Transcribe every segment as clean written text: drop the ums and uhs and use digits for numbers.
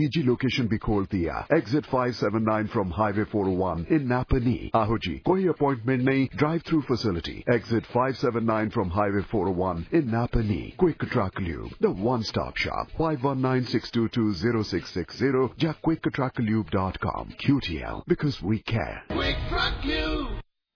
PG location भी खोल दिया। Exit 579 from Highway 401 in Napani. आहो जी, कोई अपॉइंटमेंट नहीं, drive through facility. Exit 579 from Highway 401 in Napani. Quick Truck Lube, the one-stop shop. 5196220660 या quicktrucklube.com. QTL, because we care. Quick Truck Lube.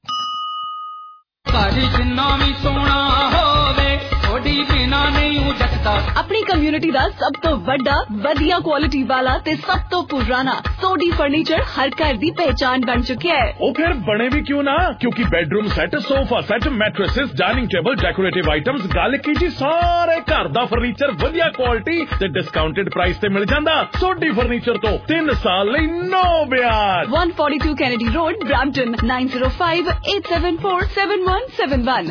अपनी community दा सब तो बड़ा वधिया क्वालिटी वाला ते सब तो पुराना सोडी फर्नीचर हर घर दी पहचान बन चुका है। ओ फिर बने भी क्यों ना, क्योंकि bedroom set, sofa set, mattresses, dining table, decorative items, गल की जी सारे घर दा फर्नीचर वधिया क्वालिटी ते डिस्काउंटेड प्राइस ते मिल जांदा। सोडी फर्नीचर तो 3 साल लई नो ब्याज। 142 कैनेडी रोड, ब्रैम्पटन 9058747171।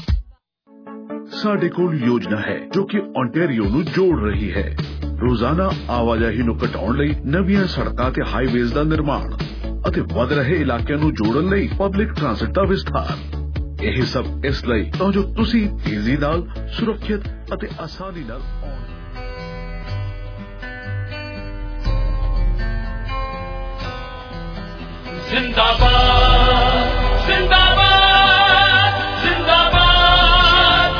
ਸਾਡੇ ਕੋਲ ਯੋਜਨਾ ਹੈ ਜੋ ਕਿ ਓਨਟਾਰੀਓ ਨੂੰ ਜੋੜ ਰਹੀ ਹੈ। ਰੋਜ਼ਾਨਾ ਆਵਾਜਾਈ ਨੂੰ ਘਟਾਉਣ ਲਈ ਨਵੀਆਂ ਸੜਕਾਂ ਤੇ ਹਾਈਵੇਜ਼ ਦਾ ਨਿਰਮਾਣ ਅਤੇ ਵਧ ਰਹੇ ਇਲਾਕਿਆਂ ਨੂੰ ਜੋੜਨ ਲਈ ਪਬਲਿਕ ਟ੍ਰਾਂਸਪੋਰਟ ਦਾ ਵਿਸਥਾਰ। ਇਹ ਸਭ ਇਸ ਲਈ ਤਾਂ ਜੋ ਤੁਸੀਂ ਤੇਜ਼ੀ ਨਾਲ, ਸੁਰੱਖਿਅਤ ਅਤੇ ਆਸਾਨੀ ਨਾਲ ਜ਼ਿੰਦਾਬਾਦ ਜ਼ਿੰਦਾਬਾਦ ਜ਼ਿੰਦਾਬਾਦ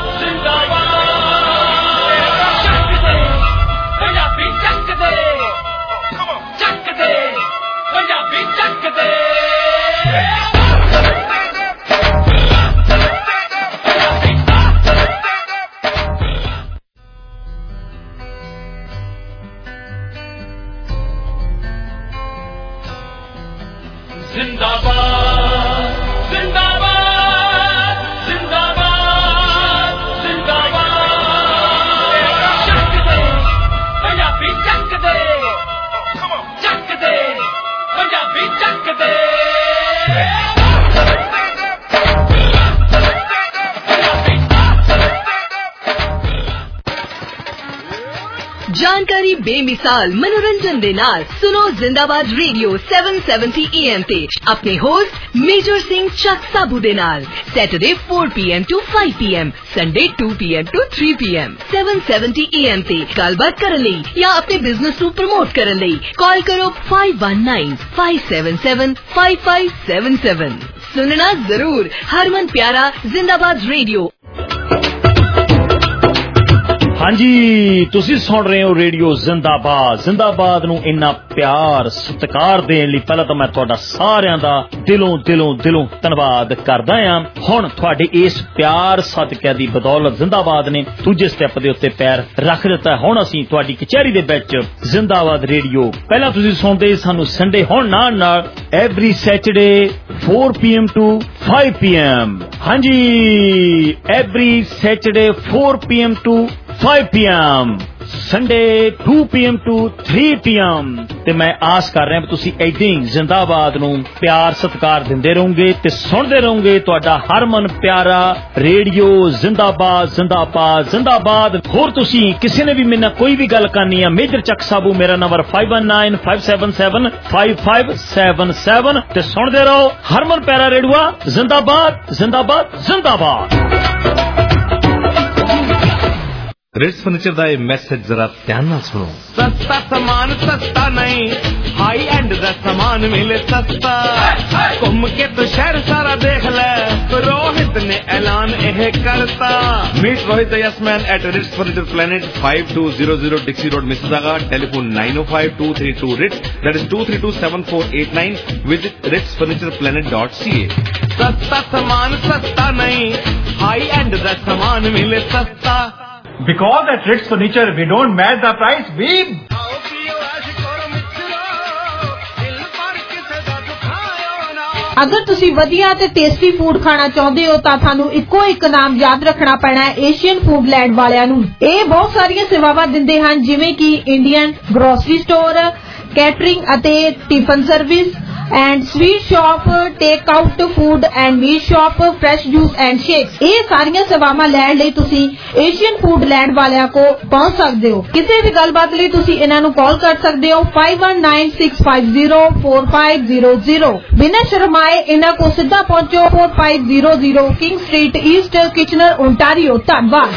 जानकारी बेमिसाल मनोरंजन दे नाल सुनो जिंदाबाद रेडियो 770 AM ते अपने होस्ट मेजर सिंह चक साबू दे नाल Saturday 4 PM to 5 PM, Sunday 2 PM to 3 PM 770 AM ते गलबात करन लई या अपने बिजनेस ਨੂੰ प्रमोट करन लई कॉल करो 5195775577। सुनना जरूर, हरमन प्यारा जिंदाबाद रेडियो। हाँ जी, तुसी सुन रहे हो रेडियो जिंदाबाद। जिंदाबाद नू इन्ना प्यार सत्कार देने लई पहला तो मैं तुहाडा सारियां दा दिलों धन्नवाद करदा हां। हुण तुहाडे इस प्यार सदके दी बदौलत जिंदाबाद ने दूजे स्टैप दे उत्ते पैर रख दिता। हुण असीं तुहाडी कचहरी दे विच जिंदाबाद रेडियो पहला तुसी सुणदे सानू संडे, हुण नाल every Saturday 4 PM to 5 PM। हाँ जी, every Saturday 4 PM to 5 PM, Sunday 2 PM to 3 PM। ते मैं आस कर रहा तुसी ऐदां ही जिंदाबाद नू प्यार सत्कार दिंदे रहोगे ते सुनदे रहोगे तुहाडा हरमन प्यारा रेडियो जिंदाबाद जिंदाबाद जिंदाबाद। होर तुसी किसी ने भी मेरे नाल कोई भी गल करनी है, मेजर चक साबू मेरा नंबर 5195775577 ते सुनदे रहो हरमन प्यारा रेडियो जिंदाबाद जिंदाबाद जिंदाबाद। रिट्स फर्नीचर का मैसेज जरा ध्यान ना सुनो। सस्ता सामान सस्ता नहीं, हाई एंड का सामान मिले सस्ता। घूम के तो शहर सारा देख ले, रोहित ने ऐलान यह करता। Meet Rohit the yes man at Rits furniture planet 5200 Dixie road Mississauga. Telephone 905232 Rits, that is 2327489। Visit ritsfurnitureplanet.ca। सस्ता सामान सस्ता नहीं, हाई एंड का सामान मिले सस्ता। Because at Ritz Furniture we don't match the price, we अगर तुसी वधिया ते टेस्टी फूड खाना चाहते हो तो थानू इक्को एक नाम याद रखना पैना है, एशियन फूड लैंड वालियां नू। ये बहुत सारियां सेवावां दिंदे हन, जिवें कि इंडियन ग्रोसरी स्टोर, कैटरिंग अते tiffin service and sweet shop, take out food and meat shop, fresh juice and shakes. ये सारियां सेवावां लैण लई तुसी एशियन फूड लैंड वालियां को पहुंच सकदे हो। किसी भी गलबात लई तुसी इन्हां नू कॉल कर सकदे हो 5196504500। बिना शर्माए इन्हां को सीधा पहुंचो 4500 king street east, Kitchener, Ontario. धन्यवाद।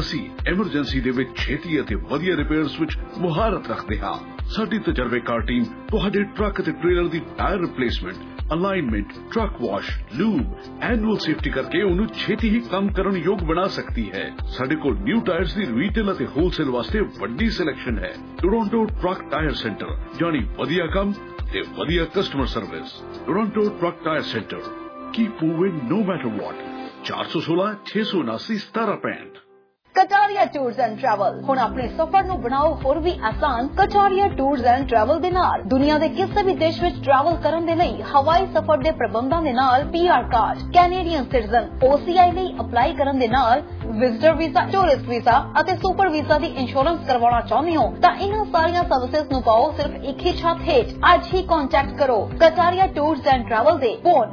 ਅਸੀਂ ਐਮਰਜੈਂਸੀ ਦੇ ਵਿੱਚ ਛੇਤੀ ਅਤੇ ਵਧੀਆ ਰਿਪੇਅਰਸ ਵਿੱਚ ਮੁਹਾਰਤ ਰੱਖਦੇ ਹਾਂ। ਸਾਡੀ ਤਜਰਬੇਕਾਰ ਟੀਮ ਤੁਹਾਡੇ ਟਰੱਕ ਅਤੇ ਟ੍ਰੇਲਰ ਦੀ tyre replacement, alignment, truck wash, lube, annual safety ਕਰਕੇ ਉਹਨੂੰ ਛੇਤੀ ਹੀ ਕੰਮ ਕਰਨ ਯੋਗ ਬਣਾ ਸਕਦੀ ਹੈ। ਸਾਡੇ ਕੋਲ ਨਿਊ ਟਾਇਰਸ ਦੀ ਰੀਟੇਲ ਅਤੇ ਹੋਲਸੇਲ ਵਾਸਤੇ ਵੱਡੀ ਸਿਲੈਕਸ਼ਨ ਹੈ। ਟੋਰਾਂਟੋ ਟਰੱਕ ਟਾਇਰ ਸੈਂਟਰ, ਯਾਨੀ ਵਧੀਆ ਕੰਮ ਤੇ ਵਧੀਆ customer service. Toronto truck tyre centre, keep moving no matter what। 416 679 1765। Kataria tours and travel हुण अपने सफर नूं बनाओ होर भी आसान। कटारिया टूर्स एंड ट्रैवल दे नाल दुनिया दे किसी भी देश विच ट्रैवल करन दे लई हवाई सफर दे प्रबंधां दे नाल PR card, Canadian citizen, OCI लई अप्लाई करन दे नाल विजिटर वीजा, टूरिस्ट वीजा अते सुपर वीजा दी इंश्योरेंस करवाना चाहुंदे हो तां इन्हां सारियां सर्विसेज नूं पाओ सिर्फ एक ही छत हेठ। अज ही कॉन्टैक्ट करो कटारिया टूर्स एंड ट्रैवल दे phone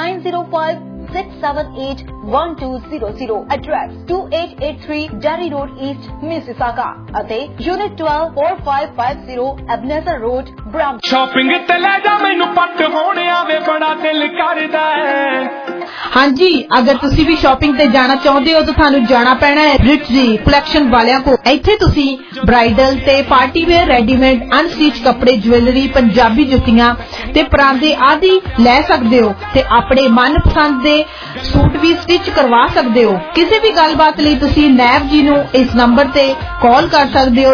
9056781200, address 2883 Derry Road East, Mississauga ਅਤੇ Unit 12 4550 Ebenezer Road, Brampton। Shopping ਤੇ ਲੈ ਜਾ ਮੈਨੂੰ ਪੱਟ ਹੋਣੇ ਆਵੇ ਬੜਾ ਦਿਲ ਕਰਦਾ ਹੈ। ਹਾਂਜੀ, ਅਗਰ ਤੁਸੀਂ ਵੀ ਸ਼ਾਪਿੰਗ ਤੇ ਜਾਣਾ ਚਾਹੁੰਦੇ ਹੋ ਤਾਂ ਤੁਹਾਨੂੰ ਜਾਣਾ ਪੈਣਾ ਹੈ ਰਿਟਜ਼ ਦੀ ਕਲੈਕਸ਼ਨ ਵਾਲਿਆਂ ਕੋਲ। ਇੱਥੇ ਤੁਸੀਂ ਬ੍ਰਾਈਡਲ ਤੇ ਪਾਰਟੀ ਵੇਅਰ, ਰੈਡੀਮੇਡ, ਅਨਸਟਿਚ ਕੱਪੜੇ, ਜੁਐਲਰੀ, ਪੰਜਾਬੀ ਜੁੱਤੀਆਂ ਤੇ ਪਰਾਂਦੇ ਆਦਿ ਲੈ ਸਕਦੇ ਹੋ ਤੇ ਆਪਣੇ ਮਨਪਸੰਦ ਦੇ ਸੂਟ ਵੀ ਸਟਿਚ ਕਰਵਾ ਸਕਦੇ ਹੋ। ਕਿਸੇ ਵੀ ਗੱਲਬਾਤ ਲਈ ਤੁਸੀਂ ਨੈਬ ਜੀ ਨੂੰ ਇਸ ਨੰਬਰ ਤੇ ਕਾਲ ਕਰ ਸਕਦੇ ਹੋ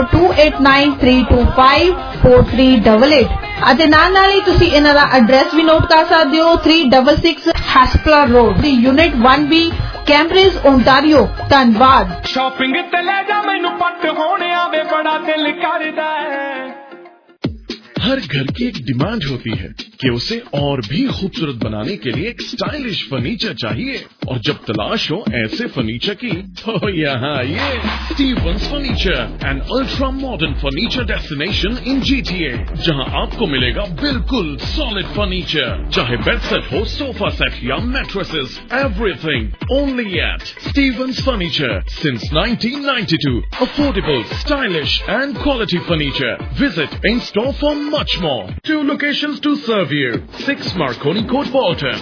2893254388 ਅਤੇ ਨਾਲ ਹੀ ਤੁਸੀਂ ਇਹਨਾਂ ਦਾ ਐਡਰੈਸ ਵੀ ਨੋਟ ਕਰ ਸਕਦੇ ਹੋ 366 Hespeler road, unit 1B, Cambridge, Ontario. ਧੰਨਵਾਦ। ਸ਼ਾਪਿੰਗ ਤੇ ਲੈ ਜਾ ਮੈਨੂੰ ਪੱਟ ਹੋਣੇ ਆਵੇ ਬੜਾ ਦਿਲ ਕਰਦਾ ਹੈ। हर घर की एक डिमांड होती है कि उसे और भी खूबसूरत बनाने के लिए एक स्टाइलिश फर्नीचर चाहिए, और जब तलाश हो ऐसे फर्नीचर की तो यहाँ आइए। Stevens furniture, an ultra modern furniture destination in GTA, जहाँ आपको मिलेगा बिल्कुल सॉलिड फर्नीचर, चाहे बेड सेट हो, सोफा सेट या mattresses, everything only at Stevens furniture since 1992। Affordable, stylish and quality furniture. Visit in store for much more. 2 locations to serve you. 6 Marconi Court, Bolton,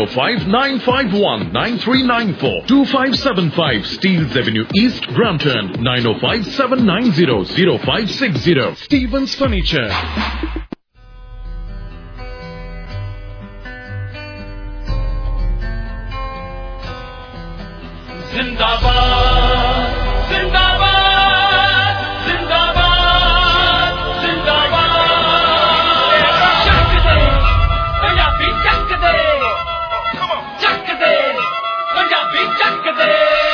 905-951-9394, 2575 Steeles Avenue East, Brampton, 905-790-0560. Stevens Furniture. Zindabad, Zindabad, Zindabad, Zindabad. Chak de, Punjabi chak de. Come on, chak de, Punjabi chak de.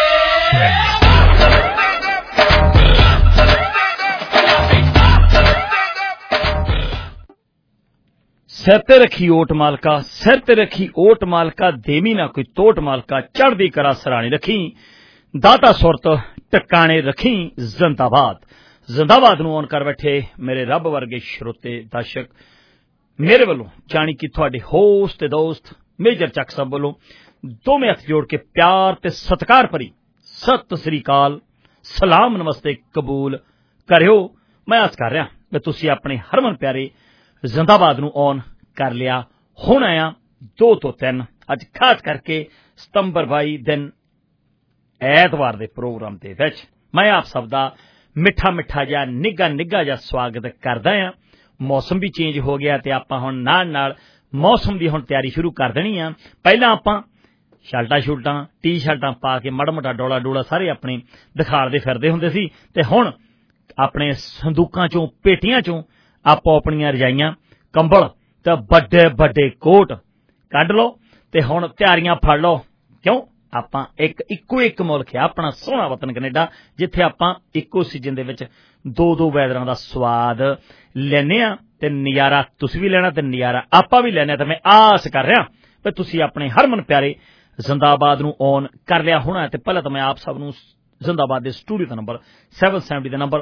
ਸਿਰ ਤੇ ਰੱਖੀ ਓਟ ਮਾਲਕਾ, ਸਿਰ ਤੇ ਰੱਖੀ ਓਟ ਮਾਲਕਾ, ਦੇਵੀ ਨਾ ਕੋਈ ਤੋਟ ਮਾਲਕਾ, ਚੜ੍ਹਦੀ ਕਰਾ ਸਰਾਣੀ ਰੱਖੀ, ਦਾਤਾ ਸੁਰਤ ਟਿਕਾਣੇ ਰੱਖੀ। ਜ਼ਿੰਦਾਬਾਦ। ਜ਼ਿੰਦਾਬਾਦ ਨੂੰ ਔਨ ਕਰ ਬੈਠੇ ਮੇਰੇ ਰੱਬ ਵਰਗੇ ਸ਼ਰੋਤੇ ਦਰਸ਼ਕ, ਮੇਰੇ ਵੱਲੋਂ ਜਾਣੀ ਕਿ ਤੁਹਾਡੇ ਹੋਸਟ ਤੇ ਦੋਸਤ ਮੇਜਰ ਚੱਕ ਸਾਹਿਬ ਵੱਲੋਂ ਦੋਵੇਂ ਹੱਥ ਜੋੜ ਕੇ ਪਿਆਰ ਤੇ ਸਤਿਕਾਰ ਭਰੀ ਸਤਿ ਸ੍ਰੀ ਅਕਾਲ, ਸਲਾਮ, ਨਮਸਤੇ ਕਬੂਲ ਕਰਿਓ। ਮੈਂ ਆਸ ਕਰ ਰਿਹਾ ਕਿ ਤੁਸੀਂ ਆਪਣੇ ਹਰਮਨ ਪਿਆਰੇ ਜ਼ਿੰਦਾਬਾਦ ਨੂੰ ਔਨ ਕਰ ਲਿਆ ਹੁਣ ਆਇਆ 2 ਤੋਂ 3 ਅੱਜ ਖਾਸ ਕਰਕੇ ਸਤੰਬਰ 22 ਦਿਨ ਐਤਵਾਰ ਦੇ ਪ੍ਰੋਗਰਾਮ ਦੇ ਵਿੱਚ ਮੈਂ ਆਪ ਸਭ ਦਾ ਮਿੱਠਾ ਮਿੱਠਾ ਜਿਹਾ ਨਿੱਘਾ ਜਿਹਾ ਸਵਾਗਤ ਕਰਦਾ ਹਾਂ। ਮੌਸਮ ਵੀ ਚੇਂਜ ਹੋ ਗਿਆ ਤੇ ਆਪਾਂ ਹੁਣ ਨਾਲ ਮੌਸਮ ਦੀ ਹੁਣ ਤਿਆਰੀ ਸ਼ੁਰੂ ਕਰ ਦੇਣੀ ਆ। ਪਹਿਲਾਂ ਆਪਾਂ ਸ਼ਰਟਾਂ ਟੀ-ਸ਼ਰਟਾਂ ਪਾ ਕੇ ਮਾੜਾ ਮੋਟਾ ਡੋਲਾ ਸਾਰੇ ਆਪਣੇ ਦਿਖਾੜਦੇ ਫਿਰਦੇ ਹੁੰਦੇ ਸੀ ਤੇ ਹੁਣ ਆਪਣੇ ਸੰਦੂਕਾਂ ਚੋਂ ਪੇਟੀਆਂ ਚੋਂ ਆਪੋ ਆਪਣੀਆਂ ਰਜਾਈਆਂ, ਕੰਬਲ ਤੇ ਵੱਡੇ ਕੋਟ ਕੱਢ ਲਓ ਤੇ ਹੁਣ ਤਿਆਰੀਆਂ ਫੜ ਲਓ। ਕਿਉਂ ਆਪਾਂ ਇੱਕੋ ਮੁਲਕ ਹੈ ਆਪਣਾ ਸੋਹਣਾ ਵਤਨ ਕੈਨੇਡਾ, ਜਿੱਥੇ ਆਪਾਂ ਇੱਕੋ ਸੀਜ਼ਨ ਦੇ ਵਿੱਚ 2 ਵੈਦਰਾਂ ਦਾ ਸਵਾਦ ਲੈਂਦੇ ਆ ਤੇ ਨਜ਼ਾਰਾ ਤੁਸੀਂ ਵੀ ਲੈਣਾ ਤੇ ਨਜ਼ਾਰਾ ਆਪਾਂ ਵੀ ਲੈਣਾ। ਤੇ ਮੈਂ ਆਸ ਕਰ ਰਿਹਾ ਵੀ ਤੁਸੀਂ ਆਪਣੇ ਹਰਮਨ ਪਿਆਰੇ ਜ਼ਿੰਦਾਬਾਦ ਨੂੰ ਔਨ ਕਰ ਲਿਆ ਹੋਣਾ। ਤੇ ਪਹਿਲਾਂ ਤਾਂ ਮੈਂ ਆਪ ਸਭ ਨੂੰ ਜ਼ਿੰਦਾਬਾਦ ਦੇ ਸਟੂਡੀਓ ਦਾ ਨੰਬਰ 770 ਦਾ ਨੰਬਰ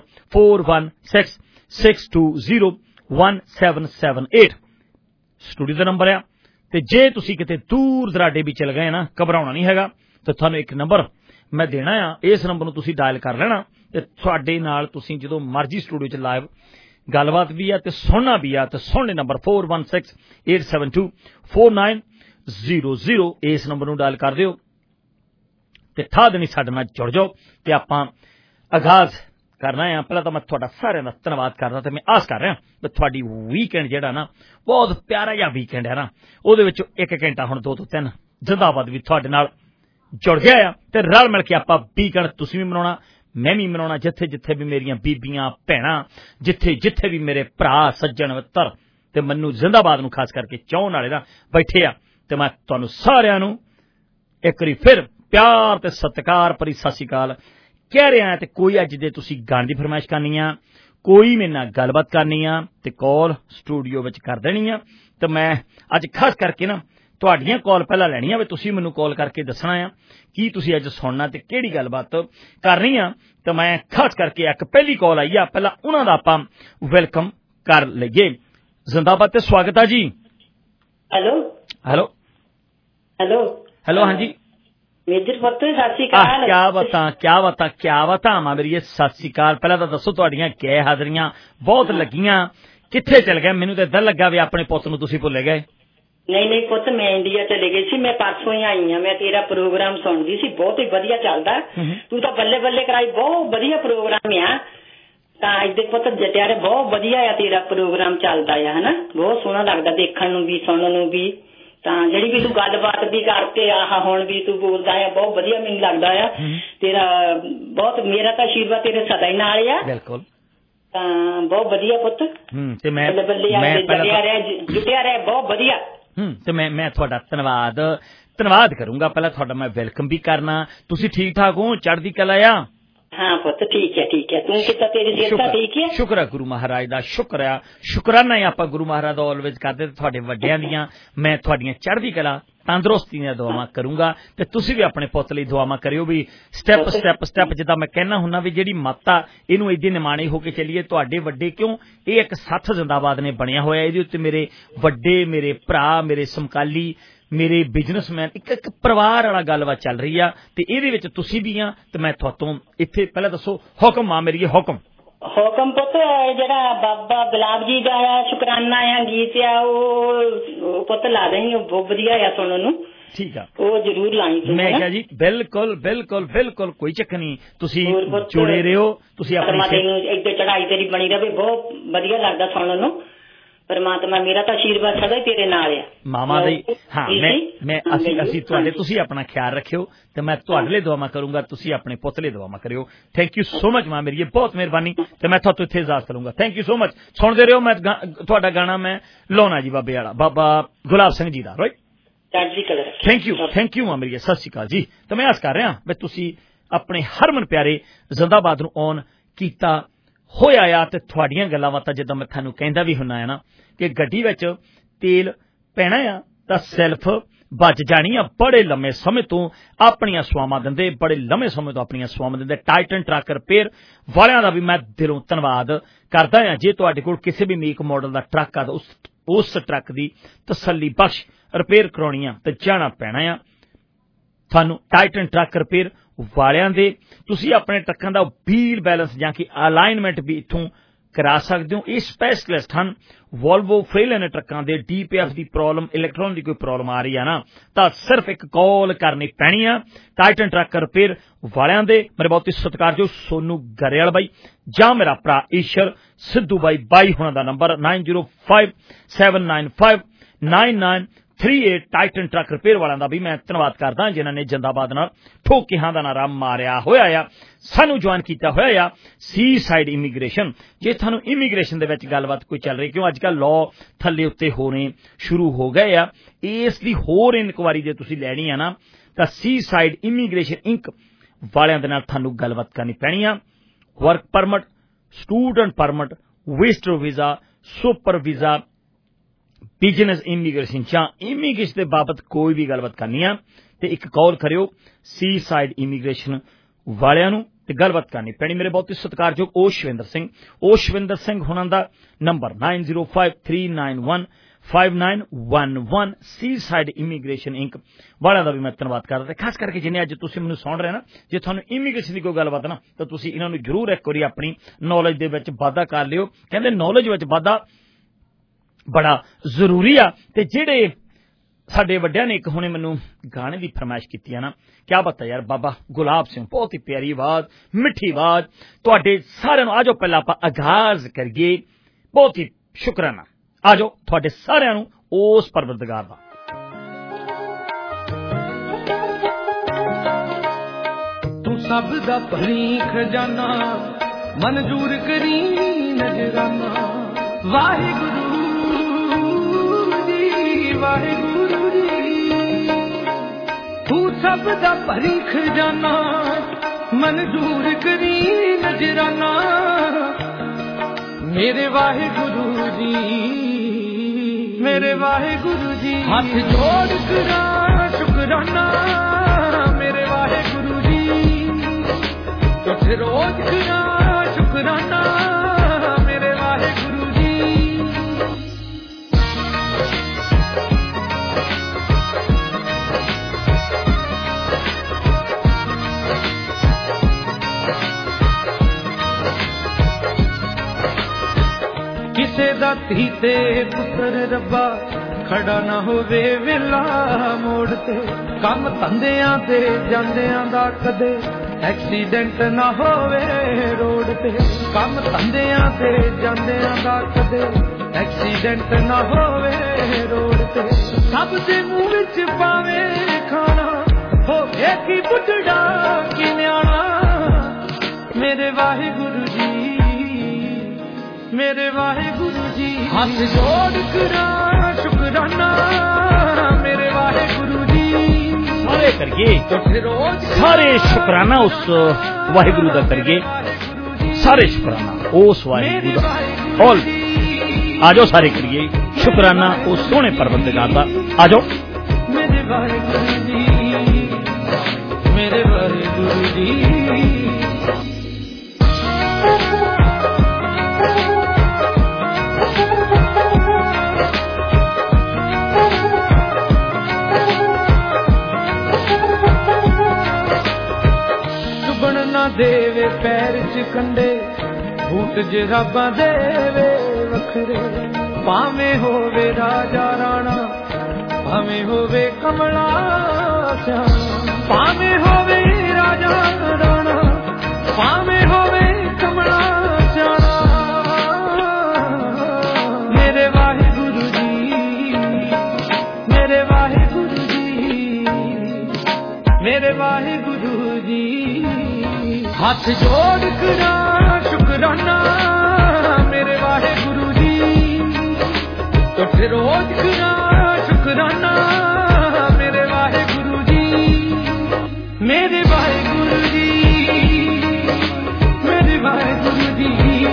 4166201778 ਸਟੂਡੀਓ ਦਾ ਨੰਬਰ ਆ। ਤੇ ਜੇ ਤੁਸੀਂ ਕਿਤੇ ਦੂਰ ਦਰਾਡੇ ਵੀ ਚਲ ਗਏ ਨਾ, ਘਬਰਾਉਣਾ ਨਹੀਂ ਹੈਗਾ, ਤੇ ਤੁਹਾਨੂੰ ਇੱਕ ਨੰਬਰ ਮੈਂ ਦੇਣਾ ਆ। ਇਸ ਨੰਬਰ ਨੂੰ ਤੁਸੀਂ ਡਾਇਲ ਕਰ ਲੈਣਾ ਤੇ ਤੁਹਾਡੇ ਨਾਲ ਤੁਸੀਂ ਜਦੋਂ ਮਰਜ਼ੀ ਸਟੂਡੀਓ 'ਚ ਲਾਈਵ ਗੱਲਬਾਤ ਵੀ ਆ ਤੇ ਸੁਣਨਾ ਵੀ ਆ। ਤੇ ਸੁਣਨੇ ਨੰਬਰ 4168724900 ਇਸ ਨੰਬਰ ਨੂੰ ਡਾਇਲ ਕਰ ਦਿਓ ਤੇ ਠਾ ਦੇਣੀ ਸਾਡੇ ਨਾਲ ਜੁੜ ਜਾਓ ਤੇ ਆਪਾਂ ਆਗਾਜ਼ ਕਰਨਾ ਆ। ਪਹਿਲਾਂ ਤਾਂ ਮੈਂ ਤੁਹਾਡਾ ਸਾਰਿਆਂ ਦਾ ਧੰਨਵਾਦ ਕਰਦਾ ਤੇ ਮੈਂ ਆਸ ਕਰ ਰਿਹਾ ਵੀ ਤੁਹਾਡੀ ਵੀਕਐਂਡ ਜਿਹੜਾ ਨਾ ਬਹੁਤ ਪਿਆਰਾ ਜਿਹਾ ਵੀਕਐਂਡ ਹੈ ਨਾ, ਉਹਦੇ ਵਿੱਚੋਂ 1 ਘੰਟਾ ਹੁਣ 2 ਤੋਂ 3 ਜ਼ਿੰਦਾਬਾਦ ਵੀ ਤੁਹਾਡੇ ਨਾਲ ਜੁੜ ਗਿਆ ਆ ਤੇ ਰਲ ਮਿਲ ਕੇ ਆਪਾਂ ਵੀਕਐਂਡ ਤੁਸੀਂ ਵੀ ਮਨਾਉਣਾ, ਮੈਂ ਵੀ ਮਨਾਉਣਾ, ਜਿੱਥੇ ਜਿੱਥੇ ਵੀ ਮੇਰੀਆਂ ਬੀਬੀਆਂ ਭੈਣਾਂ, ਜਿੱਥੇ ਜਿੱਥੇ ਵੀ ਮੇਰੇ ਭਰਾ ਸੱਜਣ ਮਿੱਤਰ ਤੇ ਮੈਨੂੰ ਜ਼ਿੰਦਾਬਾਦ ਨੂੰ ਖਾਸ ਕਰਕੇ ਚਾਹੁਣ ਵਾਲੇ ਨਾ ਬੈਠੇ ਆ, ਤੇ ਮੈਂ ਤੁਹਾਨੂੰ ਸਾਰਿਆਂ ਨੂੰ ਇੱਕ ਵਾਰੀ ਫਿਰ ਪਿਆਰ ਤੇ ਸਤਿਕਾਰ ਭਰੀ ਸਤਿ ਸ਼੍ਰੀ ਅਕਾਲ ਕਹਿ ਰਿਹਾ। ਤੇ ਕੋਈ ਅੱਜ ਦੇ ਤੁਸੀਂ ਗਾਣੇ ਦੀ ਫਰਮਾਇਸ਼ ਕਰਨੀ ਆ, ਕੋਈ ਮੇਰੇ ਨਾਲ ਗੱਲਬਾਤ ਕਰਨੀ ਆ ਤੇ ਕਾਲ ਸਟੂਡੀਓ ਵਿੱਚ ਕਰ ਦੇਣੀ ਆ। ਤੇ ਮੈਂ ਅੱਜ ਖਾਸ ਕਰਕੇ ਨਾ ਤੁਹਾਡੀਆਂ ਕਾਲ ਪਹਿਲਾਂ ਲੈਣੀ ਆ ਵੀ ਤੁਸੀਂ ਮੈਨੂੰ ਕਾਲ ਕਰਕੇ ਦੱਸਣਾ ਆ ਕੀ ਤੁਸੀਂ ਅੱਜ ਸੁਣਨਾ ਤੇ ਕਿਹੜੀ ਗੱਲਬਾਤ ਕਰਨੀ ਆ। ਤੇ ਮੈਂ ਖਾਸ ਕਰਕੇ ਇੱਕ ਪਹਿਲੀ ਕਾਲ ਆਈ ਆ, ਪਹਿਲਾਂ ਉਹਨਾਂ ਦਾ ਆਪਾਂ ਵੈਲਕਮ ਕਰ ਲਈਏ। ਜ਼ਿੰਦਾਬਾਦ ਤੇ ਸਵਾਗਤ ਆ ਜੀ। ਹੈਲੋ ਹੈਲੋ ਹੈਲੋ ਹੈਲੋ ਹਾਂਜੀ ਮੇਜਰ ਪੁੱਤ ਸਤਿ ਸ਼੍ਰੀ ਅਕਾਲ। ਕਿਆ ਬਾਤਾਂ ਮਾਂ ਮੇਰੀ, ਸਤਿ ਸ਼੍ਰੀ ਅਕਾਲ। ਪਹਿਲਾਂ ਤਾਂ ਦੱਸੋ ਤੁਹਾਡੀਆਂ ਗਏ ਹਾਜ਼ਰੀਆਂ ਬਹੁਤ ਲੱਗੀਆਂ, ਕਿੱਥੇ ਚਲ ਗਏ? ਮੈਨੂੰ ਤਾਂ ਏਦਾਂ ਲੱਗਾ ਵੀ ਆਪਣੇ ਪੁੱਤ ਨੂੰ ਤੁਸੀਂ ਭੁੱਲੇ ਗਏ। ਨਹੀਂ ਪੁੱਤ, ਮੈਂ ਇੰਡੀਆ ਚਲੇ ਗਈ ਸੀ, ਮੈਂ ਪਰਸੋਂ ਹੀ ਆਈ ਹਾਂ। ਮੈਂ ਤੇਰਾ ਪ੍ਰੋਗਰਾਮ ਸੁਣਦੀ ਸੀ, ਬਹੁਤ ਹੀ ਵਧੀਆ ਚੱਲਦਾ, ਤੂੰ ਤਾਂ ਬੱਲੇ ਬੱਲੇ ਕਰਾਈ, ਬਹੁਤ ਵਧੀਆ ਪ੍ਰੋਗਰਾਮ ਆ। ਤਾਂ ਇੱਥੇ ਪੁੱਤ ਜਟਿਆਰੇ ਬਹੁਤ ਵਧੀਆ ਆ ਤੇਰਾ ਪ੍ਰੋਗਰਾਮ ਚੱਲਦਾ ਆ, ਹਨਾ, ਬਹੁਤ ਸੋਹਣਾ ਲੱਗਦਾ ਦੇਖਣ ਨੂੰ ਵੀ ਸੁਣਨ ਨੂੰ ਵੀ। ਤਾਂ ਜਿਹੜੀ ਵੀ ਤੂੰ ਗੱਲਬਾਤ ਵੀ ਕਰਕੇ ਆਹ ਹੁਣ ਵੀ ਤੂੰ ਬੋਲਦਾ ਆ, ਬਹੁਤ ਵਧੀਆ ਮੈਨੂੰ ਲੱਗਦਾ ਆ ਤੇਰਾ, ਬਹੁਤ ਮੇਰਾ ਤਾਂ ਆਸ਼ੀਰਵਾਦ ਤੇਰੇ ਸਦਾ ਹੀ ਨਾਲ ਆ। ਬਿਲਕੁਲ। ਤਾਂ ਬਹੁਤ ਵਧੀਆ ਪੁੱਤ, ਤੇ ਮੈਂ ਜੁਟਿਆ ਰਿਹਾ ਬਹੁਤ ਵਧੀਆ। ਤੇ ਮੈਂ ਤੁਹਾਡਾ ਧੰਨਵਾਦ ਕਰੂੰਗਾ। ਪਹਿਲਾਂ ਤੁਹਾਡਾ ਮੈਂ ਵੈਲਕਮ ਵੀ ਕਰਨਾ। ਤੁਸੀਂ ਠੀਕ ਠਾਕ ਹੋ? ਚੜ੍ਹਦੀ ਕਲਾ ਆ? ਹਾਂ ਪੁੱਤ ਠੀਕ ਹੈ ਤੂੰ ਕਿੱਦਾਂ, ਤੇਰੀ ਸਿਹਤ ਠੀਕ ਹੈ? ਸ਼ੁਕਰ ਹੈ ਗੁਰੂ ਮਹਾਰਾਜ ਦਾ, ਸ਼ੁਕਰ ਆ, ਸ਼ੁਕਰਾਨਾ ਹੀ ਆਪਾਂ ਗੁਰੂ ਮਹਾਰਾਜ ਦਾ ਆਲਵੇਜ਼ ਕਰਦੇ। ਤੁਹਾਡੇ ਵੱਡਿਆਂ ਦੀਆਂ ਮੈਂ ਤੁਹਾਡੀਆਂ ਚੜ੍ਹਦੀ ਕਲਾ ਤੰਦਰੁਸਤੀ ਦੀਆਂ ਦੁਆਵਾਂ ਕਰੂੰਗਾ ਤੇ ਤੁਸੀਂ ਵੀ ਆਪਣੇ ਪੁੱਤ ਲਈ ਦੁਆਵਾਂ ਕਰਿਓ ਵੀ ਸਟੈਪ ਜਿੱਦਾਂ ਮੈਂ ਕਹਿਣਾ ਹੁੰਦਾ ਵੀ ਜਿਹੜੀ ਮਾਤਾ ਇਹਨੂੰ ਏਦਾਂ ਨਿਮਾਣੇ ਹੋ ਕੇ ਚੱਲੀਏ। ਤੁਹਾਡੇ ਵੱਡੇ ਕਿਉਂ ਇਹ ਇੱਕ ਸੱਥ ਜ਼ਿੰਦਾਬਾਦ ਨੇ ਬਣਿਆ ਹੋਇਆ, ਇਹਦੇ ਉੱਤੇ ਮੇਰੇ ਵੱਡੇ, ਮੇਰੇ ਭਰਾ, ਮੇਰੇ ਸਮਕਾਲੀ, ਮੇਰੇ ਬਿਜ਼ਨਸਮੈਨ, ਇੱਕ ਪਰਿਵਾਰ ਵਾਲਾ ਗੱਲਬਾਤ ਚੱਲ ਰਹੀ ਆ ਤੇ ਇਹਦੇ ਵਿੱਚ ਤੁਸੀਂ ਵੀ ਆ। ਤੇ ਮੈਂ ਤੁਹਾਤੋਂ ਇੱਥੇ ਪਹਿਲਾਂ ਦੱਸੋ ਹੁਕਮ ਆ ਮੇਰੀ, ਹੁਕਮ ਪੁੱਤ, ਜਿਹੜਾ ਬਾਬਾ ਗੁਲਾਬ ਜੀ ਦਾ ਸ਼ੁਕਰਾਨਾ ਆ ਗੀਤ ਆ ਉਹ ਪੁੱਤ ਲਾ ਦੇਣੀ, ਉਹ ਬਹੁਤ ਵਧੀਆ ਆ ਸੁਣਨ ਨੂੰ। ਠੀਕ ਆ, ਉਹ ਜ਼ਰੂਰ ਲਾਈ। ਮੈਂ ਕਿਹਾ ਜੀ ਬਿਲਕੁਲ ਕੋਈ ਚੱਕਰ ਨਹੀਂ, ਤੁਸੀਂ ਜੁੜੇ ਰਹੋ। ਤੁਸੀਂ ਆਪਣੀ ਇੱਥੇ ਚੜਾਈ ਤੇਰੀ ਬਣੀ ਰਹੇ, ਬਹੁਤ ਵਧੀਆ ਲੱਗਦਾ ਸੁਣਨ ਨੂੰ। ਪਰਮਾਤਮਾ ਮੇਰਾ ਤਾਂ ਆਸ਼ੀਰਵਾਦ ਸਦਾ ਹੀ ਤੇਰੇ ਨਾਲ ਆ ਮਾਮਾ ਦਾ। ਹਾਂ ਮੈਂ ਅਸੀਂ ਤੁਹਾਡੇ, ਤੁਸੀਂ ਆਪਣਾ ਖਿਆਲ ਰੱਖਿਓ ਤੇ ਮੈਂ ਤੁਹਾਡੇ ਲਈ ਦੁਆਵਾਂ ਕਰੂੰਗਾ, ਤੁਸੀਂ ਆਪਣੇ ਪੁੱਤ ਲਈ ਦੁਆਵਾਂ ਕਰਿਓ। ਥੈਂਕ ਯੂ ਸੋ ਮਚ ਮਾਂ ਮੇਰੀ, ਬਹੁਤ ਮਿਹਰਬਾਨੀ। ਤੇ ਮੈਂ ਤੁਹਾਨੂੰ ਇੱਥੇ ਇਜਾਜ਼ਤ ਲਊਂਗਾ। Thank you so much. ਸੁਣਦੇ ਰਹੋ। ਮੈਂ ਤੁਹਾਡਾ ਗਾਣਾ ਮੈਂ ਲਾਉਣਾ ਜੀ, ਬਾਬੇ ਵਾਲਾ, ਬਾਬਾ ਗੁਲਾਬ ਸਿੰਘ ਜੀ ਦਾ, ਰਾਈਟ? ਥੈਂਕ ਯੂ ਮਾਂ ਮੇਰੀ, ਸਤਿ ਸ਼੍ਰੀ ਅਕਾਲ ਜੀ। ਤੇ ਮੈਂ ਆਸ ਕਰ ਰਿਹਾ ਵੀ ਤੁਸੀਂ ਆਪਣੇ ਹਰਮਨ ਪਿਆਰੇ ਜ਼ਿੰਦਾਬਾਦ ਨੂੰ ਔਨ ਕੀਤਾ ਹੋਇਆ ਆ ਤੇ ਤੁਹਾਡੀਆਂ ਗੱਲਾਂ ਬਾਤਾਂ ਜਿੱਦਾਂ ਮੈਂ ਤੁਹਾਨੂੰ ਕਹਿੰਦਾ ਵੀ ਹੁੰਨਾ ਆ ਨਾ ਕਿ ਗੱਡੀ ਵਿੱਚ ਤੇਲ ਪੈਣਾ ਆ ਤਾਂ ਸੈਲਫ ਬਚ ਜਾਣੀ ਆ। ਬੜੇ ਲੰਮੇ ਸਮੇਂ ਤੋਂ ਆਪਣੀਆਂ ਸੇਵਾਵਾਂ ਦਿੰਦੇ, ਬੜੇ ਲੰਮੇ ਸਮੇਂ ਤੋਂ ਆਪਣੀਆਂ ਸੇਵਾਵਾਂ ਦਿੰਦੇ ਟਾਈਟਨ ਟਰੱਕ ਰਿਪੇਅਰ ਵਾਲਿਆਂ ਦਾ ਵੀ ਮੈਂ ਦਿਲੋਂ ਧੰਨਵਾਦ ਕਰਦਾ ਹਾਂ। ਜੇ ਤੁਹਾਡੇ ਕੋਲ ਕਿਸੇ ਵੀ ਮੇਕ ਮਾਡਲ ਦਾ ਟਰੱਕ ਆ ਤਾਂ ਉਸ ਟਰੱਕ ਦੀ ਤਸੱਲੀ ਬਖਸ਼ ਰਿਪੇਅਰ ਕਰਾਉਣੀ ਆ ਤੇ ਜਾਣਾ ਪੈਣਾ ਆ ਤੁਹਾਨੂੰ ਟਾਈਟਨ ਟਰੱਕ ਰਿਪੇਅਰ ਵਾਲਿਆਂ ਦੇ। ਤੁਸੀਂ ਆਪਣੇ ਟਰੱਕਾਂ ਦਾ ਵੀਲ ਬੈਲੈਂਸ ਜਾਂ ਕਿ ਅਲਾਈਨਮੈਂਟ ਵੀ ਇੱਥੋਂ ਕਰਾ ਸਕਦੇ ਹੋ। ਇਹ ਸਪੈਸ਼ਲਿਸਟ ਹਨ। ਵੋਲਵੋ ਫ੍ਰੀਲੈਂਡ ਟਰੱਕਾਂ ਦੇ DPF ਦੀ ਪ੍ਰੋਬਲਮ, ਇਲੈਕਟ੍ਰੋਨ ਦੀ ਕੋਈ ਪ੍ਰੋਬਲਮ ਆ ਰਹੀ ਆ ਨਾ ਤਾਂ ਸਿਰਫ ਇੱਕ ਕਾਲ ਕਰਨੀ ਪੈਣੀ ਆ ਟਾਈਟਨ ਟਰੱਕ ਰਿਪੇਅਰ ਵਾਲਿਆਂ ਦੇ। ਮੇਰੇ ਬਹੁਤ ਹੀ ਸਤਿਕਾਰਯੋਗ ਸੋਨੂ ਗਰੇਵਾਲ ਬਾਈ ਜਾਂ ਮੇਰਾ ਭਰਾ ਈਸ਼ਰ ਸਿੱਧੂ ਬਾਈ ਹੁਣਾਂ ਦਾ ਨੰਬਰ 9057959938 ਟਾਈਟਨ ਟਰੱਕ ਰਿਪੇਅਰ ਵਾਲਿਆਂ ਦਾ ਵੀ ਮੈਂ ਧੰਨਵਾਦ ਕਰਦਾ ਜਿਨ੍ਹਾਂ ਨੇ ਜ਼ਿੰਦਾਬਾਦ ਨਾਲ ਠੋਕਿਆਂ ਦਾ ਨਾਰਾ ਮਾਰਿਆ ਹੋਇਆ ਆ, ਸਾਨੂੰ ਜੁਆਇਨ ਕੀਤਾ ਹੋਇਆ ਆ ਸੀ ਸਾਈਡ ਇਮੀਗ੍ਰੇਸ਼ਨ। ਜੇ ਤੁਹਾਨੂੰ ਇਮੀਗ੍ਰੇਸ਼ਨ ਦੇ ਵਿੱਚ ਗੱਲਬਾਤ ਕੋਈ ਚੱਲ ਰਹੀ, ਕਿਉਂ ਅੱਜ ਕੱਲ੍ਹ ਲਾਅ ਥੱਲੇ ਉੱਤੇ ਹੋਣੇ ਸ਼ੁਰੂ ਹੋ ਗਏ ਆ, ਇਸ ਦੀ ਹੋਰ ਇਨਕੁਆਰੀ ਜੇ ਤੁਸੀਂ ਲੈਣੀ ਆ ਨਾ ਤਾਂ ਸੀ ਸਾਈਡ ਇਮੀਗ੍ਰੇਸ਼ਨ ਇੰਕ ਵਾਲਿਆਂ ਦੇ ਨਾਲ ਤੁਹਾਨੂੰ ਗੱਲਬਾਤ ਕਰਨੀ ਪੈਣੀ ਆ। Work permit, student permit, visitor visa, super visa, business immigration ਜਾਂ ਇਮੀਗ੍ਰੇਸ਼ਨ ਦੇ ਬਾਬਤ ਕੋਈ ਵੀ ਗੱਲਬਾਤ ਕਰਨੀ ਆ ਤੇ ਇੱਕ ਕਾਲ ਕਰਿਓ ਸੀ ਸਾਈਡ ਇਮੀਗ੍ਰੇਸ਼ਨ ਵਾਲਿਆਂ ਨੂੰ ਤੇ ਗੱਲਬਾਤ ਕਰਨੀ ਪੈਣੀ। ਮੇਰੇ ਬਹੁਤ ਹੀ ਸਤਿਕਾਰਯੋਗ ਓਸ਼ਵਿੰਦਰ ਸਿੰਘ ਹੁਣਾਂ ਦਾ number 9053915911 sea side immigration inc ਵਾਲਿਆਂ ਦਾ ਵੀ ਮੈਂ ਧੰਨਵਾਦ ਕਰਦਾ ਤੇ ਖਾਸ ਕਰਕੇ ਜਿਹਨੇ ਅੱਜ ਤੁਸੀਂ ਮੈਨੂੰ ਸੁਣ ਰਹੇ ਨਾ, ਜੇ ਤੁਹਾਨੂੰ ਇਮੀਗ੍ਰੇਸ਼ਨ ਦੀ ਕੋਈ ਗੱਲਬਾਤ ਨਾ ਤਾਂ ਤੁਸੀਂ ਇਹਨਾਂ ਨੂੰ ਜ਼ਰੂਰ ਇੱਕ ਵਾਰੀ ਆਪਣੀ ਨੌਲੇਜ ਦੇ ਵਿੱਚ ਵਾਧਾ ਕਰ ਲਿਓ। ਕਹਿੰਦੇ ਨੌਲੇਜ ਵਿੱਚ ਵਾਧਾ ਬੜਾ ਜ਼ਰੂਰੀ ਆ ਤੇ ਜਿਹੜੇ ਸਾਡੇ ਵੱਡਿਆਂ ਨੇ ਇੱਕ ਹੁਣੇ ਮੈਨੂੰ ਗਾਣੇ ਦੀ ਫਰਮਾਇਸ਼ ਕੀਤੀ ਹੈ ਨਾ, ਕਿਆ ਬਤਾ ਯਾਰ, ਬਾਬਾ ਗੁਲਾਬ ਸਿੰਘ, ਬਹੁਤ ਹੀ ਪਿਆਰੀ ਆਵਾਜ਼, ਮਿੱਠੀ ਆਵਾਜ਼ ਤੁਹਾਡੇ ਸਾਰਿਆਂ ਨੂੰ। ਆਜੋ ਪਹਿਲਾਂ ਆਪਾਂ ਆਗਾਜ਼ ਕਰੀਏ, ਬਹੁਤ ਹੀ ਸ਼ੁਕਰਾਨਾ। ਆਜੋ ਤੁਹਾਡੇ ਸਾਰਿਆਂ ਨੂੰ ਉਸ ਪਰਵਰਦਗਾਰ ਦਾ। ਤੂੰ ਸਭ ਦਾ ਭਰੀ ਖਜ਼ਾਨਾ, ਮਨਜ਼ੂਰ ਕਰੀ ਨਜ਼ਰਾਨਾ। ਵਾਹਿਗੁਰੂ ਜੀ, ਵਾਹਿਗੁਰੂ ਜੀ, ਤੂੰ ਸਭ ਦਾ ਭਰੀ ਖਜ਼ਾਨਾ, ਮਨਜ਼ੂਰ ਕਰੀ ਨਜ਼ਰਾਨਾ। ਮੇਰੇ ਵਾਹਿਗੁਰੂ ਜੀ, ਮੇਰੇ ਵਾਹਿਗੁਰੂ ਜੀ, ਹੱਥ ਜੋੜ ਕਰਾਂ ਸ਼ੁਕਰਾਨਾ। ਮੇਰੇ ਵਾਹਿਗੁਰੂ ਜੀ, ਤੁਝ ਰੋਜ਼ ਕਰਾਂ ਸ਼ੁਕਰਾਨਾ। ਮੇਰੇ ਵਾਹਿਗੁਰੂ ਜੀ, ਕਿਸੇ ਦਾ ਧੀ ਤੇ ਪੁੱਤਰ ਰੱਬਾ ਖੜਾ ਨਾ ਹੋਵੇ ਵੇਲਾ ਮੋੜ ਤੇ। ਕੰਮ ਧੰਦਿਆਂ ਤੇ ਜਾਂਦਿਆਂ ਦਾ ਕਦੇ ਐਕਸੀਡੈਂਟ ਨਾ ਹੋਵੇ ਰੋਡ ਤੇ। ਕੰਮ ਧੰਦਿਆਂ ਤੇ ਜਾਂਦਿਆਂ ਦਾ ਕਦੇ ਐਕਸੀਡੈਂਟ ਨਾ ਹੋਵੇ ਰੋਡ ਤੇ। ਸਭ ਦੇ ਮੂੰਹ ਵਿੱਚ ਪਾਵੇ ਖਾਣਾ, ਹੋਵੇ ਕੀ ਬੁੱਢੜਾ ਕੀ ਨਿਆਣਾ। ਮੇਰੇ ਵਾਹਿਗੁਰੂ ਜੀ, ਮੇਰੇ ਵਾਹਿਗੁਰੂ ਜੀ, ਹੱਥ ਜੋੜ ਕਰਾਂ ਸ਼ੁਕਰਾਨਾ। ਮੇਰੇ ਵਾਹਿਗੁਰੂ ਜੀ, ਸਾਰੇ ਕਰੀਏ, ਸਾਰੇ ਸ਼ੁਕਰਾਨਾ ਉਸ ਵਾਹਿਗੁਰੂ ਦਾ ਕਰੀਏ, ਸਾਰੇ ਸ਼ੁਕਰਾਨਾ ਉਸ ਵਾਹਿਗੁਰੂ ਦਾ। ਔਲ ਆਜੋ ਸਾਰੇ ਕਰੀਏ ਸ਼ੁਕਰਾਨਾ ਉਸ ਸੋਹਣੇ ਪਰਵਰਦਗਾਰ ਦਾ। ਆਜੋ ਮੇਰੇ ਵਾਹਿਗੁਰੂ ਜੀ, ਮੇਰੇ ਵਾਹਿਗੁਰੂ ਜੀ। ਦੇਵੇ ਪੈਰ ਚ ਕੰਡੇ, ਬੂਟ ਜਰਾਬਾਂ ਦੇਵੇ ਵੱਖਰੇ। ਭਾਵੇਂ ਹੋਵੇ ਰਾਜਾ ਰਾਣਾ, ਭਾਵੇਂ ਹੋਵੇ ਕਮਲਾ ਸਿਆਣਾ। ਭਾਵੇਂ ਹੋਵੇ ਰਾਜਾ ਰਾਣਾ, ਭਾਵੇਂ ਹੋਵੇ ਕਮਲਾ ਸਿਆਣਾ। ਮੇਰੇ ਵਾਹਿਗੁਰੂ ਜੀ, ਮੇਰੇ ਵਾਹਿਗੁਰੂ ਜੀ, ਮੇਰੇ ਵਾਹਿਗੁਰੂ ਜੀ, ਹੱਥ ਜੋੜ ਕਰਾਂ ਸ਼ੁਕਰਾਨਾ। ਮੇਰੇ ਵਾਹਿਗੁਰੂ ਜੀ, ਤੁਝ ਰੋਜ਼ ਕਰਾਂ ਸ਼ੁਕਰਾਨਾ। ਮੇਰੇ ਵਾਹਿਗੁਰੂ ਜੀ, ਮੇਰੇ ਵਾਹਿਗੁਰੂ ਜੀ, ਮੇਰੇ ਵਾਹਿਗੁਰੂ ਜੀ,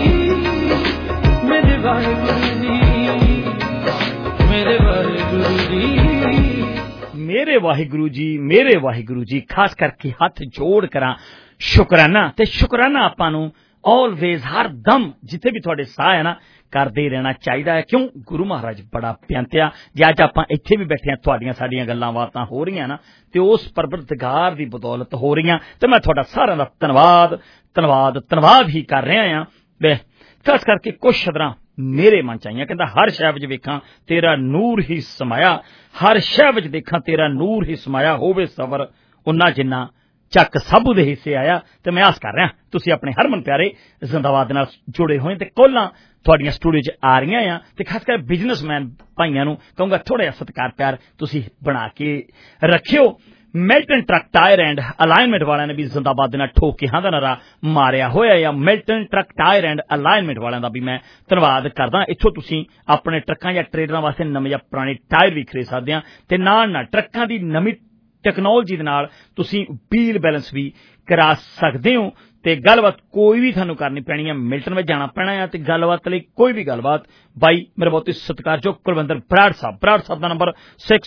ਮੇਰੇ ਵਾਹਿਗੁਰੂ ਜੀ, ਮੇਰੇ ਵਾਹਿਗੁਰੂ ਜੀ, ਮੇਰੇ ਵਾਹਿਗੁਰੂ ਜੀ, ਮੇਰੇ ਵਾਹਿਗੁਰੂ ਜੀ। ਖਾਸ ਕਰਕੇ ਹੱਥ ਜੋੜ ਕਰਾਂ ਸ਼ੁਕਰਾਨਾ। ਤੇ ਸ਼ੁਕਰਾਨਾ ਆਪਾਂ ਨੂੰ ਆਲਵੇਜ਼, ਹਰ ਦਮ, ਜਿੱਥੇ ਵੀ ਤੁਹਾਡੇ ਸਾਹ ਹੈ ਨਾ, ਕਰਦੇ ਰਹਿਣਾ ਚਾਹੀਦਾ ਹੈ। ਕਿਉਂ? ਗੁਰੂ ਮਹਾਰਾਜ ਬੜਾ ਪਿਆਂਤਿਆ। ਜੇ ਅੱਜ ਆਪਾਂ ਇੱਥੇ ਵੀ ਬੈਠੇ ਹਾਂ, ਤੁਹਾਡੀਆਂ ਸਾਡੀਆਂ ਗੱਲਾਂ ਬਾਤਾਂ ਹੋ ਰਹੀਆਂ ਨਾ, ਤੇ ਉਸ ਪਰਵਰਦਗਾਰ ਦੀ ਬਦੌਲਤ ਹੋ ਰਹੀਆਂ। ਤੇ ਮੈਂ ਤੁਹਾਡਾ ਸਾਰਿਆਂ ਦਾ ਧੰਨਵਾਦ ਧੰਨਵਾਦ ਧੰਨਵਾਦ ਹੀ ਕਰ ਰਿਹਾ ਹਾਂ। ਖਾਸ ਕਰਕੇ ਕੁਛ ਸ਼ਬਦਾਂ ਮੇਰੇ ਮਨ ਚ ਆਈਆਂ। ਕਹਿੰਦਾ ਹਰ ਸ਼ੈ ਵਿੱਚ ਵੇਖਾਂ ਤੇਰਾ ਨੂਰ ਹੀ ਸਮਾਇਆ, ਹਰ ਸ਼ੈ ਵਿੱਚ ਦੇਖਾਂ ਤੇਰਾ ਨੂਰ ਹੀ ਸਮਾਇਆ। ਹੋਵੇ ਸਬਰ ਉਨਾ ਜਿੰਨਾ ਚੱਕ ਸਾਬੂ ਦੇ ਹਿੱਸੇ ਆਇਆ। ਤੇ ਮੈਂ ਆਸ ਕਰ ਰਿਹਾ ਤੁਸੀਂ ਆਪਣੇ ਹਰਮਨ ਪਿਆਰੇ ਜ਼ਿੰਦਾਬਾਦ ਨਾਲ ਜੁੜੇ ਹੋਏ, ਤੇ ਕੋਲਾਂ ਤੁਹਾਡੀਆਂ ਸਟੂਡੀਓ 'ਚ ਆ ਰਹੀਆਂ ਆ। ਤੇ ਖਾਸ ਕਰ ਬਿਜ਼ਨਸਮੈਨ ਭਾਈਆਂ ਨੂੰ ਕਹੂੰਗਾ ਥੋੜਾ ਜਿਹਾ ਸਤਿਕਾਰ ਪਿਆਰ ਤੁਸੀਂ ਬਣਾ ਕੇ ਰੱਖਿਓ। Milton truck tyre and alignment ਵਾਲਿਆਂ ਨੇ ਵੀ ਜ਼ਿੰਦਾਬਾਦ ਦੇ ਨਾਲ ਠੋਕ ਕੇ ਹਾਂ ਦਾ ਨਾਰਾ ਮਾਰਿਆ ਹੋਇਆ ਆ। Milton truck tyre and alignment ਵਾਲਿਆਂ ਦਾ ਵੀ ਮੈਂ ਧੰਨਵਾਦ ਕਰਦਾ। ਇੱਥੋਂ ਤੁਸੀਂ ਆਪਣੇ ਟਰੱਕਾਂ ਜਾਂ ਟਰੇਲਰਾਂ ਵਾਸਤੇ ਨਵੇਂ ਜਾਂ ਪੁਰਾਣੇ ਟਾਇਰ ਵੀ ਖਰੀਦ ਸਕਦੇ ਆ, ਤੇ ਨਾਲ ਟਰੱਕਾਂ ਦੀ ਨਵੀਂ ਟੈਕਨੋਲੋਜੀ ਦੇ ਨਾਲ ਤੁਸੀਂ ਵੀਲ ਬੈਲੈਂਸ ਵੀ ਕਰਾ ਸਕਦੇ ਹੋ। ਤੇ ਗੱਲਬਾਤ ਕੋਈ ਵੀ ਤੁਹਾਨੂੰ ਕਰਨੀ ਪੈਣੀ ਹੈ, ਮਿਲਟਨ ਵਿੱਚ ਜਾਣਾ ਪੈਣਾ ਹੈ। ਤੇ ਗੱਲਬਾਤ ਲਈ ਕੋਈ ਵੀ ਗੱਲਬਾਤ ਬਾਈ ਮੇਰੇ ਬਹੁਤ ਹੀ ਸਤਿਕਾਰਯੋਗ ਕੁਲਵਿੰਦਰ ਬਰਾੜ ਸਾਹਿਬ ਦਾ number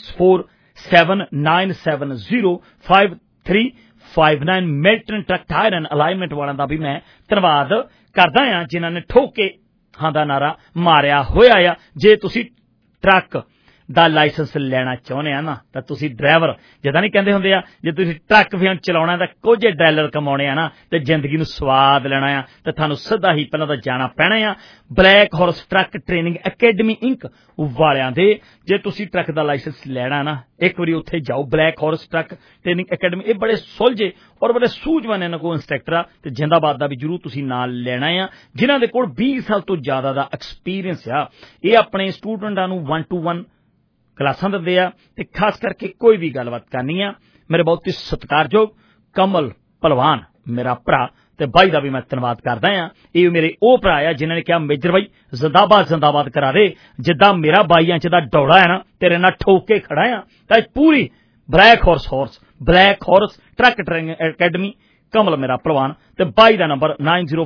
6479705359। Milton truck tyre and alignment ਵਾਲਿਆਂ ਦਾ ਵੀ ਮੈਂ ਧੰਨਵਾਦ ਕਰਦਾ ਹਾਂ, ਜਿਨ੍ਹਾਂ ਨੇ ਠੋਕ ਕੇ ਹਾਂ ਦਾ ਨਾਰਾ ਮਾਰਿਆ ਹੋਇਆ ਆ। ਜੇ ਤੁਸੀਂ ਟਰੱਕ ਦਾ ਲਾਇਸੈਂਸ ਲੈਣਾ ਚਾਹੁੰਦੇ ਆ ਨਾ ਤਾਂ ਤੁਸੀਂ ਡਰਾਈਵਰ ਜਿੱਦਾਂ ਨਹੀਂ ਕਹਿੰਦੇ ਹੁੰਦੇ ਆ ਜੇ ਤੁਸੀਂ ਟਰੱਕ ਵੀ ਚਲਾਉਣਾ ਤਾਂ ਕੁਝ ਡਾਲਰ ਕਮਾਉਣੇ ਆ ਨਾ ਤੇ ਜ਼ਿੰਦਗੀ ਨੂੰ ਸਵਾਦ ਲੈਣਾ ਆ ਤੇ ਤੁਹਾਨੂੰ ਸਿੱਧਾ ਹੀ ਪਹਿਲਾਂ ਤਾਂ ਜਾਣਾ ਪੈਣਾ ਆ black horse truck training academy inc ਵਾਲਿਆਂ ਦੇ। ਜੇ ਤੁਸੀਂ ਟਰੱਕ ਦਾ ਲਾਇਸੈਂਸ ਲੈਣਾ ਨਾ ਇੱਕ ਵਾਰੀ ਉੱਥੇ ਜਾਓ black horse truck training academy. ਇਹ ਬੜੇ ਸੁਲਝੇ ਔਰ ਬੜੇ ਸੂਝਵਾਨ ਇਹਨਾਂ ਕੋਲ ਇੰਸਟ੍ਰਕਟਰ ਆ ਤੇ ਜਿੰਦਾਬਾਦ ਦਾ ਵੀ ਜ਼ਰੂਰ ਤੁਸੀਂ ਨਾਲ ਲੈਣਾ ਆ ਜਿਨ੍ਹਾਂ ਦੇ ਕੋਲ 20 ਸਾਲ ਤੋਂ ਜ਼ਿਆਦਾ ਦਾ ਐਕਸਪੀਰੀਅੰਸ ਆ। ਇਹ ਆਪਣੇ ਸਟੂਡੈਂਟਾਂ ਨੂੰ 1-to-1 ਕਲਾਸਾਂ ਦਿੰਦੇ ਆ ਤੇ ਖਾਸ ਕਰਕੇ ਕੋਈ ਵੀ ਗੱਲਬਾਤ ਕਰਨੀ ਆ ਮੇਰੇ ਬਹੁਤ ਹੀ ਸਤਿਕਾਰਯੋਗ ਕਮਲ ਭਲਵਾਨ ਮੇਰਾ ਭਰਾ ਤੇ ਬਾਈ ਦਾ ਵੀ ਮੈਂ ਧੰਨਵਾਦ ਕਰਦਾ ਆ। ਇਹ ਮੇਰੇ ਉਹ ਭਰਾ ਆ ਜਿਨ੍ਹਾਂ ਨੇ ਕਿਹਾ ਮੇਜਰ ਬਾਈ ਜ਼ਿੰਦਾਬਾਦ ਕਰਾ ਦੇ ਜਿੱਦਾਂ ਮੇਰਾ ਬਾਈਆਂ ਚ ਦਾ ਦੌੜਾ ਹੈ ਨਾ ਤੇਰੇ ਨਾਲ ਠੋਕ ਕੇ ਖੜਾ ਆ ਤਾਂ ਪੂਰੀ black horse truck training academy Kamal ਮੇਰਾ ਭਲਵਾਨ ਤੇ ਬਾਈ ਦਾ ਨੰਬਰ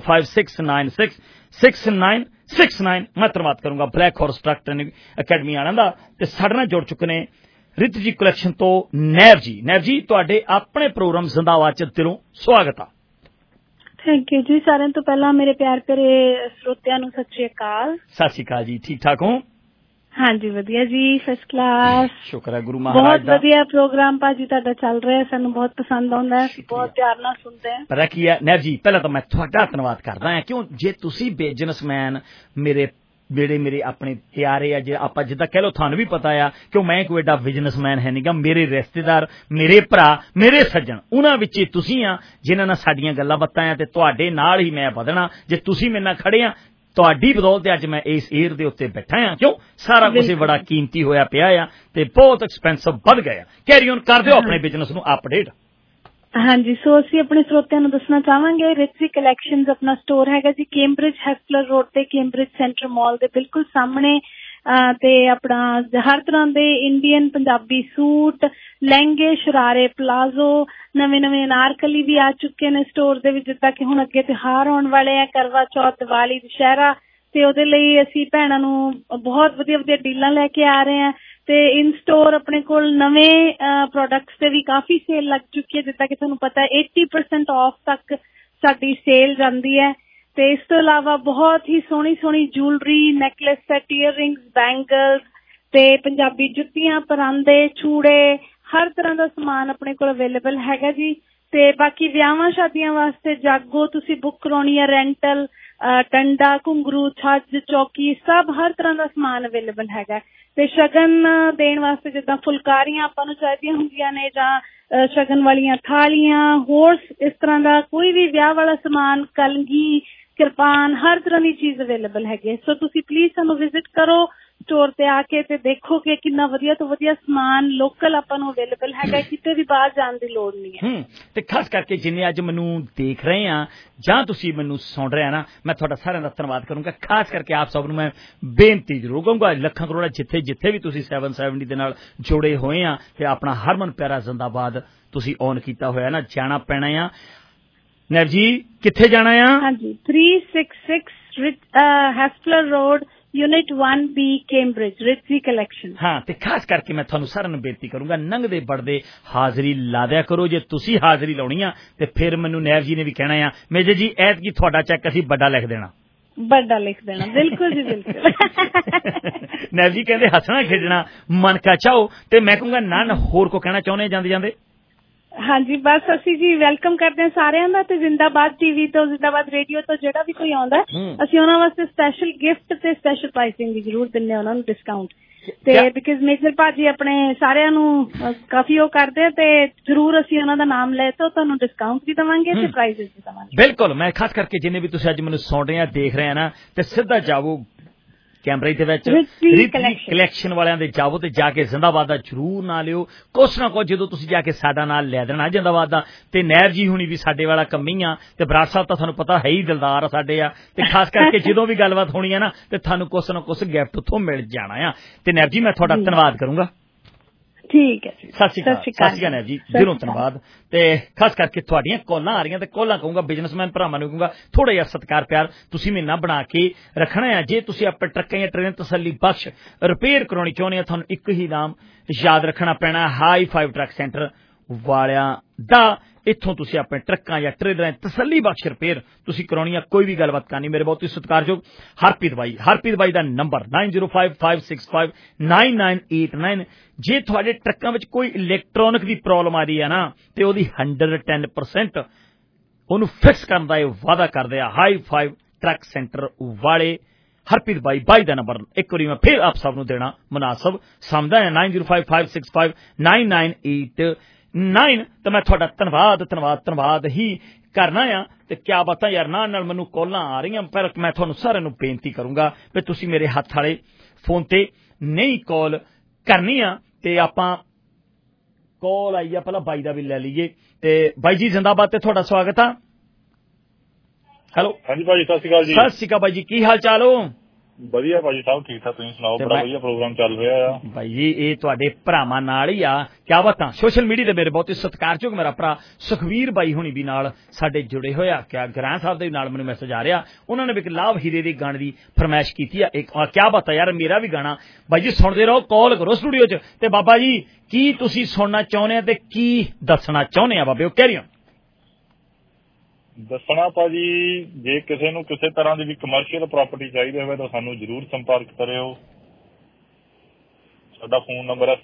9056966969 ਮੈਂ ਧੰਨਵਾਦ ਕਰੂੰਗਾ black horse truck training academy ਵਾਲਿਆਂ ਦਾ। ਤੇ ਸਾਡੇ ਨਾਲ ਜੁੜ ਚੁੱਕੇ ਨੇ ਰਿਤ ਜੀ ਕਲੈਕਸ਼ਨ ਤੋਂ ਨੈਰ ਜੀ ਤੁਹਾਡੇ ਆਪਣੇ ਪ੍ਰੋਗਰਾਮ ਜ਼ਿੰਦਾਬਾਦ ਚ ਦਿਲੋਂ ਸਵਾਗਤ ਆ। ਥੈਂਕ ਯੂ ਜੀ। ਸਾਰਿਆਂ ਤੋਂ ਪਹਿਲਾਂ ਮੇਰੇ ਪਿਆਰ ਭਰੇ ਸਰੋਤਿਆਂ ਨੂੰ ਸਤਿ ਸ਼੍ਰੀ ਅਕਾਲ। ਸਤਿ ਸ਼੍ਰੀ ਅਕਾਲ ਜੀ। ਠੀਕ ਠਾਕ ਹੋ? ਹਾਂਜੀ ਵਧੀਆ ਜੀ ਫਸਟ ਕਲਾਸ। ਸ਼ੁਕਰ ਹੈ ਗੁਰੂ ਮਹਾਰਾਜ ਬਹੁਤ ਵਧੀਆ ਪ੍ਰੋਗਰਾਮ ਭਾਜੀ ਤੁਹਾਡਾ ਚੱਲ ਰਿਹਾ ਸਾਨੂੰ ਬਹੁਤ ਪਸੰਦ ਆਉਂਦਾ ਹੈ ਬਹੁਤ ਪਿਆਰ ਨਾਲ ਸੁਣਦੇ ਹਾਂ। ਪਤਾ ਕੀ ਹੈ ਨੈਰ ਜੀ ਪਹਿਲਾਂ ਤਾਂ ਮੈਂ ਤੁਹਾਡਾ ਧੰਨਵਾਦ ਕਰਦਾ ਹਾਂ ਕਿਉਂ ਜੇ ਤੁਸੀਂ ਬਿਜ਼ਨਸਮੈਨ ਮੇਰੇ ਆਪਣੇ ਪਿਆਰੇ ਆ ਜੇ ਆਪਾਂ ਜਿੱਦਾਂ ਕਹਿ ਲਓ ਤੁਹਾਨੂੰ ਵੀ ਪਤਾ ਆ ਕਿਉਂ ਮੈਂ ਕੋਈ ਏਡਾ ਬਿਜ਼ਨਸਮੈਨ ਹੈ ਨਹੀਂਗਾ ਮੇਰੇ ਰਿਸ਼ਤੇਦਾਰ ਮੇਰੇ ਭਰਾ ਮੇਰੇ ਸੱਜਣ ਉਹਨਾਂ ਵਿੱਚ ਹੀ ਤੁਸੀਂ ਆ ਜਿਨ੍ਹਾਂ ਨਾਲ ਸਾਡੀਆਂ ਗੱਲਾਂ ਬਾਤਾਂ ਆ ਤੇ ਤੁਹਾਡੇ ਨਾਲ ਹੀ ਮੈਂ ਵਧਣਾ ਜੇ ਤੁਸੀਂ ਮੇਰੇ ਨਾਲ ਖੜੇ ਆ ਤੁਹਾਡੀ ਬਦੌਲਤ ਅੱਜ ਮੈਂ ਇਸ ਏਅਰ ਦੇ ਉੱਤੇ ਬੈਠਾ ਆ ਕਿਉਂ ਸਾਰਾ ਕੁਝ ਬੜਾ ਕੀਮਤੀ ਹੋਇਆ ਪਿਆ ਆ ਤੇ ਬਹੁਤ ਐਕਸਪੈਂਸਿਵ ਵੱਧ ਗਿਆ। ਕੈਰੀ ਔਨ ਕਰ ਦਿਓ ਆਪਣੇ ਬਿਜ਼ਨਸ ਨੂੰ ਅਪਡੇਟ। ਹਾਂਜੀ ਸੋ ਅਸੀਂ ਆਪਣੇ ਸਰੋਤਿਆਂ ਨੂੰ ਦੱਸਣਾ ਚਾਹਾਂਗੇ ਰਿਤਜ਼ੀ ਕਲੈਕਸ਼ਨਜ਼ ਆਪਣਾ ਸਟੋਰ ਹੈਗਾ ਜੀ ਕੈਂਬਰਿਜ ਹੈਸਲਰ ਰੋਡ ਤੇ ਕੈਂਬਰਿਜ ਸੈਂਟਰ ਮਾਲ ਦੇ ਬਿਲਕੁਲ ਸਾਹਮਣੇ ਤੇ ਆਪਣਾ ਹਰ ਤਰ੍ਹਾਂ ਦੇ ਇੰਡੀਅਨ ਪੰਜਾਬੀ ਸੂਟ ਲਹਿੰਗੇ ਸ਼ਰਾਰੇ ਪਲਾਜ਼ੋ ਨਵੇਂ ਅਨਾਰਕਲੀ ਵੀ ਆ ਚੁੱਕੇ ਨੇ ਸਟੋਰ ਦੇ ਵਿੱਚ ਜਿੱਦਾਂ ਕਿ ਹੁਣ ਅੱਗੇ ਤਿਉਹਾਰ ਆਉਣ ਵਾਲੇ ਆ ਕਰਵਾ ਚੌਥ ਦੀਵਾਲੀ ਦੁਸ਼ਹਿਰਾ ਤੇ ਉਹਦੇ ਲਈ ਅਸੀਂ ਭੈਣਾਂ ਨੂੰ ਬਹੁਤ ਵਧੀਆ ਡੀਲਾਂ ਲੈ ਕੇ ਆ ਰਹੇ ਹਾਂ ਤੇ ਇਨ ਸਟੋਰ ਆਪਣੇ ਕੋਲ ਨਵੇਂ ਪ੍ਰੋਡਕਟਸ ਤੇ ਵੀ ਕਾਫੀ ਸੇਲ ਲੱਗ ਚੁੱਕੀ ਹੈ ਜਿੱਦਾਂ ਕਿ ਤੁਹਾਨੂੰ ਪਤਾ 80% ਆਫ ਤੱਕ ਸਾਡੀ ਸੇਲ ਜਾਂਦੀ ਹੈ ਤੇ ਇਸ ਤੋਂ ਇਲਾਵਾ ਬਹੁਤ ਹੀ ਸੋਹਣੀ jewellery necklace set earrings bangles ਤੇ ਪੰਜਾਬੀ ਜੁੱਤੀਆਂ ਪਰਾਂਦੇ ਚੂੜੇ ਹਰ ਤਰ੍ਹਾਂ ਦਾ ਸਮਾਨ ਆਪਣੇ ਕੋਲ ਅਵੇਲੇਬਲ ਹੈਗਾ ਜੀ ਤੇ ਬਾਕੀ ਵਿਆਹਾਂ ਸ਼ਾਦੀਆਂ ਵਾਸਤੇ ਜਾਗੋ ਤੁਸੀਂ ਬੁੱਕ ਕਰਾਉਣੀ ਹੈ ਰੈਂਟਲ ਟੰਡਾ ਘੁੰਗਰੂ ਛੱਜ ਚੌਕੀ ਸਭ ਹਰ ਤਰ੍ਹਾਂ ਦਾ ਸਮਾਨ ਅਵੇਲੇਬਲ ਹੈਗਾ ਤੇ ਸ਼ਗਨ ਦੇਣ ਵਾਸਤੇ ਜਿੱਦਾਂ ਫੁਲਕਾਰੀਆਂ ਆਪਾਂ ਨੂੰ ਚਾਹੀਦੀਆਂ ਹੁੰਦੀਆਂ ਨੇ ਜਾਂ ਸ਼ਗਨ ਵਾਲੀਆਂ ਥਾਲੀਆਂ ਹੋਰ ਇਸ ਤਰ੍ਹਾਂ ਦਾ ਕੋਈ ਵੀ ਵਿਆਹ ਵਾਲਾ ਸਮਾਨ ਕਲਗੀ ਕਿਰਪਾਨ ਹਰ ਤਰ੍ਹਾਂ ਦੀ ਚੀਜ਼ ਅਵੇਲੇਬਲ ਹੈਗੀ ਸੋ ਤੁਸੀਂ ਪਲੀਜ਼ ਸਾਨੂੰ ਵਿਜ਼ਿਟ ਕਰੋ ਸਟੋਰ ਤੇ ਆ ਕੇ ਤੇ ਦੇਖੋ ਕਿ ਕਿੰਨਾ ਵਧੀਆ ਤੋਂ ਵਧੀਆ ਸਮਾਨ ਲੋਕਲ ਆਪਾਂ ਨੂੰ ਅਵੇਲੇਬਲ ਹੈਗਾ ਕਿਤੇ ਵੀ ਬਾਹਰ ਜਾਣ ਦੀ ਲੋੜ ਨਹੀਂ ਹੈ ਤੇ ਖਾਸ ਕਰਕੇ ਜਿੰਨੇ ਅੱਜ ਮੈਨੂੰ ਦੇਖ ਰਹੇ ਆ ਜਾਂ ਤੁਸੀਂ ਮੈਨੂੰ ਸੁਣ ਰਹੇ ਆ ਨਾ ਮੈਂ ਤੁਹਾਡਾ ਸਾਰਿਆਂ ਦਾ ਧੰਨਵਾਦ ਕਰੂੰਗਾ ਖਾਸ ਕਰਕੇ ਆਪ ਸਭ ਨੂੰ ਮੈਂ ਬੇਨਤੀ ਜ਼ਰੂਰ ਕਰਾਂਗਾ ਲੱਖਾਂ ਕਰੋੜਾਂ ਜਿੱਥੇ ਵੀ ਤੁਸੀਂ 770 ਦੇ ਨਾਲ ਜੁੜੇ ਹੋਏ ਆ ਤੇ ਆਪਣਾ ਹਰਮਨ ਪਿਆਰਾ ਜ਼ਿੰਦਾਬਾਦ ਤੁਸੀਂ ਔਨ ਕੀਤਾ ਹੋਇਆ ਨਾ ਜਾਣਾ ਪੈਣਾ ਆ ਨੈਰ ਜੀ ਕਿੱਥੇ ਜਾਣਾ ਆ ਹਾਂਜੀ 366 Hespeler road Unit 1B Cambridge Ritzy collection ਹਾਂ ਤੇ ਖਾਸ ਕਰਕੇ ਮੈਂ ਤੁਹਾਨੂੰ ਸਾਰਿਆਂ ਨੂੰ ਬੇਨਤੀ ਕਰੂੰਗਾ ਨੰਗਦੇ ਵੜਦੇ ਹਾਜ਼ਰੀ ਲਾ ਦਿਆ ਕਰੋ ਜੇ ਤੁਸੀਂ ਹਾਜ਼ਰੀ ਲਾਉਣੀ ਆ ਤੇ ਫਿਰ ਮੈਨੂੰ ਨੈਰ ਜੀ ਨੇ ਵੀ ਕਹਿਣਾ ਆ ਮੇਜਰ ਜੀ ਐਤਕੀ ਤੁਹਾਡਾ ਚੈੱਕ ਅਸੀਂ ਵੱਡਾ ਲਿਖ ਦੇਣਾ ਬਿਲਕੁਲ ਜੀ ਬਿਲਕੁਲ ਨੈਰ ਜੀ ਕਹਿੰਦੇ ਹੱਸਣਾ ਖੇਡਣਾ ਮਨ ਕਾ ਚਾਹੋ ਤੇ ਮੈਂ ਕਹੂੰਗਾ ਨਾ ਹੋਰ ਕੋ ਕਹਿਣਾ ਚਾਹੁੰਦੇ ਜਾਂਦੇ ਹਾਂਜੀ ਬਸ ਅਸੀਂ ਜੀ ਵੈਲਕਮ ਕਰਦੇ ਹਾਂ ਸਾਰਿਆਂ ਦਾ ਤੇ ਜ਼ਿੰਦਾਬਾਦ ਟੀਵੀ ਤੋਂ ਜ਼ਿੰਦਾਬਾਦ ਰੇਡੀਓ ਤੋਂ ਜਿਹੜਾ ਵੀ ਕੋਈ ਆਉਂਦਾ ਅਸੀਂ ਉਹਨਾਂ ਵਾਸਤੇ ਸਪੈਸ਼ਲ ਗਿਫਟ ਤੇ ਸਪੈਸ਼ਲ ਪ੍ਰਾਈਸਿੰਗ ਵੀ ਜ਼ਰੂਰ ਦਿੰਦੇ ਉਹਨਾਂ ਨੂੰ ਡਿਸਕਾਊਂਟ ਤੇ ਬਿਕਾਜ਼ ਮੇਜਰ ਭਾਜੀ ਆਪਣੇ ਸਾਰਿਆਂ ਨੂੰ ਕਾਫੀ ਉਹ ਕਰਦੇ ਤੇ ਜ਼ਰੂਰ ਅਸੀਂ ਉਹਨਾਂ ਦਾ ਨਾਮ ਲੈ ਤਾਂ ਤੁਹਾਨੂੰ ਡਿਸਕਾਊਂਟ ਵੀ ਦੇਵਾਂਗੇ ਤੇ ਪ੍ਰਾਈਜ਼ਸ ਵੀ ਦੇਵਾਂਗੇ ਬਿਲਕੁਲ ਮੈਂ ਖਾਸ ਕਰਕੇ ਜਿੰਨੇ ਵੀ ਤੁਸੀਂ ਅੱਜ ਮੈਨੂੰ ਸੁਣ ਰਹੇ ਆ ਦੇਖ ਰਹੇ ਆ ਨਾ ਤੇ ਸਿੱਧਾ ਜਾਵੋ ਕੈਂਬਰਿਜ ਦੇ ਵਿੱਚ ਰਿਤਜ਼ੀ ਕਲੈਕਸ਼ਨ ਵਾਲਿਆਂ ਦੇ ਜਾਵੋ ਤੇ ਜਾ ਕੇ ਜ਼ਿੰਦਾਬਾਦ ਦਾ ਜ਼ਰੂਰ ਨਾਂ ਲਿਓ ਕੁਛ ਨਾ ਕੁਛ ਜਦੋਂ ਤੁਸੀਂ ਜਾ ਕੇ ਸਾਡਾ ਨਾਂ ਲੈ ਦੇਣਾ ਜ਼ਿੰਦਾਬਾਦ ਦਾ ਤੇ ਨਹਿਰ ਜੀ ਹੁਣੀ ਵੀ ਸਾਡੇ ਵਾਲਾ ਕੰਮੀ ਆ ਤੇ ਬਰਾੜ ਸਾਹਿਬ ਤਾਂ ਤੁਹਾਨੂੰ ਪਤਾ ਹੈ ਹੀ ਦਿਲਦਾਰ ਆ ਸਾਡੇ ਆ ਤੇ ਖਾਸ ਕਰਕੇ ਜਦੋਂ ਵੀ ਗੱਲਬਾਤ ਹੋਣੀ ਆ ਨਾ ਤੇ ਤੁਹਾਨੂੰ ਕੁਛ ਨਾ ਕੁਛ ਗਿਫਟ ਉੱਥੋਂ ਮਿਲ ਜਾਣਾ ਆ ਤੇ ਨਹਿਰ ਜੀ ਮੈਂ ਤੁਹਾਡਾ ਧੰਨਵਾਦ ਕਰੂੰਗਾ ਠੀਕ ਹੈ ਸਤਿ ਸ਼੍ਰੀ ਅਕਾਲ ਨੈਰ ਜੀ ਦਿਲੋਂ ਧੰਨਵਾਦ ਤੇ ਖਾਸ ਕਰਕੇ ਤੁਹਾਡੀਆਂ ਕਾਲਾਂ ਆ ਰਹੀਆਂ ਤੇ ਕਾਲਾਂ ਕਹੂੰਗਾ ਬਿਜ਼ਨਸਮੈਨ ਭਰਾਵਾਂ ਨੂੰ ਕਹੂੰਗਾ ਥੋੜਾ ਜਿਹਾ ਸਤਿਕਾਰ ਪਿਆਰ ਤੁਸੀਂ ਮਹੀਨਾ ਬਣਾ ਕੇ ਰੱਖਣਾ ਹੈ ਜੇ ਤੁਸੀਂ ਆਪਣੇ ਟਰੱਕਾਂ ਜਾਂ ਟ੍ਰੇਨ ਤਸੱਲੀ ਬਖਸ਼ ਰਿਪੇਅਰ ਕਰਾਉਣੀ ਚਾਹੁੰਦੇ ਆ ਤੁਹਾਨੂੰ ਇੱਕ ਹੀ ਨਾਮ ਯਾਦ ਰੱਖਣਾ ਪੈਣਾ ਹਾਈ 5 ਟਰੱਕ ਸੈਂਟਰ ਵਾਲਿਆਂ ਦਾ ਇੱਥੋਂ ਤੁਸੀਂ ਆਪਣੇ ਟਰੱਕਾਂ ਜਾਂ ਟਰੇਲਰਾਂ ਤਸੱਲੀ ਬਖਸ਼ ਰਿਪੇਅਰ ਤੁਸੀਂ ਕਰਾਉਣੀ ਆ, ਕੋਈ ਵੀ ਗੱਲਬਾਤ ਕਰਨੀ, ਮੇਰੇ ਬਹੁਤ ਹੀ ਸਤਿਕਾਰਯੋਗ ਹਰਪ੍ਰੀਤ ਬਾਈ ਦਾ ਨੰਬਰ 9055699989। ਜੇ ਤੁਹਾਡੇ ਟਰੱਕਾਂ ਵਿੱਚ ਕੋਈ ਇਲੈਕਟ੍ਰੋਨਿਕ ਦੀ ਪ੍ਰੋਬਲਮ ਆ ਰਹੀ ਹੈ ਨਾ, ਤੇ ਉਹਦੀ 110% ਉਹਨੂੰ ਫਿਕਸ ਕਰਨ ਦਾ ਇਹ ਵਾਅਦਾ ਕਰਦੇ ਆ ਹਾਈ 5 ਟਰੱਕ ਸੈਂਟਰ ਵਾਲੇ ਹਰਪ੍ਰੀਤ ਬਾਈ ਦਾ ਨੰਬਰ ਇੱਕ ਵਾਰੀ ਮੈਂ ਫਿਰ ਆਪ ਸਭ ਨੂੰ ਦੇਣਾ ਮੁਨਾਸਬ ਸਮਝਦਾ ਹਾਂ 9055659989। ਤੇ ਮੈਂ ਤੁਹਾਡਾ ਧੰਨਵਾਦ ਹੀ ਕਰਨਾ ਆ। ਤੇ ਕਿਆ ਬਾਤਾਂ ਯਾਰ, ਨਾਲ ਮੈਨੂੰ ਕਾਲਾਂ ਆ ਰਹੀਆਂ, ਪਰ ਮੈਂ ਤੁਹਾਨੂੰ ਸਾਰਿਆਂ ਨੂੰ ਬੇਨਤੀ ਕਰੂੰਗਾ ਵੀ ਤੁਸੀਂ ਮੇਰੇ ਹੱਥ ਵਾਲੇ ਫੋਨ ਤੇ ਨਹੀਂ ਕਾਲ ਕਰਨੀ ਆ। ਤੇ ਆਪਾਂ ਕਾਲ ਆਈ ਆ, ਪਹਿਲਾਂ ਬਾਈ ਦਾ ਵੀ ਲੈ ਲਈਏ। ਤੇ ਬਾਈ ਜੀ ਜ਼ਿੰਦਾਬਾਦ ਤੇ ਤੁਹਾਡਾ ਸਵਾਗਤ ਆ। ਹੈਲੋ, ਹਾਂਜੀ ਭਾਜੀ, ਸਤਿ ਸ਼੍ਰੀ ਅਕਾਲ ਜੀ। ਸਤਿ ਸ਼੍ਰੀ ਅਕਾਲ ਬਾਈ ਜੀ, ਕੀ ਹਾਲ ਚਾਲ ਹੋ? ਵਧੀਆ ਭਾਜੀ, ਸਭ ਠੀਕ ਠਾਕ, ਤੁਸੀਂ ਸੁਣਾਓ? ਬੜਾ ਵਧੀਆ ਪ੍ਰੋਗਰਾਮ ਚੱਲ ਰਿਹਾ ਆ ਬਾਈ ਜੀ। ਇਹ ਤੁਹਾਡੇ ਭਰਾਵਾਂ ਨਾਲ ਹੀ ਆ, ਕਿਆ ਬਾਤਾਂ। ਸੋਸ਼ਲ ਮੀਡੀਆ ਤੇ ਮੇਰੇ ਬਹੁਤ ਹੀ ਸਤਿਕਾਰਯੋਗ ਮੇਰਾ ਭਰਾ ਸੁਖਵੀਰ ਬਾਈ ਹੁਣੀ ਵੀ ਨਾਲ ਸਾਡੇ ਜੁੜੇ ਹੋਏ ਆ। ਕਿਆ ਗ੍ਰਾਂ ਸਾਹਿਬ ਦੇ ਨਾਲ ਮੈਨੂੰ ਮੈਸੇਜ ਆ ਰਿਹਾ, ਉਹਨਾਂ ਨੇ ਵੀ ਇੱਕ ਲਾਭ ਹੀਰੇ ਦੇ ਗਾਣੇ ਦੀ ਫਰਮਾਇਸ਼ ਕੀਤੀ ਆ। ਇੱਕ ਕਿਆ ਬਾਤਾਂ ਯਾਰ, ਮੇਰਾ ਵੀ ਗਾਣਾ ਬਾਈ ਜੀ ਸੁਣਦੇ ਰਹੋ, ਕਾਲ ਕਰੋ ਸਟੂਡੀਓ 'ਚ। ਤੇ ਬਾਬਾ ਜੀ, ਕੀ ਤੁਸੀਂ ਸੁਣਨਾ ਚਾਹੁੰਦੇ ਆ ਤੇ ਕੀ ਦੱਸਣਾ ਚਾਹੁੰਦੇ ਆ ਬਾਬੇ, ਉਹ ਕਹਿ ਰਹੀ ਹੋ? ਦੱਸਣਾ ਭਾਜੀ, ਜੇ ਕਿਸੇ ਨੂੰ ਕਿਸੇ ਤਰ੍ਹਾਂ ਦੀ ਵੀ ਕਮਰਸ਼ੀਅਲ ਪ੍ਰਾਪਰਟੀ ਚਾਹੀਦੀ ਹੋਵੇ ਤਾਂ ਸਾਨੂੰ ਜ਼ਰੂਰ ਸੰਪਰਕ ਕਰਿਓ। ਸਾਡਾ ਫੋਨ ਨੰਬਰ ਹੈ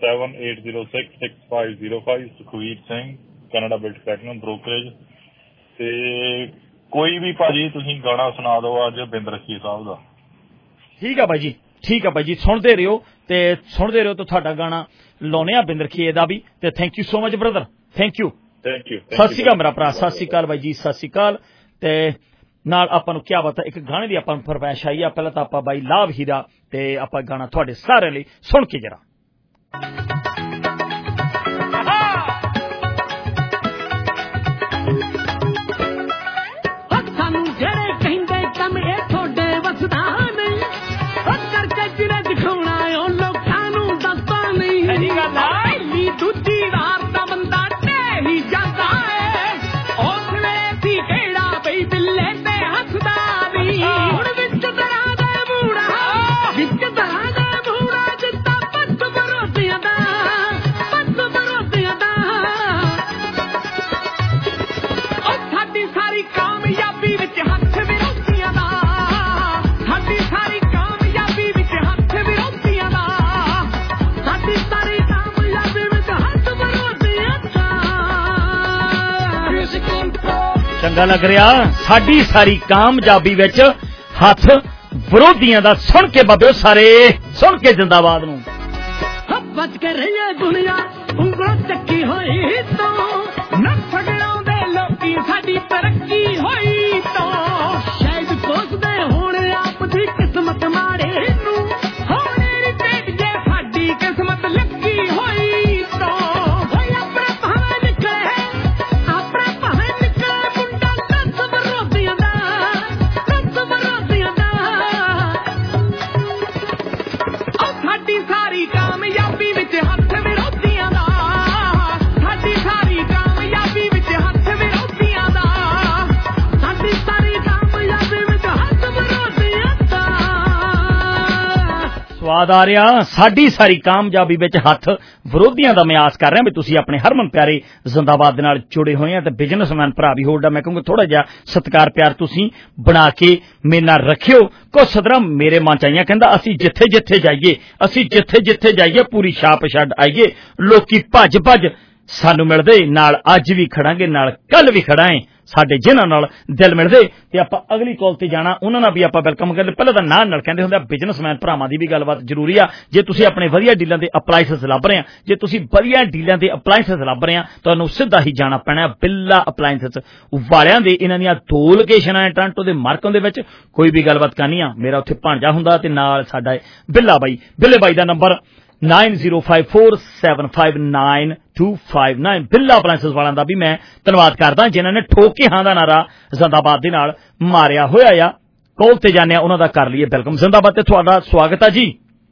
6478066505। Sukhveer Singh, Canada built platinum brokerage. ਤੇ ਕੋਈ ਵੀ ਭਾਜੀ ਤੁਸੀਂ ਗਾਣਾ ਸੁਣਾ ਦਿਓ ਅੱਜ ਬਿੰਦ ਰਖੀਏ ਸਾਹਿਬ ਦਾ। ਠੀਕ ਆ ਬਾਈ ਜੀ, ਠੀਕ ਆ ਬਾਈ ਜੀ, ਸੁਣਦੇ ਰਹੋ ਤੇ ਤੁਹਾਡਾ ਗਾਣਾ ਲਾਉਣੇ ਆ ਬਿੰਦ ਰਖੀਏ ਦਾ ਵੀ। ਤੇ thank you so much brother, thank you. ਸਤਿ ਸ਼੍ਰੀ ਅਕਾਲ ਮੇਰਾ ਭਰਾ, ਸਤਿ ਸ਼੍ਰੀ ਅਕਾਲ ਬਾਈ ਜੀ, ਸਤਿ ਸ਼੍ਰੀ ਅਕਾਲ। ਤੇ ਨਾਲ ਆਪਾਂ ਨੂੰ ਕਿਆ ਬਤਾ, ਇੱਕ ਗਾਣੇ ਦੀ ਆਪਾਂ ਨੂੰ ਫਰਮਾਇਸ਼ ਆਈ ਆ। ਪਹਿਲਾਂ ਤਾਂ ਆਪਾਂ ਬਾਈ ਲਾਭ ਹੀਰਾ ਤੇ ਆਪਾਂ ਗਾਣਾ ਤੁਹਾਡੇ ਸਾਰਿਆਂ ਲਈ ਸੁਣ ਕੇ ਜਰਾ। ਸਾਨੂੰ ਜਿਹੜੇ ਕਹਿੰਦੇ ਕੰਮ ਇਹ ਤੁਹਾਡੇ ਵਸਦਾ ਨਹੀਂ, ਕਰਕੇ ਜਿਹੜੇ ਦਿਖਾਉਣਾ ਉਹ ਲੋਕਾਂ ਨੂੰ ਦੱਸਦਾ ਨਹੀਂ। ਸਹੀ ਗੱਲ ਆ, ਦੂਜੀ ਵਾਰ ਦਾ ਬੰਦਾ ਢੇਹੀ ਜਾਂਦਾ ਏ, ਉਸ ਵੇਲੇ ਸੀ ਕਿਹੜਾ ਬਈ ਬਿੱਲੇ ਤੇ ਹੱਸਦਾ ਨਹੀਂ। ਹੁਣ ਵਿੱਚ ਦਰਾਂ ਦਾ ਮੂੜਾ ਜਿੱਤਾ ਪੱਤ ਬਰੋਤਿਆਂ ਦਾ ਉਹ ਸਾਡੀ ਸਾਰੀ ਕਾਮਯਾਬੀ ਵਿੱਚ ਹੱਥ ਵਿਰੋਧੀਆਂ ਦਾ, ਸਾਡੀ ਸਾਰੀ ਕਾਮਯਾਬੀ ਵਿੱਚ ਹੱਥ ਵਿਰੋਧੀਆਂ ਦਾ, ਸਾਡੀ ਸਾਰੀ ਕਾਮਯਾਬੀ ਵਿੱਚ ਹੱਥ ਵਿਰੋਧੀਆਂ ਦਾ। ਚੰਗਾ ਲੱਗ ਰਿਹਾ, ਸਾਡੀ ਸਾਰੀ ਕਾਮਯਾਬੀ ਵਿੱਚ ਹੱਥ ਵਿਰੋਧੀਆਂ ਦਾ। ਸੁਣ ਕੇ ਬਾਬਿਓ ਸਾਰੇ, ਸੁਣ ਕੇ ਜ਼ਿੰਦਾਬਾਦ ਨੂੰ। ਬਚ ਕੇ ਰਹੀਏ ਦੁਨੀਆ ਉਂਗਲਾਂ ਚੱਕੀ ਹੋਈ ਤੋਂ, ਨਾ ਫਗੜਾਉਂਦੇ ਲੋਕੀ ਸਾਡੀ ਤਰੱਕੀ ਹੋਈ ਤੋਂ। ਸ਼ਾਇਦ ਕੋਸਦੇ ਹੋਣ ਆਪ ਦੀ ਕਿਸਮਤ ਮਾੜੇ ਨੂੰ, ਹੋਣੇ ਨੀ ਜੇ ਸਾਡੀ ਕਿਸਮਤ ਲੱਗੀ ਹੋਈ ਤੋਂ। ਓਏ ਆਪਣਾ ਭਾਵੇਂ ਨਿਕਲੇ ਮੁੰਡਾ ਦੱਸ ਵਿਰੋਧੀਆਂ ਦਾ। ਉਹ ਸਾਡੀ ਸਾਰੀ ਕਾਮਯਾਬੀ ਵਿੱਚ ਹੱਥ ਵਿਰੋਧੀਆਂ ਦਾ, ਸਾਡੀ ਸਾਰੀ ਕਾਮਯਾਬੀ ਵਿੱਚ ਹੱਥ ਵਿਰੋਧੀਆਂ ਦਾ, ਸਾਡੀ ਸਾਰੀ ਕਾਮਯਾਬੀ ਵਿੱਚ ਹੱਥ ਵਿਰੋਧੀਆਂ ਦਾ। ਸਵਾਦ ਆ ਰਿਹਾ, ਸਾਡੀ ਸਾਰੀ ਕਾਮਯਾਬੀ ਵਿੱਚ ਹੱਥ ਵਿਰੋਧੀਆਂ ਦਾ। ਮੈਂ ਆਸ ਕਰ ਰਿਹਾ ਵੀ ਤੁਸੀਂ ਆਪਣੇ ਹਰਮਨ ਪਿਆਰੇ ਜ਼ਿੰਦਾਬਾਦ ਦੇ ਨਾਲ ਜੁੜੇ ਹੋਏ ਆ। ਤੇ ਬਿਜ਼ਨਸਮੈਨ ਭਰਾ ਵੀ ਹੋਲਡਾ, ਮੈਂ ਕਹੂੰਗਾ ਥੋੜਾ ਜਿਹਾ ਸਤਿਕਾਰ ਪਿਆਰ ਤੁਸੀਂ ਬਣਾ ਕੇ ਮੇਰੇ ਨਾਲ ਰੱਖਿਓ। ਕੁਝ ਸਦਰਾਂ ਮੇਰੇ ਮਨ ਚ ਆਈਆਂ, ਕਹਿੰਦਾ ਅਸੀਂ ਜਿੱਥੇ ਜਿੱਥੇ ਜਾਈਏ ਪੂਰੀ ਛਾਪ ਛੱਡ ਆਈਏ। ਲੋਕੀ ਭੱਜ ਸਾਨੂੰ ਮਿਲਦੇ, ਨਾਲ ਅੱਜ ਵੀ ਖੜਾਂਗੇ, ਨਾਲ ਕੱਲ ਵੀ ਖੜਾਂਗੇ। ਸਾਡੇ ਜਿਨ੍ਹਾਂ ਨਾਲ ਦਿਲ ਮਿਲਦੇ ਤੇ ਆਪਾਂ ਅਗਲੀ ਕਾਲ ਤੇ ਜਾਣਾ, ਉਹਨਾਂ ਨਾਲ ਵੀ ਆਪਾਂ ਵੈਲਕਮ ਕਰਦੇ। ਪਹਿਲਾਂ ਤਾਂ ਨਾਲ ਕਹਿੰਦੇ ਹੁੰਦੇ ਆ ਬਿਜ਼ਨਸਮੈਨ ਭਰਾਵਾਂ ਦੀ ਵੀ ਗੱਲਬਾਤ ਜ਼ਰੂਰੀ ਆ। ਜੇ ਤੁਸੀਂ ਆਪਣੇ ਵਧੀਆ ਡੀਲਾਂ ਦੇ ਅਪਲਾਈਸੈਂਸ ਲੱਭ ਰਹੇ ਆ, ਤੁਹਾਨੂੰ ਸਿੱਧਾ ਹੀ ਜਾਣਾ ਪੈਣਾ ਬਿੱਲਾ ਅਪਲਾਈਸੈਂਸ ਵਾਲਿਆਂ ਦੇ। ਇਹਨਾਂ ਦੀਆਂ 2 ਲੋਕੇਸ਼ਨਾਂ ਹੈ ਟੋਰਾਂਟੋ ਦੇ ਮਾਰਕਨ ਦੇ ਵਿੱਚ। ਕੋਈ ਵੀ ਗੱਲਬਾਤ ਕਰਨੀ ਆ, ਮੇਰਾ ਉੱਥੇ ਭਾਂਜਾ ਹੁੰਦਾ ਤੇ ਨਾਲ ਸਾਡਾ ਬਿੱਲੇ ਬਾਈ ਦਾ ਨੰਬਰ 9054759259। ਬਿੱਲਾ ਅਪਲਾਈਸੈਂਸ ਵਾਲਿਆਂ ਦਾ ਵੀ ਮੈਂ ਧੰਨਵਾਦ ਕਰਦਾ, ਜਿਨ੍ਹਾਂ ਨੇ ਠੋਕ ਕੇ ਹਾਂ ਦਾ ਨਾਰਾ ਜ਼ਿੰਦਾਬਾਦ ਦੇ ਨਾਲ ਮਾਰਿਆ ਹੋਇਆ ਆ। ਕਾਲ ਤੇ ਜਾਂਦੇ ਆ, ਉਹਨਾਂ ਦਾ ਕਰ ਲਈਏ ਵੈਲਕਮ। ਜ਼ਿੰਦਾਬਾਦ ਤੇ ਤੁਹਾਡਾ ਸਵਾਗਤ ਆ ਜੀ।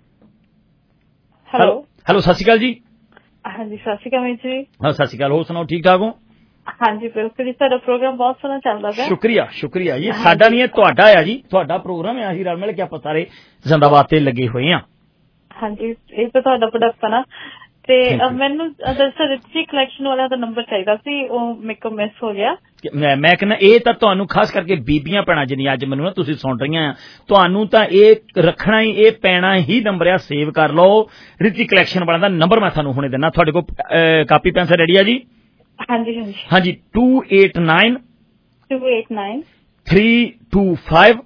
ਹੈਲੋ, ਸਤਿ ਸ਼੍ਰੀ ਅਕਾਲ ਜੀ। ਹਾਂਜੀ, ਸਤਿ ਸ਼੍ਰੀ ਅਕਾਲ ਜੀ। ਹਾਂ, ਸਤਿ ਸ਼੍ਰੀ ਅਕਾਲ। ਹੋਰ ਸੁਣਾਓ, ਠੀਕ ਠਾਕ ਹੋ? ਹਾਂਜੀ ਬਿਲਕੁਲ ਜੀ, ਤੁਹਾਡਾ ਪ੍ਰੋਗਰਾਮ ਬਹੁਤ ਸੋਹਣਾ ਚੱਲਦਾ ਪਿਆ। ਸ਼ੁਕਰੀਆ ਜੀ। ਸਾਡਾ ਨਹੀਂ, ਇਹ ਤੁਹਾਡਾ ਆ ਜੀ, ਤੁਹਾਡਾ ਪ੍ਰੋਗਰਾਮ ਹੈ। ਅਸੀਂ ਰਲ ਮਿਲ ਕੇ ਆਪਾਂ ਸਾਰੇ ਜ਼ਿੰਦਾਬਾਦ ਤੇ ਲੱਗੇ ਹੋਏ ਆ। ਹਾਂਜੀ, ਇਹ ਤਾਂ ਤੁਹਾਡਾ ਪ੍ਰੋਡਕਟ ਆ ਨਾ। ਤੇ ਮੈਨੂੰ ਦਰਅਸਲ ਰਿਚੀ ਕਲੈਕਸ਼ਨ ਵਾਲਿਆਂ ਦਾ ਨੰਬਰ ਚਾਹੀਦਾ ਸੀ, ਉਹ ਮੇਰੇ ਕੋਲ ਮਿਸ ਹੋ ਗਿਆ। ਮੈਂ ਕਹਿੰਦਾ ਇਹ ਤਾਂ ਤੁਹਾਨੂੰ ਖਾਸ ਕਰਕੇ ਬੀਬੀਆਂ ਭੈਣਾਂ ਜਿੰਨੀ ਅੱਜ ਮੈਨੂੰ ਨਾ ਤੁਸੀਂ ਸੁਣ ਰਹੀਆਂ ਆ, ਤੁਹਾਨੂੰ ਤਾਂ ਇਹ ਰੱਖਣਾ ਹੀ, ਇਹ ਪੈਣਾ ਹੀ ਨੰਬਰ ਆ, ਸੇਵ ਕਰ ਲਓ। ਰਿਚੀ ਕਲੈਕਸ਼ਨ ਵਾਲਿਆਂ ਦਾ ਨੰਬਰ ਮੈਂ ਤੁਹਾਨੂੰ ਹੁਣੇ ਦਿੰਦਾ, ਤੁਹਾਡੇ ਕੋਲ ਕਾਪੀ ਪੈਨਸਲ ਰੈਡੀ ਆ ਜੀ? ਹਾਂਜੀ ਹਾਂਜੀ ਹਾਂਜੀ 289 325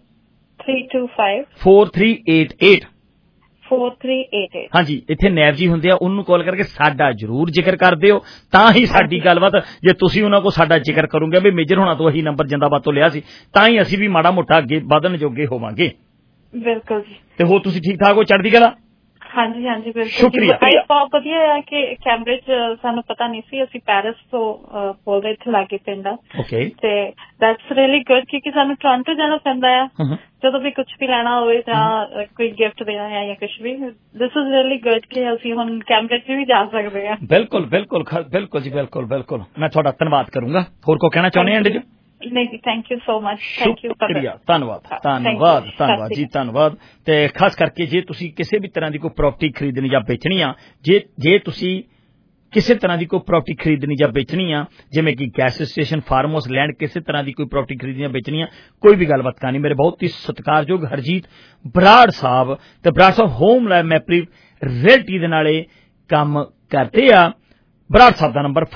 4388 4388। ਹਾਂਜੀ ਇੱਥੇ ਨੈਬ ਜੀ ਹੁੰਦੇ ਆ, ਉਹਨੂੰ ਕਾਲ ਕਰਕੇ ਸਾਡਾ ਜ਼ਰੂਰ ਜ਼ਿਕਰ ਕਰ ਦਿਓ, ਤਾਂ ਹੀ ਸਾਡੀ ਗੱਲਬਾਤ। ਜੇ ਤੁਸੀਂ ਉਹਨਾਂ ਕੋਲ ਸਾਡਾ ਜ਼ਿਕਰ ਕਰੋਗੇ ਵੀ ਮੇਜਰ ਹੋਣਾ ਤੋਂ ਅਸੀਂ ਨੰਬਰ ਜਿੰਦਾਬਾਦ ਤੋਂ ਲਿਆ ਸੀ, ਤਾਂ ਹੀ ਅਸੀਂ ਵੀ ਮਾੜਾ ਮੋਟਾ ਅੱਗੇ ਵਧਣ ਜੋਗੇ ਹੋਵਾਂਗੇ। ਬਿਲਕੁਲ ਜੀ। ਤੇ ਹੋਰ ਤੁਸੀਂ ਠੀਕ ਠਾਕ ਹੋ, ਚੜ੍ਹਦੀ ਕਲਾ? ਹਾਂਜੀ ਹਾਂਜੀ ਬਿਲਕੁਲ ਸ਼ੁਕਰੀਆ। ਬਹੁਤ ਵਧੀਆ ਆ ਕਿ ਕੈਂਬਰਿਜ ਸਾਨੂੰ ਪਤਾ ਨਹੀਂ ਸੀ, ਅਸੀਂ ਪੈਰਿਸ ਤੋਂ ਬੋਲਦੇ ਇੱਥੇ ਲਾਗੇ ਪਿੰਡ ਆ। ਤੇ ਦੈਟਸ ਰੀਅਲੀ ਗੁੱਡ, ਕਿਉਂਕਿ ਸਾਨੂੰ ਟੋਰਾਂਟੋ ਜਾਣਾ ਪੈਂਦਾ ਆ ਜਦੋਂ ਵੀ ਕੁਝ ਵੀ ਲੈਣਾ ਹੋਵੇ ਜਾਂ ਕੋਈ ਗਿਫਟ ਦੇਣਾ ਹੈ ਜਾਂ ਕੁਝ ਵੀ। ਦਿਸ ਇਜ਼ ਰੀਅਲੀ ਗੁੱਡ ਕਿ ਅਸੀਂ ਹੁਣ ਕੈਂਬਰਿਜ ਵੀ ਜਾ ਸਕਦੇ ਹਾਂ। ਬਿਲਕੁਲ ਬਿਲਕੁਲ ਬਿਲਕੁਲ ਜੀ, ਬਿਲਕੁਲ ਬਿਲਕੁਲ। ਮੈਂ ਤੁਹਾਡਾ ਧੰਨਵਾਦ ਕਰੂੰਗਾ। ਹੋਰ ਕੋ ਕਹਿਣਾ ਚਾਹੁੰਦੇ ਐਂਡ ਚ? ਨਹੀਂ ਜੀ, thank you so much. Thank you. ਸ਼ੁਕਰੀਆ, ਧੰਨਵਾਦ ਧੰਨਵਾਦ ਧੰਨਵਾਦ ਜੀ, ਧੰਨਵਾਦ। ਤੇ ਖਾਸ ਕਰਕੇ ਜੇ ਤੁਸੀਂ ਕਿਸੇ ਵੀ ਤਰ੍ਹਾਂ ਦੀ ਕੋਈ ਪ੍ਰਾਪਰਟੀ ਖਰੀਦਣੀ ਜਾਂ ਵੇਚਣੀ ਆ, ਜੇ ਤੁਸੀਂ ਕਿਸੇ ਤਰ੍ਹਾਂ ਦੀ ਕੋਈ ਪ੍ਰਾਪਰਟੀ ਖਰੀਦਣੀ ਜਾਂ ਵੇਚਣੀ ਆ, ਜਿਵੇਂ ਕਿ gas station, farm house, land, ਕਿਸੇ ਤਰ੍ਹਾਂ ਦੀ ਕੋਈ ਪ੍ਰਾਪਰਟੀ ਖਰੀਦਣੀ ਜਾਂ ਵੇਚਣੀ ਆ, ਕੋਈ ਵੀ ਗੱਲਬਾਤ ਕਰਨੀ, ਮੇਰੇ ਬਹੁਤ ਹੀ ਸਤਿਕਾਰਯੋਗ ਹਰਜੀਤ ਬਰਾੜ ਸਾਹਿਬ ਤੇ ਬਰਾੜ ਸਾਹਿਬ ਹੋਮ ਲਾਈਫ ਮੈਪਰੀ ਰਿਐਲਟੀ ਦੇ ਨਾਲੇ ਕੰਮ ਕਰਦੇ ਆ। ਬਰਾੜ ਸਾਹਿਬ ਦਾ ਨੰਬਰ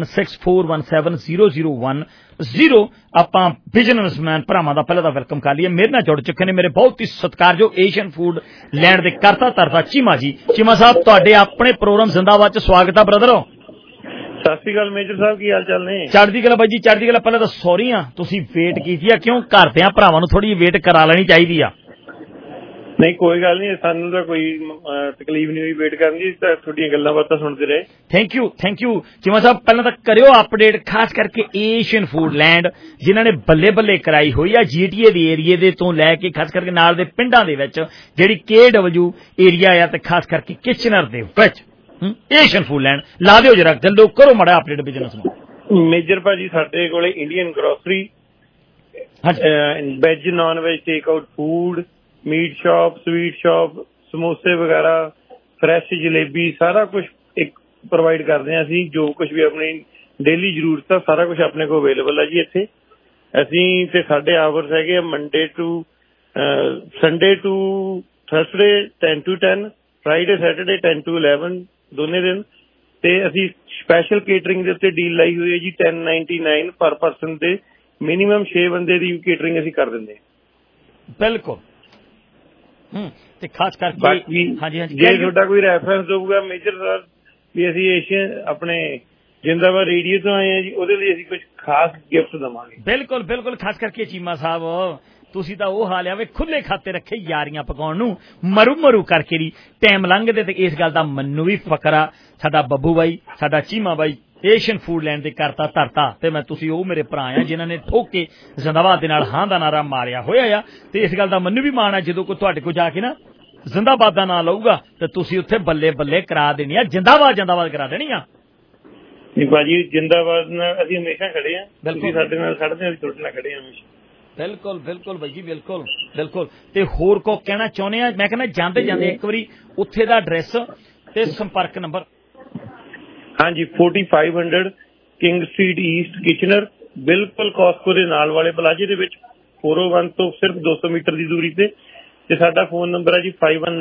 4164170010। ਆਪਾਂ ਬਿਜ਼ਨਸਮੈਨ ਭਰਾਵਾਂ ਦਾ ਪਹਿਲਾਂ ਤਾਂ ਵੈਲਕਮ ਕਰ ਲਈਏ। ਮੇਰੇ ਨਾਲ ਜੁੜ ਚੁੱਕੇ ਨੇ ਮੇਰੇ ਬਹੁਤ ਹੀ ਸਤਿਕਾਰਯੋਗ ਏਸ਼ੀਅਨ ਫੂਡ ਲੈਂਡ ਦੇ ਕਰਤਾ ਧਰਤਾ ਚੀਮਾ ਜੀ। ਚੀਮਾ ਸਾਹਿਬ ਤੁਹਾਡੇ ਆਪਣੇ ਪ੍ਰੋਗਰਾਮ ਜ਼ਿੰਦਾਬਾਦ ਚ ਸਵਾਗਤ ਆ ਬ੍ਰਦਰ। ਸਤਿ ਸ਼੍ਰੀ ਅਕਾਲ ਮੇਜਰ ਸਾਹਿਬ, ਕੀ ਹਾਲ ਚਾਲ ਨੇ? ਚੜ੍ਹਦੀ ਕਲਾ ਬਾਈ ਜੀ, ਚੜ੍ਹਦੀ ਕਲਾ। ਪਹਿਲਾਂ ਤਾਂ ਸੌਰੀ ਆ ਤੁਸੀਂ ਵੇਟ ਕੀਤੀ ਆ, ਕਿਉਂ ਘਰਦਿਆਂ ਭਰਾਵਾਂ ਨੂੰ ਥੋੜੀ ਜਿਹੀ ਵੇਟ ਕਰਾ ਲੈਣੀ ਚਾਹੀਦੀ ਆ। ਨਹੀਂ ਕੋਈ ਗੱਲ ਨਹੀਂ, ਸਾਨੂੰ ਤਾਂ ਕੋਈ ਤਕਲੀਫ ਨਹੀਂ ਹੋਈ ਵੇਟ ਕਰਨ ਦੀ, ਤਾਂ ਤੁਹਾਡੀਆਂ ਗੱਲਾਂ ਬਾਤਾਂ ਸੁਣਦੇ ਰਹੇ। Thank you Cheema Sahib. ਪਹਿਲਾਂ ਤਾਂ ਕਰਿਓ ਅਪਡੇਟ ਖਾਸ ਕਰਕੇ ਏਸ਼ੀਅਨ ਫੂਡ ਲੈਂਡ ਜਿਨ੍ਹਾਂ ਨੇ ਬੱਲੇ ਬੱਲੇ ਕਰਾਈ ਹੋਈ ਆ GTA ਦੇ ਏਰੀਏ ਦੇ ਤੋਂ ਲੈ ਕੇ ਖਾਸ ਕਰਕੇ ਨਾਲ ਦੇ ਪਿੰਡਾਂ ਦੇ ਵਿੱਚ ਜਿਹੜੀ KW ਏਰੀਆ ਆ ਤੇ ਖਾਸ ਕਰਕੇ ਕਿਚਨਰ ਦੇ ਵਿੱਚ ਏਸ਼ੀਅਨ ਫੂਡ ਲੈਂਡ ਲਾ ਦਿਓ ਜਰਾ, ਜਲਦੀ ਕਰੋ ਮਾੜਾ ਅਪਡੇਟ ਬਿਜ਼ਨਸ ਨੂੰ। ਮੇਜਰ ਭਾਜੀ ਸਾਡੇ ਕੋਲੇ Indian grocery, veg non veg take out food, meat shop, sweet shop, ਸਮੋਸੇ ਵਗੈਰਾ, ਫਰੈਸ਼ ਜਲੇਬੀ, ਸਾਰਾ ਕੁਝ ਇੱਕ ਪ੍ਰੋਵਾਈਡ ਕਰਦੇ ਹਾਂ ਅਸੀਂ। ਜੋ ਕੁਝ ਵੀ ਆਪਣੀ ਡੇਲੀ ਜ਼ਰੂਰਤ ਆ ਸਾਰਾ ਕੁਝ ਆਪਣੇ ਕੋਲ ਅਵੇਲੇਬਲ ਹੈ ਜੀ ਇੱਥੇ। ਅਸੀਂ ਤੇ ਸਾਡੇ ਆਵਰਸ ਹੈਗੇ Monday to Sunday to Thursday 10 to 10, Friday Saturday 10 to 11 ਦੋਨੇ ਦਿਨ। ਤੇ ਅਸੀਂ ਸਪੈਸ਼ਲ ਕੇਟਰਿੰਗ ਦੇ ਉੱਤੇ ਡੀਲ ਲਾਈ ਹੋਈ ਹੈ ਜੀ 1099 ਪਰ ਪਰਸਨ ਤੇ ਮਿਨੀਮਮ 6 ਬੰਦੇ ਦੀ ਕੇਟਰਿੰਗ ਅਸੀਂ ਕਰ ਦਿੰਦੇ ਹਾਂ। ਬਿਲਕੁਲ। ਤੇ ਖਾਸ ਕਰਕੇ ਹਾਂਜੀ ਜੇ ਤੁਹਾਡਾ ਕੋਈ ਰੈਫਰੈਂਸ ਹੋਊਗਾ ਮੇਜਰ ਸਰ ਵੀ ਅਸੀਂ ਏਸ਼ੀਅਨ ਆਪਣੇ ਜਿੰਦਾਬਾਦ ਰੇਡੀਓ ਤੋਂ ਆਏ ਆ ਜੀ, ਉਹਦੇ ਲਈ ਅਸੀਂ ਕੁਝ ਖਾਸ ਗਿਫਟ ਦੇਵਾਂਗੇ। ਬਿਲਕੁਲ ਬਿਲਕੁਲ। ਖਾਸ ਕਰਕੇ ਚੀਮਾ ਸਾਹਿਬ ਤੁਸੀਂ ਤਾਂ ਉਹ ਹਾਲ ਆ ਵੇ ਖੁੱਲੇ ਖਾਤੇ ਰੱਖੇ ਯਾਰੀਆਂ ਪਕਾਉਣ ਨੂੰ, ਮਰੂ ਕਰਕੇ ਦੀ ਟਾਈਮ ਲੰਘਦੇ। ਤੇ ਇਸ ਗੱਲ ਦਾ ਮੈਨੂੰ ਵੀ ਫਕਰ ਆ, ਸਾਡਾ ਬੱਬੂ ਬਾਈ, ਸਾਡਾ ਚੀਮਾ ਬਾਈ ਏਸ਼ੀਅਨ ਫੂਡ ਲੈਂਡ ਦੇ ਕਰਤਾ ਧਰਤਾ, ਤੇ ਮੈਂ ਤੁਸੀਂ ਉਹ ਮੇਰੇ ਭਰਾ ਆ ਜਿਨ੍ਹਾਂ ਨੇ ਠੋਕ ਕੇ ਜ਼ਿੰਦਾਬਾਦ ਦੇ ਨਾਲ ਹਾਂ ਦਾ ਨਾਰਾ ਮਾਰਿਆ ਹੋਇਆ ਆ। ਤੇ ਇਸ ਗੱਲ ਦਾ ਮੈਨੂੰ ਵੀ ਮਾਣ ਆ ਜਦੋਂ ਕੋਈ ਤੁਹਾਡੇ ਕੋਲ ਜਾ ਕੇ ਨਾ ਜ਼ਿੰਦਾਬਾਦ ਦਾ ਨਾਂ ਲਊਗਾ ਤੇ ਤੁਸੀਂ ਉੱਥੇ ਬੱਲੇ ਬੱਲੇ ਕਰਾ ਦੇਣੀ ਆ, ਜਿੰਦਾਬਾਦ ਕਰਾ ਦੇਣੀ ਆ। ਨਹੀਂ ਭਾਜੀ, ਜਿੰਦਾਬਾਦ ਨਾਲ ਅਸੀਂ ਹਮੇਸ਼ਾ ਖੜੇ ਆ, ਤੁਸੀਂ ਸਾਡੇ ਨਾਲ ਖੜਦੇ ਆ, ਅਸੀਂ ਤੁਹਾਡੇ ਨਾਲ ਖੜੇ ਆ ਹਮੇਸ਼ਾ। ਬਿਲਕੁਲ ਬਾਈ ਜੀ, ਬਿਲਕੁਲ। ਤੇ ਹੋਰ ਕੋ ਕਹਿਣਾ ਚਾਹੁੰਦੇ ਆ? ਮੈਂ ਕਹਿੰਦਾ ਜਾਂਦੇ ਇੱਕ ਵਾਰੀ ਉੱਥੇ ਦਾ ਐਡਰੈਸ ਤੇ ਸੰਪਰਕ ਨੰਬਰ। ਹਾਂਜੀ 4500 ਕਿੰਗ ਸਟਰੀਟ ਈਸਟ ਕਿਚਨਰ, ਬਿਲਕੁਲ ਕਾਸਕੋ ਦੇ ਨਾਲ ਵਾਲੇ ਪਲਾਜ਼ੇ ਦੇ ਵਿੱਚ 401 ਤੋਂ ਸਿਰਫ 200 ਮੀਟਰ ਦੀ ਦੂਰੀ ਤੇ ਸਾਡਾ ਫੋਨ ਨੰਬਰ ਹੈ ਜੀ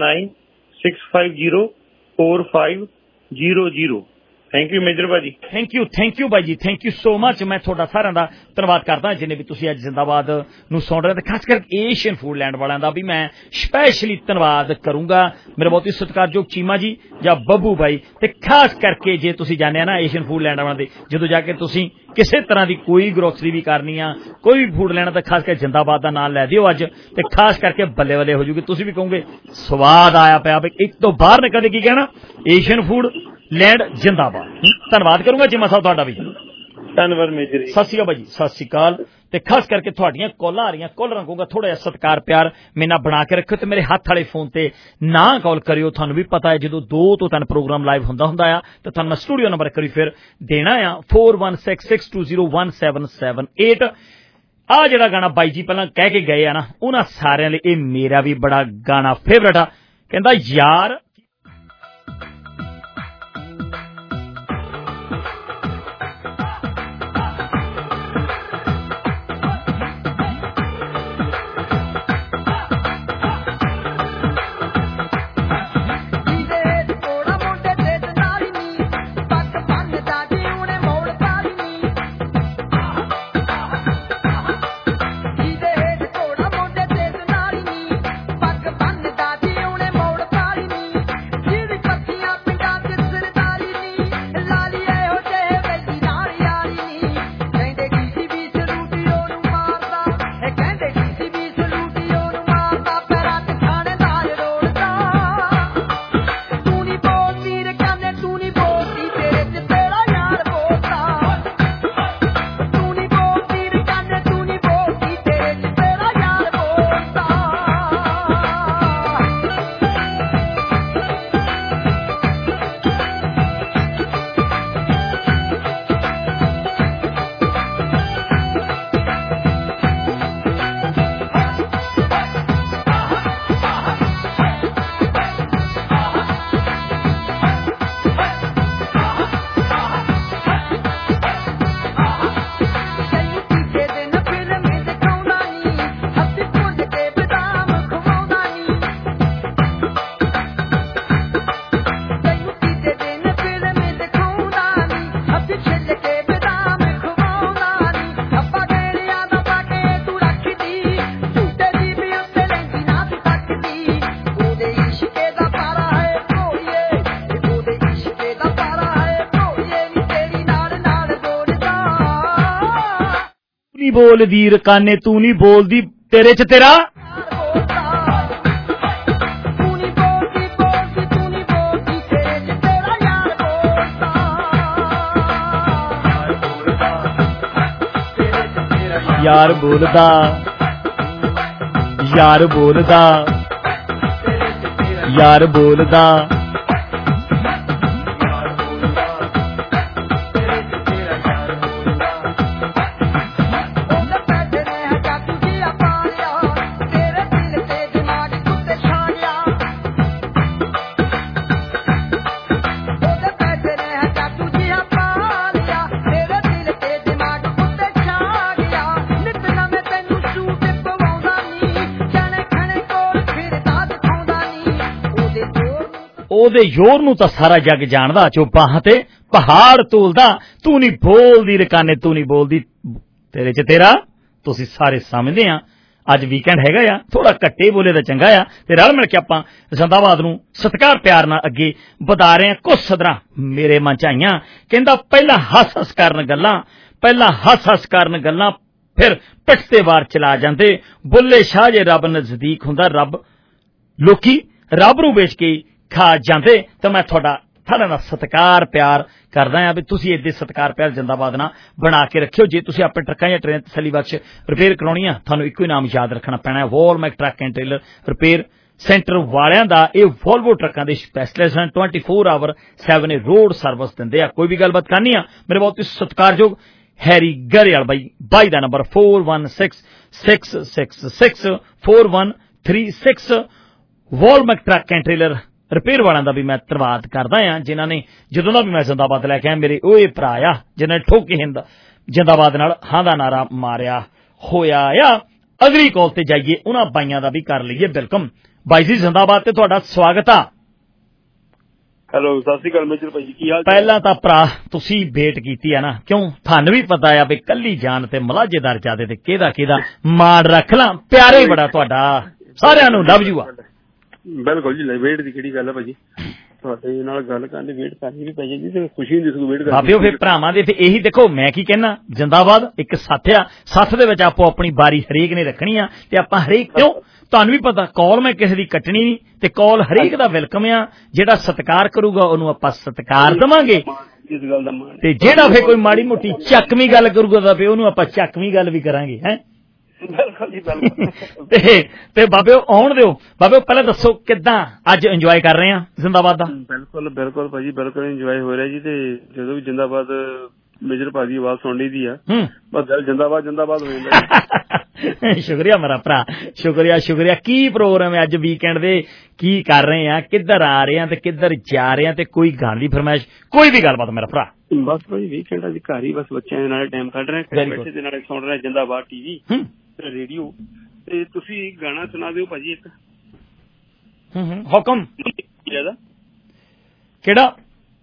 5196504500। ਥੈਂਕ ਯੂ ਮੇਜਰ ਭਾਜੀ। ਥੈਂਕ ਯੂ ਬਾਈ ਜੀ, ਥੈਂਕ ਯੂ ਸੋ ਮਚ। ਮੈਂ ਤੁਹਾਡਾ ਸਾਰਿਆਂ ਦਾ ਧੰਨਵਾਦ ਕਰਦਾ ਜਿੰਨੇ ਵੀ ਤੁਸੀਂ ਅੱਜ ਜ਼ਿੰਦਾਬਾਦ ਨੂੰ ਸੁਣ ਰਹੇ, ਤੇ ਖਾਸ ਕਰਕੇ ਏਸ਼ੀਅਨ ਫੂਡ ਲੈਂਡ ਵਾਲਿਆਂ ਦਾ ਵੀ ਮੈਂ ਸਪੈਸ਼ਲੀ ਧੰਨਵਾਦ ਕਰੂੰਗਾ। ਮੇਰੇ ਬਹੁਤ ਹੀ ਸਤਿਕਾਰਯੋਗ ਚੀਮਾ ਜੀ ਜਾਂ ਬੱਬੂ ਬਾਈ। ਤੇ ਖਾਸ ਕਰਕੇ ਜੇ ਤੁਸੀਂ ਜਾਣਦੇ ਆ ਨਾ ਏਸ਼ੀਅਨ ਫੂਡ ਲੈਂਡ ਵਾਲਿਆਂ ਦੇ, ਜਦੋਂ ਜਾ ਕੇ ਤੁਸੀਂ ਕਿਸੇ ਤਰ੍ਹਾਂ ਦੀ ਕੋਈ ਗਰੋਸਰੀ ਵੀ ਕਰਨੀ ਆ, ਕੋਈ ਵੀ ਫੂਡ ਲੈਣਾ, ਤਾਂ ਖਾਸ ਕਰਕੇ ਜ਼ਿੰਦਾਬਾਦ ਦਾ ਨਾਮ ਲੈ ਦਿਓ ਅੱਜ, ਤੇ ਖਾਸ ਕਰਕੇ ਬੱਲੇ ਬੱਲੇ ਹੋ ਜੂਗੀ। ਤੁਸੀਂ ਵੀ ਕਹੋਗੇ ਸਵਾਦ ਆਇਆ ਪਿਆ, ਇੱਕ ਤੋਂ ਬਾਹਰ ਨੇ ਕਦੇ ਕੀ ਕਹਿਣਾ, ਏਸ਼ੀਅਨ ਫੂਡ ਲੈਂਡ ਜਿੰਦਾਬਾਦ। ਧੰਨਵਾਦ ਕਰੂੰਗਾ ਚੀਮਾ ਸਾਹਿਬ ਤੁਹਾਡਾ ਵੀ। ਧੰਨਵਾਦ ਮੇਜਰ ਜੀ। ਸਤਿ ਸ਼੍ਰੀ ਅਕਾਲ ਭਾਜੀ, ਸਤਿ ਸ਼੍ਰੀ ਅਕਾਲ। ਤੇ ਖਾਸ ਕਰਕੇ ਤੁਹਾਡੀਆਂ ਕਾਲਾਂ ਆ ਰਹੀਆਂ, ਕਾਲਰਾਂ ਕਹੂੰਗਾ ਥੋੜਾ ਜਿਹਾ ਸਤਿਕਾਰ ਪਿਆਰ ਮੇਰੇ ਨਾਲ ਬਣਾ ਕੇ ਰੱਖਿਓ, ਤੇ ਮੇਰੇ ਹੱਥ ਵਾਲੇ ਫੋਨ ਤੇ ਨਾ ਕਾਲ ਕਰਿਓ। ਤੁਹਾਨੂੰ ਵੀ ਪਤਾ ਹੈ ਜਦੋਂ 2 ਤੋਂ 3 ਪ੍ਰੋਗਰਾਮ ਲਾਈਵ ਹੁੰਦਾ ਆ ਤਾਂ ਤੁਹਾਨੂੰ ਮੈਂ ਸਟੂਡੀਓ ਨੰਬਰ ਕਰੀ ਫਿਰ ਦੇਣਾ ਆ 4166201778। ਆ ਜਿਹੜਾ ਗਾਣਾ ਬਾਈ ਜੀ ਪਹਿਲਾਂ ਕਹਿ ਕੇ ਗਏ ਆ ਨਾ, ਉਹਨਾਂ ਸਾਰਿਆਂ ਲਈ ਇਹ ਮੇਰਾ ਵੀ ਬੜਾ ਗਾਣਾ ਫੇਵਰਟ ਆ। ਕਹਿੰਦਾ ਯਾਰ नहीं बोलदी रकाने तू नहीं बोलदी तेरे च तेरा यार बोलदा यार बोलदा यार बोलदा ਉਹਦੇ ਜ਼ੋਰ ਨੂੰ ਤਾਂ ਸਾਰਾ ਜੱਗ ਜਾਣਦਾ ਚੋ ਬਾਹਾਂ ਤੇ ਪਹਾੜ ਤੋਲਦਾ ਤੂੰ ਨਹੀਂ ਬੋਲਦੀ ਰਕਾਨੇ ਤੂੰ ਨਹੀਂ ਬੋਲਦੀ ਤੇਰੇ ਚ ਤੇਰਾ ਤੁਸੀਂ ਸਾਰੇ ਸਮਝਦੇ ਆ ਅੱਜ ਵੀਕਐਂਡ ਹੈਗਾ ਆ ਥੋੜਾ ਘੱਟੇ ਬੋਲੇ ਤਾਂ ਚੰਗਾ ਆ ਤੇ ਰਲ ਮਿਲ ਕੇ ਆਪਾਂ ਜ਼ਿੰਦਾਬਾਦ ਨੂੰ ਸਤਿਕਾਰ ਪਿਆਰ ਨਾਲ ਅੱਗੇ ਵਧਾ ਰਹੇ ਆ ਕੁਝ ਸਦਰਾਂ ਮੇਰੇ ਮਨ ਚ ਆਈਆਂ ਕਹਿੰਦਾ ਪਹਿਲਾਂ ਹੱਸ ਹੱਸ ਕਰਨ ਗੱਲਾਂ ਪਹਿਲਾਂ ਹੱਸ ਹੱਸ ਕਰਨ ਗੱਲਾਂ ਫਿਰ ਪਿੱਠ ਤੇ ਵਾਰ ਚਲਾ ਜਾਂਦੇ ਬੁੱਲੇ ਸ਼ਾਹ ਜੇ ਰੱਬ ਨਜ਼ਦੀਕ ਹੁੰਦਾ ਰੱਬ ਲੋਕੀ ਰੱਬ ਨੂੰ ਵੇਚ ਕੇ ਖਾ ਜਾਂਦੇ ਤਾਂ ਮੈਂ ਤੁਹਾਡਾ ਨਾਲ ਸਤਿਕਾਰ ਪਿਆਰ ਕਰਦਾ ਆ ਵੀ ਤੁਸੀਂ ਏਦੇ ਸਤਿਕਾਰ ਪਿਆਰ ਜ਼ਿੰਦਾਬਾਦ ਨਾਲ ਬਣਾ ਕੇ ਰੱਖਿਓ ਜੇ ਤੁਸੀਂ ਆਪਣੇ ਟਰੱਕਾਂ ਜਾਂ ਟ੍ਰੇਨ ਤਸੱਲੀ ਬਖਸ਼ ਰਿਪੇਅਰ ਕਰਾਉਣੀ ਆ ਤੁਹਾਨੂੰ ਇੱਕੋ ਹੀ ਨਾਮ ਯਾਦ ਰੱਖਣਾ ਪੈਣਾ Volmac truck and trailer repair centre ਵਾਲਿਆਂ ਦਾ ਇਹ ਵੋਲਵੋ ਟਰੱਕਾਂ ਦੇ ਸਪੈਸ਼ਲਿਸਟ ਹਨ 24 ਆਵਰ 7 ਰੋਡ ਸਰਵਿਸ ਦਿੰਦੇ ਆ ਕੋਈ ਵੀ ਗੱਲਬਾਤ ਕਰਨੀ ਆ ਮੇਰੇ ਬਹੁਤ ਹੀ ਸਤਿਕਾਰਯੋਗ ਹੈਰੀ ਗਰੇਵਾਲ ਬਾਈ ਦਾ number 4136 Volmac truck and trailer repair ਵਾਲਿਆਂ ਦਾ ਵੀ ਮੈਂ ਧੰਨਵਾਦ ਕਰਦਾ ਆ ਜਿਨ੍ਹਾਂ ਨੇ ਜਦੋਂ ਦਾ ਵੀ ਮੈਂ ਜ਼ਿੰਦਾਬਾਦ ਲੈ ਕੇ ਆਇਆ ਮੇਰੇ ਉਹ ਭਰਾ ਆ ਜਿਨ੍ਹਾਂ ਨੇ ਠੋਕ ਕੇ ਜ਼ਿੰਦਾਬਾਦ ਨਾਲ ਹਾਂ ਦਾ ਨਾਰਾ ਮਾਰਿਆ ਹੋਇਆ ਆ ਅਗਲੀ ਕਾਲ ਤੇ ਜਾਈਏ ਉਹਨਾਂ ਬਾਈਆਂ ਦਾ ਵੀ ਕਰ ਲਈਏ ਵੈਲਕਮ ਬਾਈ ਜੀ ਜ਼ਿੰਦਾਬਾਦ ਤੇ ਤੁਹਾਡਾ ਸਵਾਗਤ ਆ ਹੈਲੋ ਸਤਿ ਸ਼੍ਰੀ ਅਕਾਲ ਮੇਜਰ ਭਾਈ ਕੀ ਹਾਲ ਪਹਿਲਾਂ ਤਾਂ ਭਰਾ ਤੁਸੀਂ ਵੇਟ ਕੀਤੀ ਆ ਨਾ ਕਿਉਂ ਤੁਹਾਨੂੰ ਵੀ ਪਤਾ ਆ ਵੀ ਕੱਲੀ ਜਾਨ ਤੇ ਮਲਾਜੇਦਾਰ ਜਾਦੇ ਤੇ ਕਿਹਦਾ ਮਾਣ ਰੱਖ ਲਾਂ ਪਿਆਰੇ ਬੜਾ ਤੁਹਾਡਾ ਸਾਰਿਆਂ ਨੂੰ ਲਵ ਯੂ ਆ ਬਿਲਕੁਲ ਜੀ ਵੇਟ ਦੀ ਕਿਹੜੀ ਗੱਲ ਹੈ ਭਾਜੀ ਤੁਹਾਡੇ ਨਾਲ ਗੱਲ ਕਰਨ ਦੀ ਵੇਟ ਕਰਨੀ ਵੀ ਪਈ ਜੀ ਤੇ ਖੁਸ਼ੀ ਹੁੰਦੀ ਸਗੋਂ ਵੇਟ ਕਰਨੀ ਬਾਬਿਓ ਫਿਰ ਭਰਾਵਾਂ ਦੇ ਫਿਰ ਇਹੀ ਦੇਖੋ ਮੈਂ ਕੀ ਕਹਿਣਾ ਜ਼ਿੰਦਾਬਾਦ ਇੱਕ ਸਾਥ ਆ ਸਾਥ ਦੇ ਵਿੱਚ ਆਪੋ ਆਪਣੀ ਬਾਰੀ ਹਰੇਕ ਨੇ ਰੱਖਣੀ ਆ ਤੇ ਆਪਾਂ ਹਰੇਕ ਕਿਉਂ ਤੁਹਾਨੂੰ ਵੀ ਪਤਾ ਕਾਲ ਮੈਂ ਕਿਸੇ ਦੀ ਕੱਟਣੀ ਨਹੀਂ ਤੇ ਕਾਲ ਹਰੇਕ ਦਾ ਵੈਲਕਮ ਆ ਜਿਹੜਾ ਸਤਿਕਾਰ ਕਰੂਗਾ ਉਹਨੂੰ ਆਪਾਂ ਸਤਿਕਾਰ ਦੇਵਾਂਗੇ ਇਸ ਗੱਲ ਦਾ ਮਾਣ ਤੇ ਜਿਹੜਾ ਫਿਰ ਕੋਈ ਮਾੜੀ ਮੋਟੀ ਚੱਕਵੀਂ ਗੱਲ ਕਰੂਗਾ ਤਾਂ ਫਿਰ ਉਹਨੂੰ ਆਪਾਂ ਚੱਕਵੀਂ ਗੱਲ ਵੀ ਕਰਾਂਗੇ ਹੈ ਬਿਲਕੁਲ ਜੀ ਬਿਲਕੁਲ ਤੇ ਬਾਬਿਓ ਆਉਣ ਦਿਓ ਬਾਬਿਓ ਪਹਿਲਾਂ ਦੱਸੋ ਕਿੱਦਾਂ ਅੱਜ ਇੰਜੋਏ ਕਰ ਰਹੇ ਆ ਜ਼ਿੰਦਾਬਾਦ ਦਾ ਬਿਲਕੁਲ ਭਾਜੀ ਬਿਲਕੁਲ ਇੰਜੋਏ ਹੋ ਰਿਹਾ ਜੀ ਤੇ ਜਦੋਂ ਵੀ ਜ਼ਿੰਦਾਬਾਦ ਮੇਜਰ ਭਾਜੀ ਆਵਾਜ਼ ਸੁਣ ਲਈ ਦੀ ਆ ਬਸ ਦਿਲ ਜ਼ਿੰਦਾਬਾਦ ਹੋ ਜਾਂਦਾ ਸ਼ੁਕਰੀਆ ਮੇਰਾ ਭਰਾ ਸ਼ੁਕਰੀਆ ਕੀ ਪ੍ਰੋਗਰਾਮ ਹੈ ਅੱਜ ਵੀਕਐਂਡ ਦੇ ਕੀ ਕਰ ਰਹੇ ਆ ਕਿੱਧਰ ਆ ਰਹੇ ਆ ਤੇ ਕਿੱਧਰ ਜਾ ਰਹੇ ਆ ਤੇ ਕੋਈ ਗਾਣ ਦੀ ਫਰਮਾਇਸ਼ ਕੋਈ ਵੀ ਗੱਲਬਾਤ ਮੇਰਾ ਭਰਾ ਬਸ ਭਾਜੀ ਵੀਕਐਂਡ ਅੱਜ ਘਰ ਹੀ ਬਸ ਬੱਚਿਆਂ ਦੇ ਨਾਲ ਟਾਈਮ ਕੱਢ ਰਹੇ ਬੈਠੇ ਦੇ ਨਾਲ ਸੁਣ ਰਹੇ ਜ਼ਿੰਦਾਬਾਦ ਟੀਵੀ ਰੇਡੀਓ ਤੇ ਤੁਸੀਂ ਗਾਣਾ ਸੁਣਾ ਦਿਓ ਭਾਜੀ ਇੱਕ ਹੁਕਮ ਕਿਹੜਾ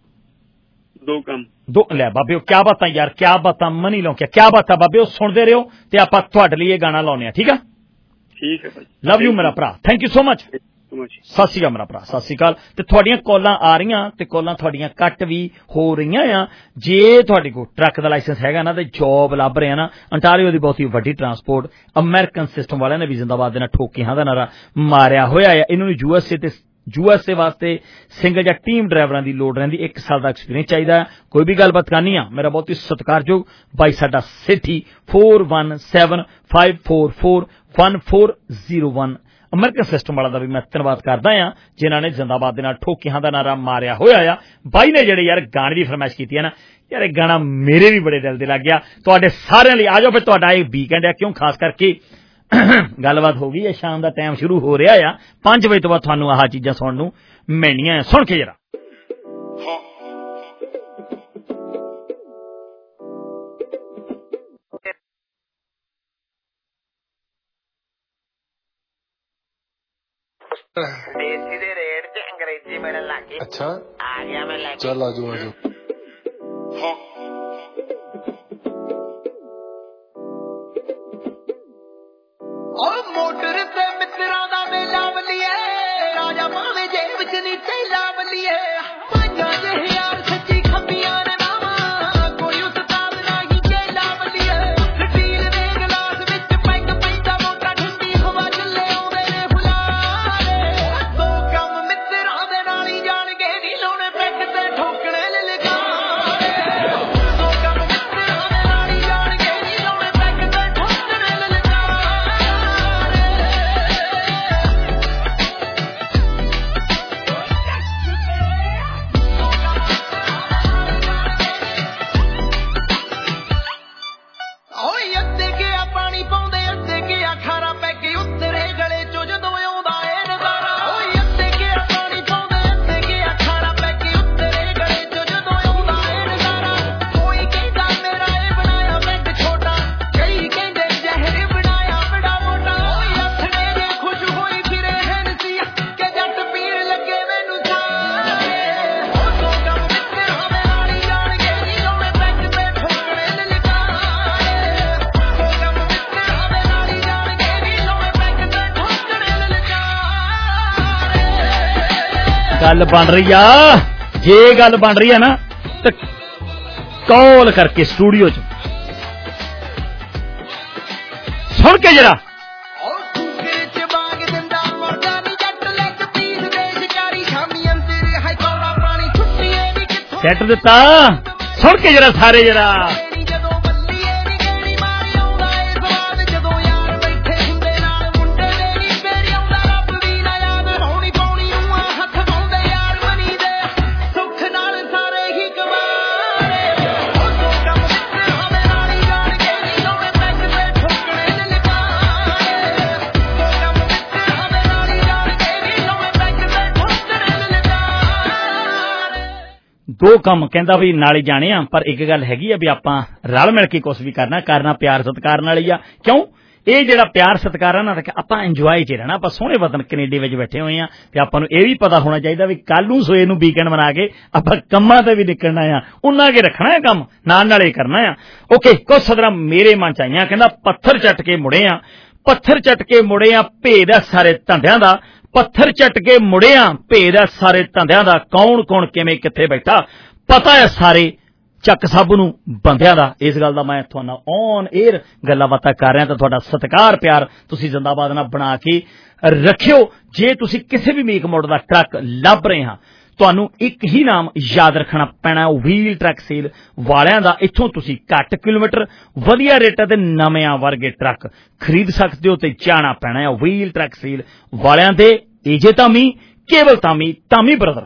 ਦੋ ਲੈ ਬਾਬਿਓ ਕਿਆ ਬਾਤਾਂ ਯਾਰ ਕਿਆ ਬਾਤਾਂ ਮਨੀ ਲਓ ਕਿਆ ਬਾਤਾਂ ਬਾਬਿਓ ਸੁਣਦੇ ਰਹੋ ਤੇ ਆਪਾਂ ਤੁਹਾਡੇ ਲਈ ਇਹ ਗਾਣਾ ਲਾਉਨੇ ਆ ਠੀਕ ਆ ਠੀਕ ਹੈ ਭਾਜੀ ਲਵ ਯੂ ਮੇਰਾ ਭਰਾ ਥੈਂਕ ਯੂ ਸੋ ਮਚ ਸਤਿ ਸ਼੍ਰੀ ਅਕਾਲ ਮੇਰਾ ਭਰਾ ਸਤਿ ਸ਼੍ਰੀ ਅਕਾਲ ਤੇ ਤੁਹਾਡੀਆਂ ਕਾਲਾਂ ਆ ਰਹੀਆਂ ਤੇ ਕਾਲਾਂ ਤੁਹਾਡੀਆਂ ਕੱਟ ਵੀ ਹੋ ਰਹੀਆਂ ਆ ਜੇ ਤੁਹਾਡੇ ਕੋਲ ਟਰੱਕ ਦਾ ਲਾਇਸੈਂਸ ਹੈਗਾ ਨਾ ਤੇ ਜੌਬ ਲੱਭ ਰਿਹਾ ਨਾ ਅੰਟਾਰੀਓ ਦੀ ਬਹੁਤੀ ਵੱਡੀ ਟਰਾਂਸਪੋਰਟ ਅਮਰੀਕਨ ਸਿਸਟਮ ਵਾਲਿਆਂ ਨੇ ਵੀ ਜ਼ਿੰਦਾਬਾਦ ਦੇ ਨਾਲ ਠੋਕੇ ਹਾਂ ਦਾ ਨਾਰਾ ਮਾਰਿਆ ਹੋਇਆ ਆ ਇਹਨਾਂ ਨੂੰ ਯੂਐਸਏ ਵਾਸਤੇ ਸਿੰਗਲ ਜਾਂ ਟੀਮ ਡਰਾਈਵਰਾਂ ਦੀ ਲੋੜ ਰਹਿੰਦੀ 1 ਸਾਲ ਦਾ ਐਕਸਪੀਰੀਅੰਸ ਚਾਹੀਦਾ ਕੋਈ ਵੀ ਗੱਲਬਾਤ ਕਰਨੀ ਆ ਮੇਰਾ ਬਹੁਤ ਹੀ ਸਤਿਕਾਰਯੋਗ ਬਾਈ ਸਾਡਾ ਸਿੱਠੀ 4175441401 ਅਮਰੀਕਨ ਸਿਸਟਮ ਵਾਲਾ ਦਾ ਵੀ ਮੈਂ ਧੰਨਵਾਦ ਕਰਦਾ ਆ ਜਿਨ੍ਹਾਂ ਨੇ ਜ਼ਿੰਦਾਬਾਦ ਦੇ ਨਾਲ ਠੋਕਿਆਂ ਦਾ ਨਾਰਾ ਮਾਰਿਆ ਹੋਇਆ ਆ ਬਾਈ ਨੇ ਜਿਹੜੇ ਯਾਰ ਗਾਣੇ ਦੀ ਫਰਮਾਇਸ਼ ਕੀਤੀ ਹੈ ਨਾ ਯਾਰ ਇਹ ਗਾਣਾ ਮੇਰੇ ਵੀ ਬੜੇ ਦਿਲ ਦੇ ਲੱਗ ਗਿਆ ਤੁਹਾਡੇ ਸਾਰਿਆਂ ਲਈ ਆ ਜਾਓ ਫਿਰ ਤੁਹਾਡਾ ਇਹ ਵੀਕਐਂਡ ਆ ਕਿਉਂ ਖਾਸ ਕਰਕੇ ਗੱਲਬਾਤ ਹੋ ਗਈ ਹੈ ਸ਼ਾਮ ਦਾ ਟਾਈਮ ਸ਼ੁਰੂ ਹੋ ਰਿਹਾ ਆ 5 ਵਜੇ ਤੋਂ ਬਾਅਦ ਤੁਹਾਨੂੰ ਆਹ ਚੀਜ਼ਾਂ ਸੁਣਨ ਨੂੰ ਮਿਲਣੀਆਂ ਆ ਸੁਣ ਕੇ ਜਰਾ ਦੇਸੀ ਦੇ ਰੇਟ 'ਚ ਅੰਗਰੇਜ਼ੀ ਮਿਲਣ ਲੱਗ ਗਈ ਅੱਛਾ ਆ ਗਿਆ ਮੈਂ ਲੈ ਕੇ ਚੱਲ ਆਜੋ ਮੋਟਰ ਤੇ ਮਿੱਤਰਾਂ ਦਾ ਮੇਲਾ ਬੱਲੀਏ ਰਾਜਾ ਭਾਵੇਂ ਜੇਬ 'ਚ ਨਹੀਂ ਚੈਲਾ ਬੱਲੀਏ ਪੰਜਾਂ ਜਿਹੇ ਯਾਰ ਸੱਚੀ ਖੱਬੀਆਂ ਨੇ ਨਾਵਾਂ ਕੋਈ ਉਸਤਾਦ ਨਹੀਂ ਚੈਲਾ ਬੱਲੀਏ ਸਟੀਲ ਦੇ गल बन रही आ जे गल बन रही है ना तो कॉल करके स्टूडियो च सुन के जरा सेट दिता सुन के जरा सारे जरा दो काम कहंदा भी नाल ही जाने आ पर एक गल हैगी आ भी आपां रल मिल के कुछ भी करना प्यार सत्कार नाल ही आ क्यों ये जिहड़ा प्यार सत्कार है ना आपां इंजॉय च रहना आपां सोहणे वतन कनेडे विच बैठे हुए आ ते आपां नूं इह भी पता होना चाहिए भी कल नूं सोए नूं वीकेंड बना के आपां कम्मां ते भी निकलना आ उन्ना के रखना है काम नाल ही करना आ ओके कुछ सदरां मेरे मन च आईयां कहंदा पत्थर चट के मुड़े आ भेद आ सारे धंधियां दा पत्थर चट के मुड़िया भेद है सारे धंधियां दा कौन कौन किवें किथे बैठा पता है सारे चक साबू नूं बंदियां दा इस गल दा मैं तुहानू ऑन एयर गल्लां बातां कर रहा तां तुहाडा सत्कार प्यार तुसीं जिंदाबाद नाल बना के रखियो जे तुसीं किसी भी मेक मॉडल दा ट्रक लभ रहे हां तुहानू एक ही नाम याद रखना पैना व्हील ट्रक सेल वालियां दा इत्थों तुसीं घट किलोमीटर वधिया रेटां ते नवें वर्गे ट्रक खरीद सकदे हो ते जाना पैना है व्हील ट्रक सेल वालियां दे AJ Tami Kewal Tami brother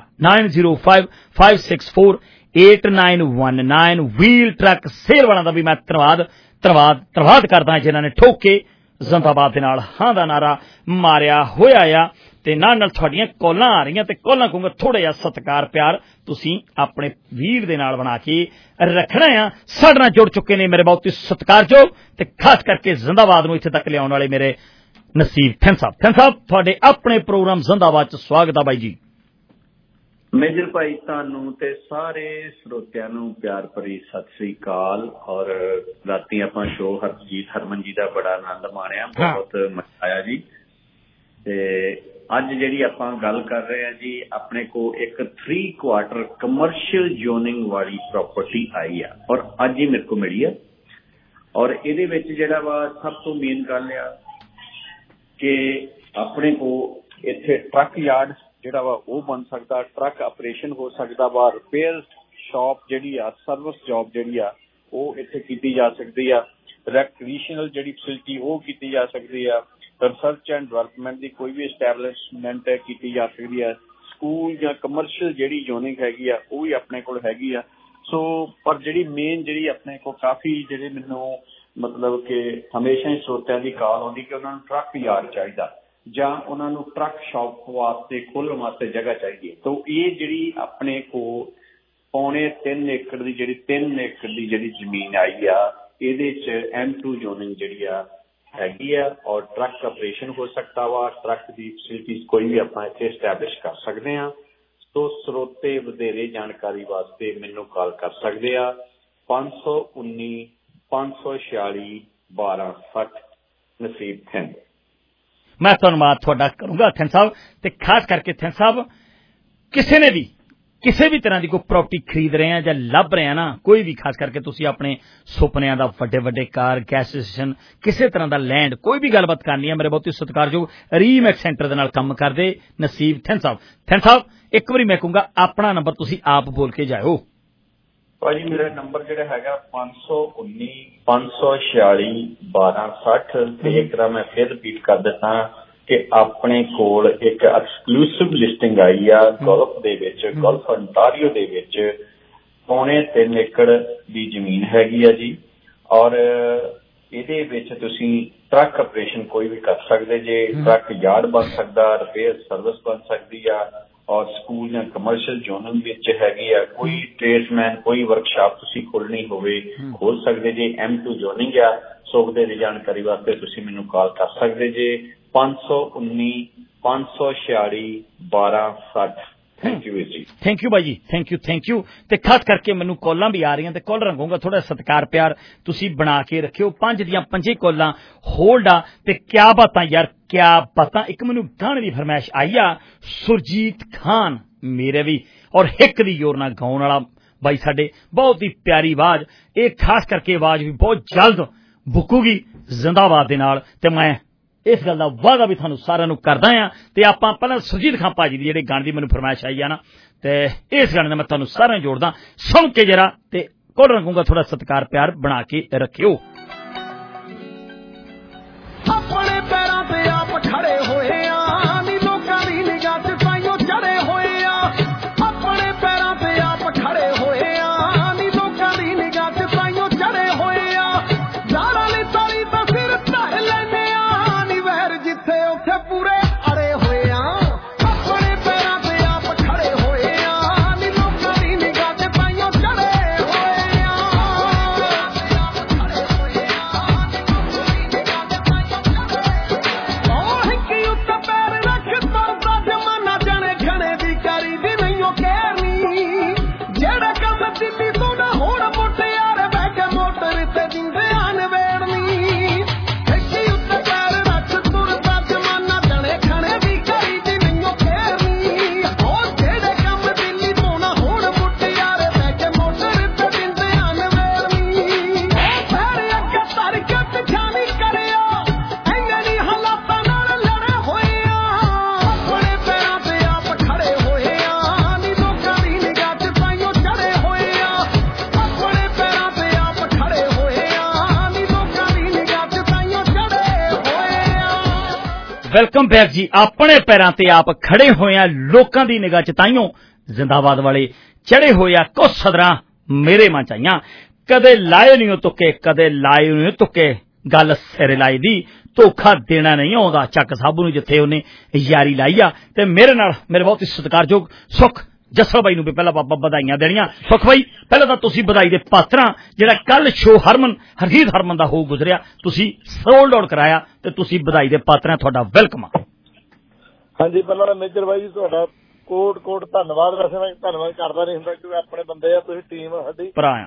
9055648919 wheel truck sale वालियां दा भी मैं धन्नवाद करदा जिन्हां ने ठोक के जिंदाबाद दे नाल हां दा नारा मारिया होया आ ते नाल तुहाडीआं कॉलां आ रहीआं ते कॉलां कहूंगा थोड़ा जिहा सत्कार प्यार तुसीं अपने वीर दे नाल बना के रखना आ साडे नाल जुड़ चुके ने मेरे बहुत ही सत्कारयोग ते खास करके जिंदाबाद नूं इत्थे तक लियाउण वाले मेरे नसीब थिन साहब तुहाडे अपने प्रोग्राम जिंदाबाद च स्वागत है बाई जी मेजर भाई तानू ते सारे श्रोतिਆਂ ਨੂੰ प्यार भरी सत श्री अकाल और राती ਆਪਾਂ शो हरमन जी ਦਾ बड़ा आनंद माणिया बहुत मजा आया जी ते ਅੱਜ ਜਿਹੜੀ ਆਪਾਂ ਗੱਲ ਕਰ ਰਹੇ ਹਾਂ ਜੀ ਆਪਣੇ ਕੋ ਇੱਕ 3 ਕੁਆਟਰ ਕਮਰਸ਼ੀਅਲ ਜ਼ੋਨਿੰਗ ਵਾਲੀ ਪ੍ਰਾਪਰਟੀ ਆਈ ਆ ਔਰ ਅੱਜ ਹੀ ਮੇਰੇ ਕੋ ਮਿਲੀ ਆ ਔਰ ਇਹਦੇ ਵਿੱਚ ਜਿਹੜਾ ਵਾ ਸਭ ਤੋਂ ਮੇਨ ਗੱਲ ਆ ਕਿ ਆਪਣੇ ਕੋ ਇੱਥੇ ਟਰੱਕ ਯਾਰਡ ਜਿਹੜਾ ਵਾ ਉਹ ਬਣ ਸਕਦਾ ਟਰੱਕ ਆਪਰੇਸ਼ਨ ਹੋ ਸਕਦਾ ਵਾ ਰਿਪੇਅਰ ਸ਼ਾਪ ਜਿਹੜੀ ਆ ਸਰਵਿਸ ਜੌਬ ਜਿਹੜੀ ਆ ਉਹ ਇੱਥੇ ਕੀਤੀ ਜਾ ਸਕਦੀ ਆ ਰੈਕ੍ਰੀਏਸ਼ਨਲ ਜਿਹੜੀ ਫੈਸਿਲਿਟੀ ਉਹ ਕੀਤੀ ਜਾ ਸਕਦੀ ਆ रिसर्च एंड डिवेलपमेंट की कोई भी एस्टैबलिशमेंट की जा सकती है स्कूल या कमर्शियल जी जोनिंग हैगी आ वो भी अपने को हैगी आ सो पर जी मेन जी अपने को काफ़ी जी मैनू मतलब कि हमेशा ही श्रोतियां की कॉल आती कि उन्होंने ट्रक यार्ड चाहिए ਜਾਂ ਉਹਨਾਂ ਨੂੰ ट्रक शॉप वास्ते खोलने वास्ते जगह चाहिए तो ये जी अपने को 3.5 एकड़ की जी 3 एकड़ की जी जमीन आई आ ये M2 जोनिंग जी हैगी है और ट्रक ऑपरेशन हो सकता वा ट्रक की फैसिलिटीज कोई भी अपना इत्थे एस्टैबलिश कर सकते हैं तो स्रोते वधेरे जानकारी वास्ते मैनू कॉल कर सकते हैं 519 546 1260 नसीब थिंद मैं धन्यवाद थोड़ा करूंगा थिंद साहब ते खास करके थिंद साहब किसी भी तरह की कोई प्रॉपर्टी खरीद रहे हैं या लभ रहे हैं ना कोई भी खास करके तुसी अपने सुपनियां दा वड्डे कार गैस स्टेशन किसी तरह का लैंड कोई भी गलबात करनी है मेरे बहुत ही सत्कारयोग रीमैक्स सेंटर दे नाल काम करदे नसीब थिंद साहब एक बारी मैं कहूंगा अपना नंबर तुसी आप बोल के जाओ भाजी मेरा नंबर जिहड़ा हैगा 519 546 1260 एक बार मैं फिर रिपीट कर देता कि अपने कोल एक एक्सक्लूसिव लिस्टिंग आई आ गोल्फ दे विच गोल्फ अंटारियो दे विच 3.5 एकड़ दी जमीन हैगी आ जी और ਇਹਦੇ ਵਿੱਚ ਤੁਸੀਂ ट्रक ऑपरेशन कोई भी कर सकते जे ट्रक यार्ड बन सकता रिपेयर सर्विस बन सकती आ और स्कूल या कमर्शियल जोनिंग विच हैगी आ कोई ट्रेड्समैन कोई वर्कशॉप तुसी खोलनी होवे खोल सकते जे M2 जोनिंग आ सुख दे जानकारी वास्ते तुसी मैनू कॉल कर सकते जे 519 546 1260 थैंक यू जी थैंक यू भाई जी थैंक यू ते खास करके मैनू कॉलां भी आ रही हैं ते कॉल रंगूंगा थोड़ा सत्कार प्यार तुसी बना के रखियो 5 दियां 5 कॉलां होल्ड आ ते क्या बातां यार क्या बातां एक मैनू गाने दी फरमाइश आई आ सुरजीत खान ਮੇਰੇ भी और हिक दी जोर नाल गाउण वाला बाई साडे बहुत ही प्यारी आवाज ये खास करके आवाज भी बहुत जल्द बुकूगी जिंदाबाद दे नाल ते मैं इस गल दा वादा भी तुहानू सारिआं नू करदा आ ते आपां पहलां सुरजीत खां भाजी दी जिहड़े गाने दी मैनू फरमाइश आई आ ना ते इस गाने दा मैं तुहानू सारिआं जोड़दा सुन के जरा ते कोल रखूंगा थोड़ा सत्कार प्यार बना के रखियो अपने पैरां ते आप खड़े होए आ नी लोकां दी निगाह च साइयों चढ़े होए आ अपने पैरां ते आप खड़े होए आ नी लोकां दी निगाह च साइयों चढ़े होए आ जारा ली तारी दा सिर ढाह लैने आ नी वैर जिथे उत्थे पूरे अड़े होए आ अपने पैरां ते आप खड़े होए आ नी लोकां दी निगाह च साइयों चढ़े होए आ वेलकम बैक जी अपने पैरां ते आप खड़े होए आ लोकां दी निगाह च ताइयों जिंदाबाद वाले चढ़े होए आ कुछ सदरां मेरे मन च आईयां कदे लाए नहीं तुक्के कदे लाए नहीं तुक्के गल सिरे लाई दी धोखा देना नहीं आउंदा चक साहब नूं जिथे उन्हें यारी लाई आ ते मेरे नाल मेरे बहुत ही सत्कारयोग सुख जसल भाई नूं भी पहला बाबा बधाइयां देणियां सुख भाई पहला तां तुसीं बधाई दे पात्र जिहड़ा कल शो हरजीत हरमन दा हो गुजरिया तुसीं सोल्ड आउट कराया ते तुसीं बधाई दे पात्र तुहाडा वेलकम हाँ जी पहला मेजर भाई जी तुहाडा कोट कोट धन्नवाद वैसे मैं धन्नवाद करदा नहीं हुंदा क्योंकि अपने बंदे आ तुसीं टीम साडी भरा आ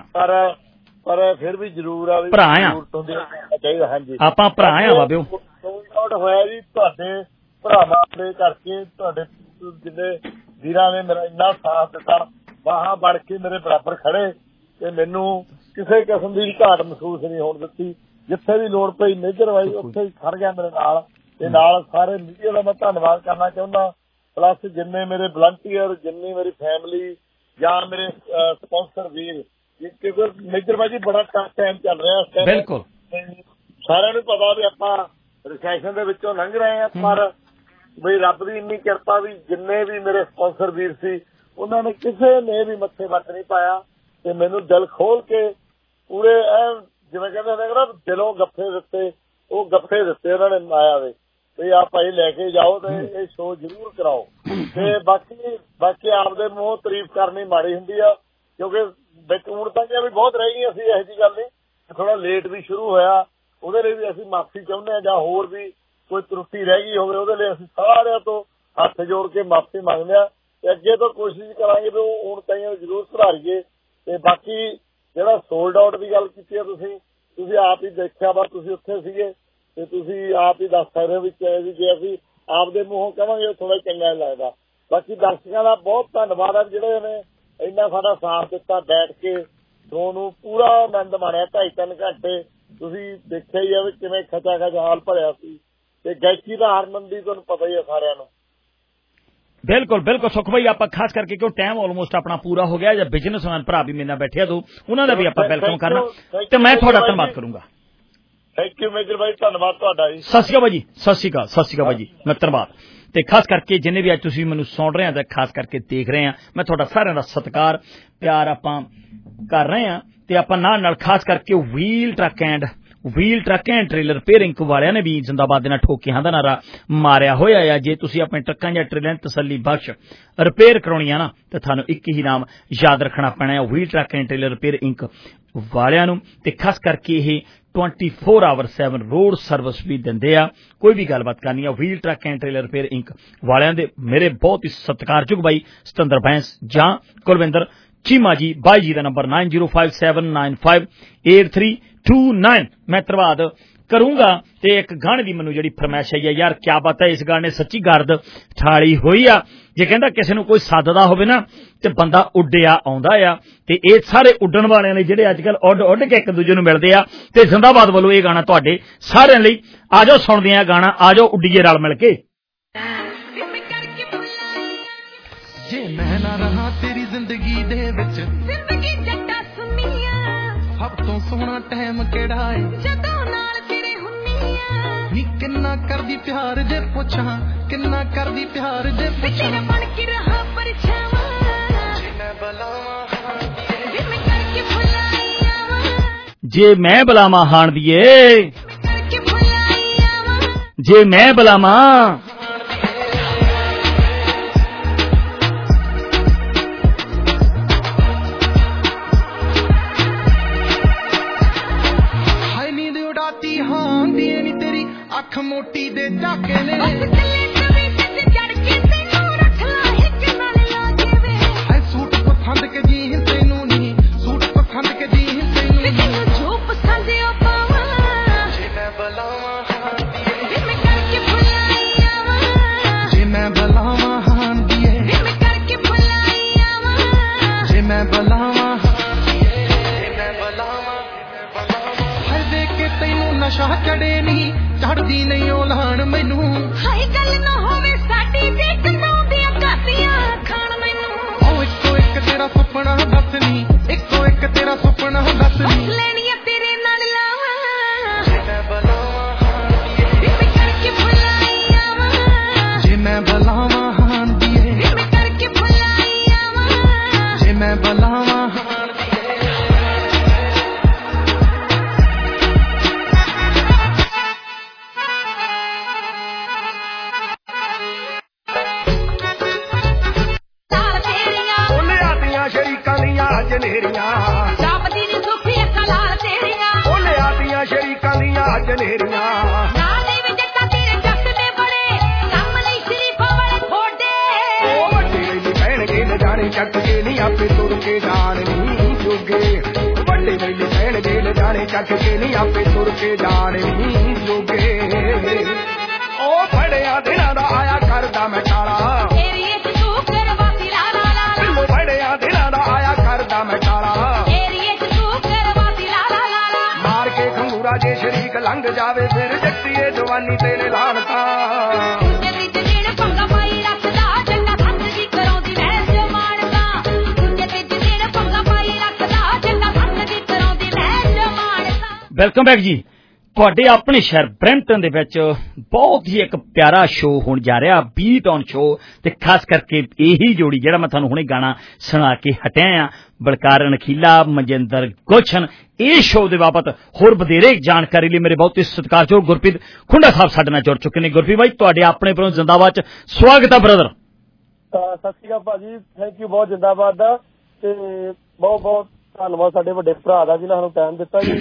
पर फिर भी जरूर आ भी भरा आ चाहिदा हाँ जी आपां भरा आ बाबिओ सोल्ड आउट होया जी तुहाडे भरावां दे करके तुहाडे जिन्ने ਵੀਰਾਂ ਨੇ ਮੇਰਾ ਇੰਨਾ ਸਾਥ ਦਿੱਤਾ ਬਾਹਾਂ ਬਣ ਕੇ ਮੇਰੇ ਬਰਾਬਰ ਖੜੇ ਤੇ ਮੈਨੂੰ ਕਿਸੇ ਕਿਸਮ ਦੀ ਘਾਟ ਮਹਿਸੂਸ ਨਹੀਂ ਹੋਣ ਦਿੱਤੀ ਜਿੱਥੇ ਵੀ ਲੋੜ ਪਈ ਮੇਜਰ ਬਾਈ ਉੱਥੇ ਹੀ ਖੜ ਗਿਆ ਮੇਰੇ ਨਾਲ ਤੇ ਨਾਲ ਸਾਰੇ ਮੀਡੀਆ ਦਾ ਮੈਂ ਧੰਨਵਾਦ ਕਰਨਾ ਚਾਹੁੰਦਾ ਪਲੱਸ ਜਿੰਨੇ ਮੇਰੇ ਵਲੰਟੀਅਰ ਜਿੰਨੀ ਮੇਰੀ ਫੈਮਿਲੀ ਜਾਂ ਮੇਰੇ ਸਪਾਂਸਰ ਵੀਰ ਕਿਉਂਕਿ ਮੇਜਰ ਬਾਈ ਜੀ ਬੜਾ ਟਫ ਟਾਈਮ ਚੱਲ ਰਿਹਾ ਇਸ ਟਾਈਮ ਬਿਲਕੁਲ ਸਾਰਿਆਂ ਨੂੰ ਪਤਾ ਵੀ ਆਪਾਂ ਰਿਸੈਸ਼ਨ ਦੇ ਵਿੱਚੋਂ ਲੰਘ ਰਹੇ ਹਾਂ ਪਰ ਬਈ ਰੱਬ ਦੀ ਇੰਨੀ ਕਿਰਪਾ ਵੀ ਜਿੰਨੇ ਵੀ ਮੇਰੇ ਸਪਾਂਸਰ ਵੀਰ ਸੀ ਉਹਨਾਂ ਨੇ ਕਿਸੇ ਨੇ ਵੀ ਮੱਥੇ ਵੱਟ ਨਹੀਂ ਪਾਇਆ ਤੇ ਮੈਨੂੰ ਦਿਲ ਖੋਲ ਕੇ ਪੂਰੇ ਜਿਵੇਂ ਕਹਿੰਦੇ ਨੇ ਨਾ ਦਿਲੋਂ ਗੱਫੇ ਦਿੱਤੇ ਉਹ ਗੱਫੇ ਦਿੱਤੇ ਉਹਨਾਂ ਨੇ ਮਾਇਆ ਦੇ ਵੀ ਆ ਭਾਈ ਲੈ ਕੇ ਜਾਓ ਤੇ ਇਹ ਸ਼ੋਅ ਜ਼ਰੂਰ ਕਰਾਓ ਤੇ ਬਾਕੀ ਆਪਦੇ ਮੂੰਹ ਤਾਰੀਫ ਕਰਨੀ ਮਾੜੀ ਹੁੰਦੀ ਆ ਕਿਉਂਕਿ ਵਿੱਚ ਹੁਣ ਤੱਕ ਵੀ ਬਹੁਤ ਰਹਿ ਗਈਆਂ ਸੀ ਇਹੋ ਜਿਹੀ ਗੱਲ ਨਹੀਂ ਥੋੜਾ ਲੇਟ ਵੀ ਸ਼ੁਰੂ ਹੋਇਆ ਉਹਦੇ ਲਈ ਵੀ ਅਸੀਂ ਮਾਫੀ ਚਾਹੁੰਦੇ ਹਾਂ ਜਾਂ ਹੋਰ ਵੀ ਕੋਈ ਤਰੁੱਟੀ ਰਹਿ ਗਈ ਹੋਵੇ ਉਹਦੇ ਲਈ ਅਸੀਂ ਸਾਰਿਆਂ ਤੋਂ ਹੱਥ ਜੋੜ ਕੇ ਮਾਫੀ ਮੰਗਦੇ ਹਾਂ ਤੇ ਅੱਗੇ ਤੋਂ ਕੋਸ਼ਿਸ਼ ਕਰਾਂਗੇ ਵੀ ਹੁਣ ਤਾਈਂ ਜ਼ਰੂਰ ਸੁਧਾਰੀਏ ਤੇ ਬਾਕੀ ਜਿਹੜਾ ਸੋਲਡ ਆਊਟ ਦੀ ਗੱਲ ਕੀਤੀ ਹੈ ਤੁਸੀਂ ਆਪ ਹੀ ਦੇਖਿਆ ਵਾ ਤੁਸੀਂ ਉੱਥੇ ਸੀਗੇ ਤੇ ਤੁਸੀਂ ਆਪ ਹੀ ਦੱਸ ਸਕਦੇ ਹੋ ਵੀ ਜੇ ਅਸੀਂ ਆਪਦੇ ਮੂੰਹੋਂ ਕਹਾਂਗੇ ਥੋੜਾ ਚੰਗਾ ਨਹੀਂ ਲੱਗਦਾ ਬਾਕੀ ਦਰਸ਼ਕਾਂ ਦਾ ਬਹੁਤ ਧੰਨਵਾਦ ਹੈ ਜਿਹੜੇ ਨੇ ਇੰਨਾ ਸਾਡਾ ਸਾਥ ਦਿੱਤਾ ਬੈਠ ਕੇ ਸ਼ੋਅ ਨੂੰ ਪੂਰਾ ਆਨੰਦ ਮਾਣਿਆ 2.5-3 ਘੰਟੇ ਤੁਸੀਂ ਦੇਖਿਆ ਹੀ ਆ ਵੀ ਕਿਵੇਂ ਖਚਾ ਹਾਲ ਭਰਿਆ ਸੀ ਤੇ ਗਾਇਕੀ ਦਾ ਹਰਮਨ ਦੀ ਤੁਹਾਨੂੰ ਪਤਾ ਹੀ ਹੈ ਸਾਰਿਆਂ ਨੂੰ बिल्कुल बिल्कुल सुख भाई आप खास करके क्यों टाइम ऑलमोस्ट अपना पूरा हो गया जब बिजनेसमैन भरा भी मेरे बैठे तो उन्होंने भी आप वेलकम करना तो मैं थोड़ा धन्यवाद करूंगा थैंक यू मेजर भाई धन्यवाद ਤੁਹਾਡਾ ਜੀ ਸਤਿ ਸ਼੍ਰੀ ਅਕਾਲ ਜੀ ਸਤਿ ਸ਼੍ਰੀ ਅਕਾਲ ਭਾਜੀ ਮੈਂ ਧੰਨਵਾਦ ਤੇ ਖਾਸ ਕਰਕੇ ਜਿੰਨੇ ਵੀ ਅੱਜ ਤੁਸੀਂ ਮੈਨੂੰ ਸੁਣ ਰਹੇ ਆ ਤੇ ਖਾਸ ਕਰਕੇ ਦੇਖ ਰਹੇ ਆ ਮੈਂ ਤੁਹਾਡਾ ਸਾਰਿਆਂ ਦਾ ਸਤਿਕਾਰ ਪਿਆਰ ਆਪਾਂ ਕਰ ਰਹੇ ਆ ਤੇ ਆਪਾਂ ਨਾਲ ਖਾਸ ਕਰਕੇ wheel truck and trailer repairing ਵਾਲਿਆਂ ਨੇ ਵੀ ਜਿੰਦਾਬਾਦ ਦੇ ਨਾਲ ਠੋਕਿਆਂ ਦਾ ਨਾਰਾ ਮਾਰਿਆ ਹੋਇਆ ਆ ਜੇ ਤੁਸੀਂ ਆਪਣੇ ਟਰੱਕਾਂ ਜਾਂ ਟ੍ਰੇਲਰਾਂ ਦੀ ਤਸੱਲੀ ਬਖਸ਼ ਰਿਪੇਅਰ ਕਰਾਉਣੀ ਆ ਨਾ ਤੇ ਤੁਹਾਨੂੰ ਇੱਕ ਹੀ ਨਾਮ ਯਾਦ ਰੱਖਣਾ ਪੈਣਾ ਹੈ wheel truck and trailer repair inc ਵਾਲਿਆਂ ਨੂੰ ਤੇ ਖਾਸ ਕਰਕੇ ਇਹ 24/7 ਰੋਡ ਸਰਵਿਸ ਵੀ ਦਿੰਦੇ ਆ ਕੋਈ ਵੀ ਗੱਲਬਾਤ ਕਰਨੀ ਆ wheel truck and trailer repair inc ਵਾਲਿਆਂ ਦੇ ਮੇਰੇ ਬਹੁਤ ਹੀ ਸਤਿਕਾਰਯੋਗ ਬਾਈ ਸਤਿੰਦਰ ਬੈਂਸ ਜਾਂ ਕੁਲਵਿੰਦਰ ਚੀਮਾ ਜੀ ਬਾਈ ਜੀ ਦਾ ਨੰਬਰ 9057958329 मैं धन्यवाद ਕਰੂੰਗਾ ਤੇ ਇੱਕ ਗਾਣੇ ਦੀ ਮੈਨੂੰ ਜਿਹੜੀ ਫਰਮਾਇਸ਼ ਆਈ ਆ ਯਾਰ ਕਿਆ ਬਾਤ ਹੈ ਇਸ ਗਾਣੇ ਸੱਚੀ ਗਰਦ ਠਾਲੀ ਹੋਈ ਆ ਜੇ ਕਹਿੰਦਾ ਕਿਸੇ ਨੂੰ ਕੋਈ ਸੱਦਦਾ ਹੋਵੇ ਨਾ ਤੇ ਬੰਦਾ ਉੱਡਿਆ ਆਉਂਦਾ ਆ ਤੇ ਇਹ ਸਾਰੇ ਉੱਡਣ ਵਾਲਿਆਂ ਨੇ ਜਿਹੜੇ ਅੱਜ ਕੱਲ ਉੱਡ ਕੇ ਇੱਕ ਦੂਜੇ ਨੂੰ ਮਿਲਦੇ ਆ ਤੇ ਜ਼ਿੰਦਾਬਾਦ ਵੱਲੋਂ ਇਹ ਗਾਣਾ ਤੁਹਾਡੇ ਸਾਰਿਆਂ ਲਈ ਆਜੋ ਸੁਣਦੇ ਆ ਗਾਣਾ ਆਜੋ ਉੱਡੀਏ ਰਲ ਮਿਲ ਕੇ ਜੇ ਮੈਂ ਨਾ ਰਹਾ ਤੇਰੀ ਜ਼ਿੰਦਗੀ ਦੇ ਵਿੱਚ ਜ਼ਿੰਦਗੀ ਜੱਟਾ ਸੁਨੀਆਂ ਸਭ ਤੋਂ ਸੋਹਣਾ ਟਾਈਮ ਕਿਹੜਾ ਏ ਜਦੋਂ ਨਾਲ ਤੇਰੇ ਹੁੰਨੀਆਂ ਨੀ ਕਿੰਨਾ ਕਰਦੀ ਪਿਆਰ ਜੇ ਪੁੱਛਾਂ ਕਿੰਨਾ ਕਰਦੀ ਪਿਆਰ ਜੇ ਪੁੱਛਾਂ ਤੇਰੇ ਬਣ ਕੇ ਰਹਾ ਪਰਛਾਵਾਂ ਜੇ ਮੈਂ ਬੁਲਾਵਾਂ ਜੇ ਮੈਂ ਕਰਕੇ ਭੁਲਾਈ ਆਵਾਂ ਜੇ ਮੈਂ ਬੁਲਾਵਾਂ ਹਾਣ ਦੀਏ ਕਰਕੇ ਭੁਲਾਈ ਆਵਾਂ ਜੇ ਮੈਂ ਬੁਲਾਵਾਂ ਅੱਖ ਮੋਟੀ ਦੇ ਝਾਕੇ ਨੇ ਸੂਟ ਪਸੰਦ ਕੇ ਜੀ ਤੈਨੂੰ ਨਹੀਂ ਸੂਟ ਪਸੰਦ ਕੇ ਜੀ ਤੈਨੂੰ ਜੋ ਪਸੰਦ ਆ ਪਾਵਾਂ ਜੇ ਮੈਂ ਬੁਲਾਵਾਂ ਜੇ ਮੈਂ ਕਰਕੇ ਭੁਲਾਈ ਆਵਾਂ ਜੇ ਮੈਂ ਬੁਲਾਵਾਂ ਹਾਂ ਦੀਏ ਜੇ ਮੈਂ ਕਰਕੇ ਭੁਲਾਈ ਆਵਾਂ ਜੇ ਮੈਂ ਬੁਲਾਵਾਂ ਜੇ ਮੈਂ ਬੁਲਾਵਾਂ ਹਰ ਦੇਖ ਕੇ ਤੈਨੂੰ ਨਸ਼ਾ ਚੜੇ ਨਹੀਂ ਚੜਦੀ ਨਹੀਂ ਉਹ ਲਾਣ ਮੈਨੂੰ ਹਾਈ ਗੱਲ ਨਾ ਹੋਵੇ ਸਾਡੀ ਜੇ ਕੰਦਾਉਂਦੀਆਂ ਕਾਤੀਆਂ ਖਾਣ ਮੈਨੂੰ ਉਹ ਇੱਕੋ ਇੱਕ ਤੇਰਾ ਸੁਪਨਾ ਦੱਸ ਨੀ ਇੱਕੋ ਇੱਕ ਤੇਰਾ ਸੁਪਨਾ ਦੱਸ ਨੀ ਲੈਣੀਆਂ ਤੇਰੇ ਨਾਲ ਲਾਵਾਂ ਜੇ ਮੈਂ ਬੁਲਾਵਾਂ ਜੇ ਮੈਂ ਕਰਕੇ ਭੁਲਾਈ ਆਵਾਂ ਜੇ ਮੈਂ ਬੁਲਾਵਾਂ ਹਾਂ ਦੀਏ ਜੇ ਮੈਂ ਕਰਕੇ ਭੁਲਾਈ ਆਵਾਂ ਜੇ ਮੈਂ ਬੁਲਾਵਾਂ ਜਨੇਰੀਆਂ ਸ਼ਾਬਦੀ ਨੇ ਸੁਖੀ ਅੱਖਾਂ ਲਾਲ ਤੇਰੀਆਂ ਉਹ ਲਿਆਦੀਆਂ ਸ਼ਰੀਕਾਂ ਦੀਆਂ ਜਨੇਰੀਆਂ ਨਾਲੇ ਵਿੱਚ ਜੱਟਾਂ ਤੇਰੇ ਜੱਟ ਦੇ ਬੜੇ ਕੰਮ ਲਈ ਸ਼ਰੀਫਾਂ ਵਾਲੇ ਥੋੜੇ ਉਹ ਵੱਡੇ ਵੇਲੀ ਪੈਣਗੇ ਨਜ਼ਾਰੇ ਚੱਕ ਕੇ ਨਹੀਂ ਆਪੇ ਤੁਰ ਕੇ ਜਾਣ ਨਹੀਂ ਜੋਗੇ ਵੱਡੇ ਵੇਲੀ ਪੈਣਗੇ ਨਜ਼ਾਰੇ ਚੱਕ ਕੇ ਨਹੀਂ ਆਪੇ ਤੁਰ ਕੇ ਜਾਣ ਨਹੀਂ ਜੋਗੇ ਉਹ ਫੜਿਆ ਦਿਨਾਂ ਦਾ ਆਇਆ ਕਰਦਾ ਮੈਂ ਟਾਲਾ ਏਰੀਏ ਚ ਤੂੰ ਕਰਵਾਤੀ ਲਾ ਲਾ ਲਾ ਲਾ ਫੜਿਆ ਦਿਨਾਂ ਦਾ ਆਇਆ ਕਰਦਾ ਮੈਂ ਟਾਲਾ ਏਰੀਏ ਚ ਤੂੰ ਕਰਵਾਤੀ ਲਾ ਲਾ ਲਾ ਮਾਰ ਕੇ ਖੰਗੂਰਾ ਜੇ ਸ਼ਰੀਕ ਲੰਘ ਜਾਵੇ ਫਿਰ ਜੱਟੀਏ ਜਵਾਨੀ ਤੇਰੇ ਲਾਣਤਾ ਜੱਟੀ ਚ ਜਿਹੜਾ ਪੰਗਾ ਪਾਈ ਰੱਖਦਾ ਜੱਟਾ ਥੱਕ ਜੀ ਕਰਾਉਂਦੀ ਮੈਂ ਜਮਾਨਤਾ ਜੱਟੀ ਚ ਜਿਹੜਾ ਪੰਗਾ ਪਾਈ ਰੱਖਦਾ ਜੱਟਾ ਥੱਕ ਜੀ ਕਰਾਉਂਦੀ ਮੈਂ ਜਮਾਨਤਾ ਵੈਲਕਮ ਬੈਕ ਜੀ ਤੁਹਾਡੇ ਆਪਣੇ ਸ਼ਹਿਰ ਬਰੈਂਪਟਨ ਦੇ ਵਿੱਚ ਬਹੁਤ ਹੀ ਇੱਕ ਪਿਆਰਾ ਸ਼ੋਅ ਹੋਣ ਜਾ ਰਿਹਾ ਬੀਟ ਔਨ ਸ਼ੋਅ ਤੇ ਖਾਸ ਕਰਕੇ ਇਹੀ ਜੋੜੀ ਜਿਹੜਾ ਮੈਂ ਤੁਹਾਨੂੰ ਹੁਣੇ ਗਾਣਾ ਸੁਣਾ ਕੇ ਹਟਿਆ ਆ ਬਲਕਾਰ ਅਣਖੀਲਾ ਮਨਜਿੰਦਰ ਗੁਲਸ਼ਨ ਇਹ ਸ਼ੋਅ ਦੇ ਬਾਬਤ ਹੋਰ ਵਧੇਰੇ ਜਾਣਕਾਰੀ ਲਈ ਮੇਰੇ ਬਹੁਤ ਹੀ ਸਤਿਕਾਰਯੋਗ ਗੁਰਪ੍ਰੀਤ ਖੁੰਡਾ ਸਾਹਿਬ ਸਾਡੇ ਨਾਲ ਜੁੜ ਚੁੱਕੇ ਨੇ ਗੁਰਪ੍ਰੀਤ ਭਾਈ ਤੁਹਾਡੇ ਆਪਣੇ ਵੱਲੋਂ ਜ਼ਿੰਦਾਬਾਦ ਚ ਸਵਾਗਤ ਹੈ ਬ੍ਰਦਰ ਸਤਿ ਸ਼੍ਰੀ ਅਕਾਲ ਭਾਜੀ ਥੈਂਕ ਯੂ ਬਹੁਤ ਜ਼ਿੰਦਾਬਾਦ ਦਾ ਤੇ ਬਹੁਤ ਬਹੁਤ ਧੰਨਵਾਦ ਸਾਡੇ ਵੱਡੇ ਭਰਾ ਦਾ ਜਿਹਨਾਂ ਸਾਨੂੰ ਟਾਈਮ ਦਿੱਤਾ ਜੀ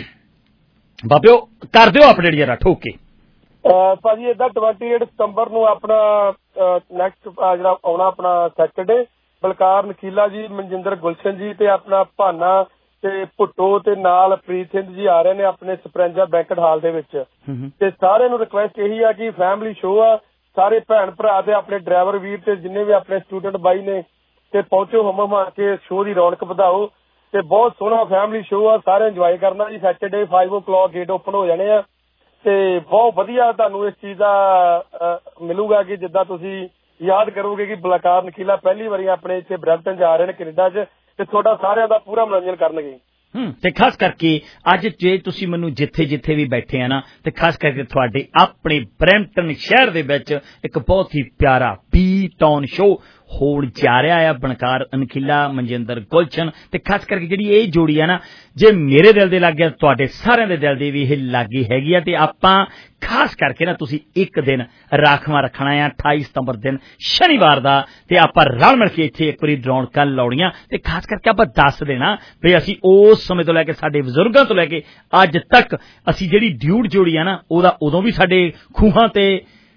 ਬਾਬਿਓ ਕਰ ਦਿਓ ਅਪਡੇਟ ਜਰਾ ਠੋਕ ਕੇ ਭਾਜੀ ਏਦਾਂ 28 ਸਤੰਬਰ ਨੂੰ ਆਪਣਾ ਨੈਕਸਟ ਜਿਹੜਾ ਆਉਣਾ ਆਪਣਾ ਸੈਟਰਡੇ ਬਲਕਾਰ ਨਖੀਲਾ ਜੀ ਮਨਜਿੰਦਰ ਗੁਲਸ਼ਨ ਜੀ ਤੇ ਆਪਣਾ ਭਾਨਾ ਤੇ ਭੁੱਟੋ ਤੇ ਨਾਲ ਪ੍ਰੀਤ ਸਿੰਘ ਜੀ ਆ ਰਹੇ ਨੇ ਆਪਣੇ ਸਪਰੈਂਜਾ ਬੈਂਕਟ ਹਾਲ ਦੇ ਵਿੱਚ ਤੇ ਸਾਰਿਆਂ ਨੂੰ ਰਿਕੁਐਸਟ ਇਹੀ ਆ ਕਿ ਫੈਮਿਲੀ ਸ਼ੋਅ ਆ ਸਾਰੇ ਭੈਣ ਭਰਾ ਤੇ ਆਪਣੇ ਡਰਾਈਵਰ ਵੀਰ ਤੇ ਜਿੰਨੇ ਵੀ ਆਪਣੇ ਸਟੂਡੈਂਟ ਬਾਈ ਨੇ ਤੇ ਪਹੁੰਚੋ ਹਮਾ ਕੇ ਸ਼ੋਅ ਦੀ ਰੌਣਕ ਵਧਾਓ ਤੇ ਬਹੁਤ ਸੋਹਣਾ ਫੈਮਿਲੀ ਸ਼ੋਅ ਆ ਸਾਰੇ ਇੰਜੋਏ ਕਰਨਾ ਜੀ ਸੈਟਰਡੇ 5 o'clock ਗੇਟ ਓਪਨ ਹੋ ਜਾਣੇ ਆ ਤੇ ਬਹੁਤ ਵਧੀਆ ਤੁਹਾਨੂੰ ਇਸ ਚੀਜ਼ ਦਾ ਮਿਲੂਗਾ ਕਿ ਜਿੱਦਾਂ ਤੁਸੀਂ ਯਾਦ ਕਰੋਗੇ ਕਿ ਬਲਕਾਰ ਨਖੀਲਾ ਪਹਿਲੀ ਵਾਰੀ ਆਪਣੇ ਇੱਥੇ ਬਰੈਂਪਟਨ 'ਚ ਆ ਰਹੇ ਨੇ ਕੈਨੇਡਾ 'ਚ ਤੇ ਤੁਹਾਡਾ ਸਾਰਿਆਂ ਦਾ ਪੂਰਾ ਮਨੋਰੰਜਨ ਕਰਨਗੇ ਤੇ ਖਾਸ ਕਰਕੇ ਅੱਜ ਜੇ ਤੁਸੀਂ ਮੈਨੂੰ ਜਿੱਥੇ ਵੀ ਬੈਠੇ ਆ ਨਾ ਤੇ ਖਾਸ ਕਰਕੇ ਤੁਹਾਡੇ ਆਪਣੇ ਬਰੈਂਪਟਨ ਸ਼ਹਿਰ ਦੇ ਵਿੱਚ ਇੱਕ ਬਹੁਤ ਹੀ ਪਿਆਰਾ ਬੀਟ ਔਨ ਸ਼ੋਅ ਹੋਣ ਜਾ ਰਿਹਾ ਆ ਬਲਕਾਰ ਅਣਖੀਲਾ ਮਨਜਿੰਦਰ ਗੁਲਸ਼ਨ ਤੇ ਖਾਸ ਕਰਕੇ ਜਿਹੜੀ ਇਹ ਜੋੜੀ ਆ ਨਾ ਜੇ ਮੇਰੇ ਦਿਲ ਦੇ ਲੱਗ ਗਿਆ ਤੁਹਾਡੇ ਸਾਰਿਆਂ ਦੇ ਦਿਲ ਦੇ ਵੀ ਇਹ ਲੱਗੀ ਹੈਗੀ ਆ ਤੇ ਆਪਾਂ ਖਾਸ ਕਰਕੇ ਨਾ ਤੁਸੀਂ ਇੱਕ ਦਿਨ ਰਾਖਵਾਂ ਰੱਖਣਾ ਆ 28 ਸਤੰਬਰ ਦਿਨ ਸ਼ਨੀਵਾਰ ਦਾ ਤੇ ਆਪਾਂ ਰਲ ਮਿਲ ਕੇ ਇੱਥੇ ਇੱਕ ਵਾਰੀ ਰੌਣਕਾਂ ਲਾਉਣੀਆਂ ਤੇ ਖਾਸ ਕਰਕੇ ਆਪਾਂ ਦੱਸ ਦੇਣਾ ਵੀ ਅਸੀਂ ਉਸ ਸਮੇਂ ਤੋਂ ਲੈ ਕੇ ਸਾਡੇ ਬਜ਼ੁਰਗਾਂ ਤੋਂ ਲੈ ਕੇ ਅੱਜ ਤੱਕ ਅਸੀਂ ਜਿਹੜੀ ਡਿਊਟ ਜੋੜੀ ਆ ਨਾ ਉਹਦਾ ਉਦੋਂ ਵੀ ਸਾਡੇ ਖੂਹਾਂ ਤੇ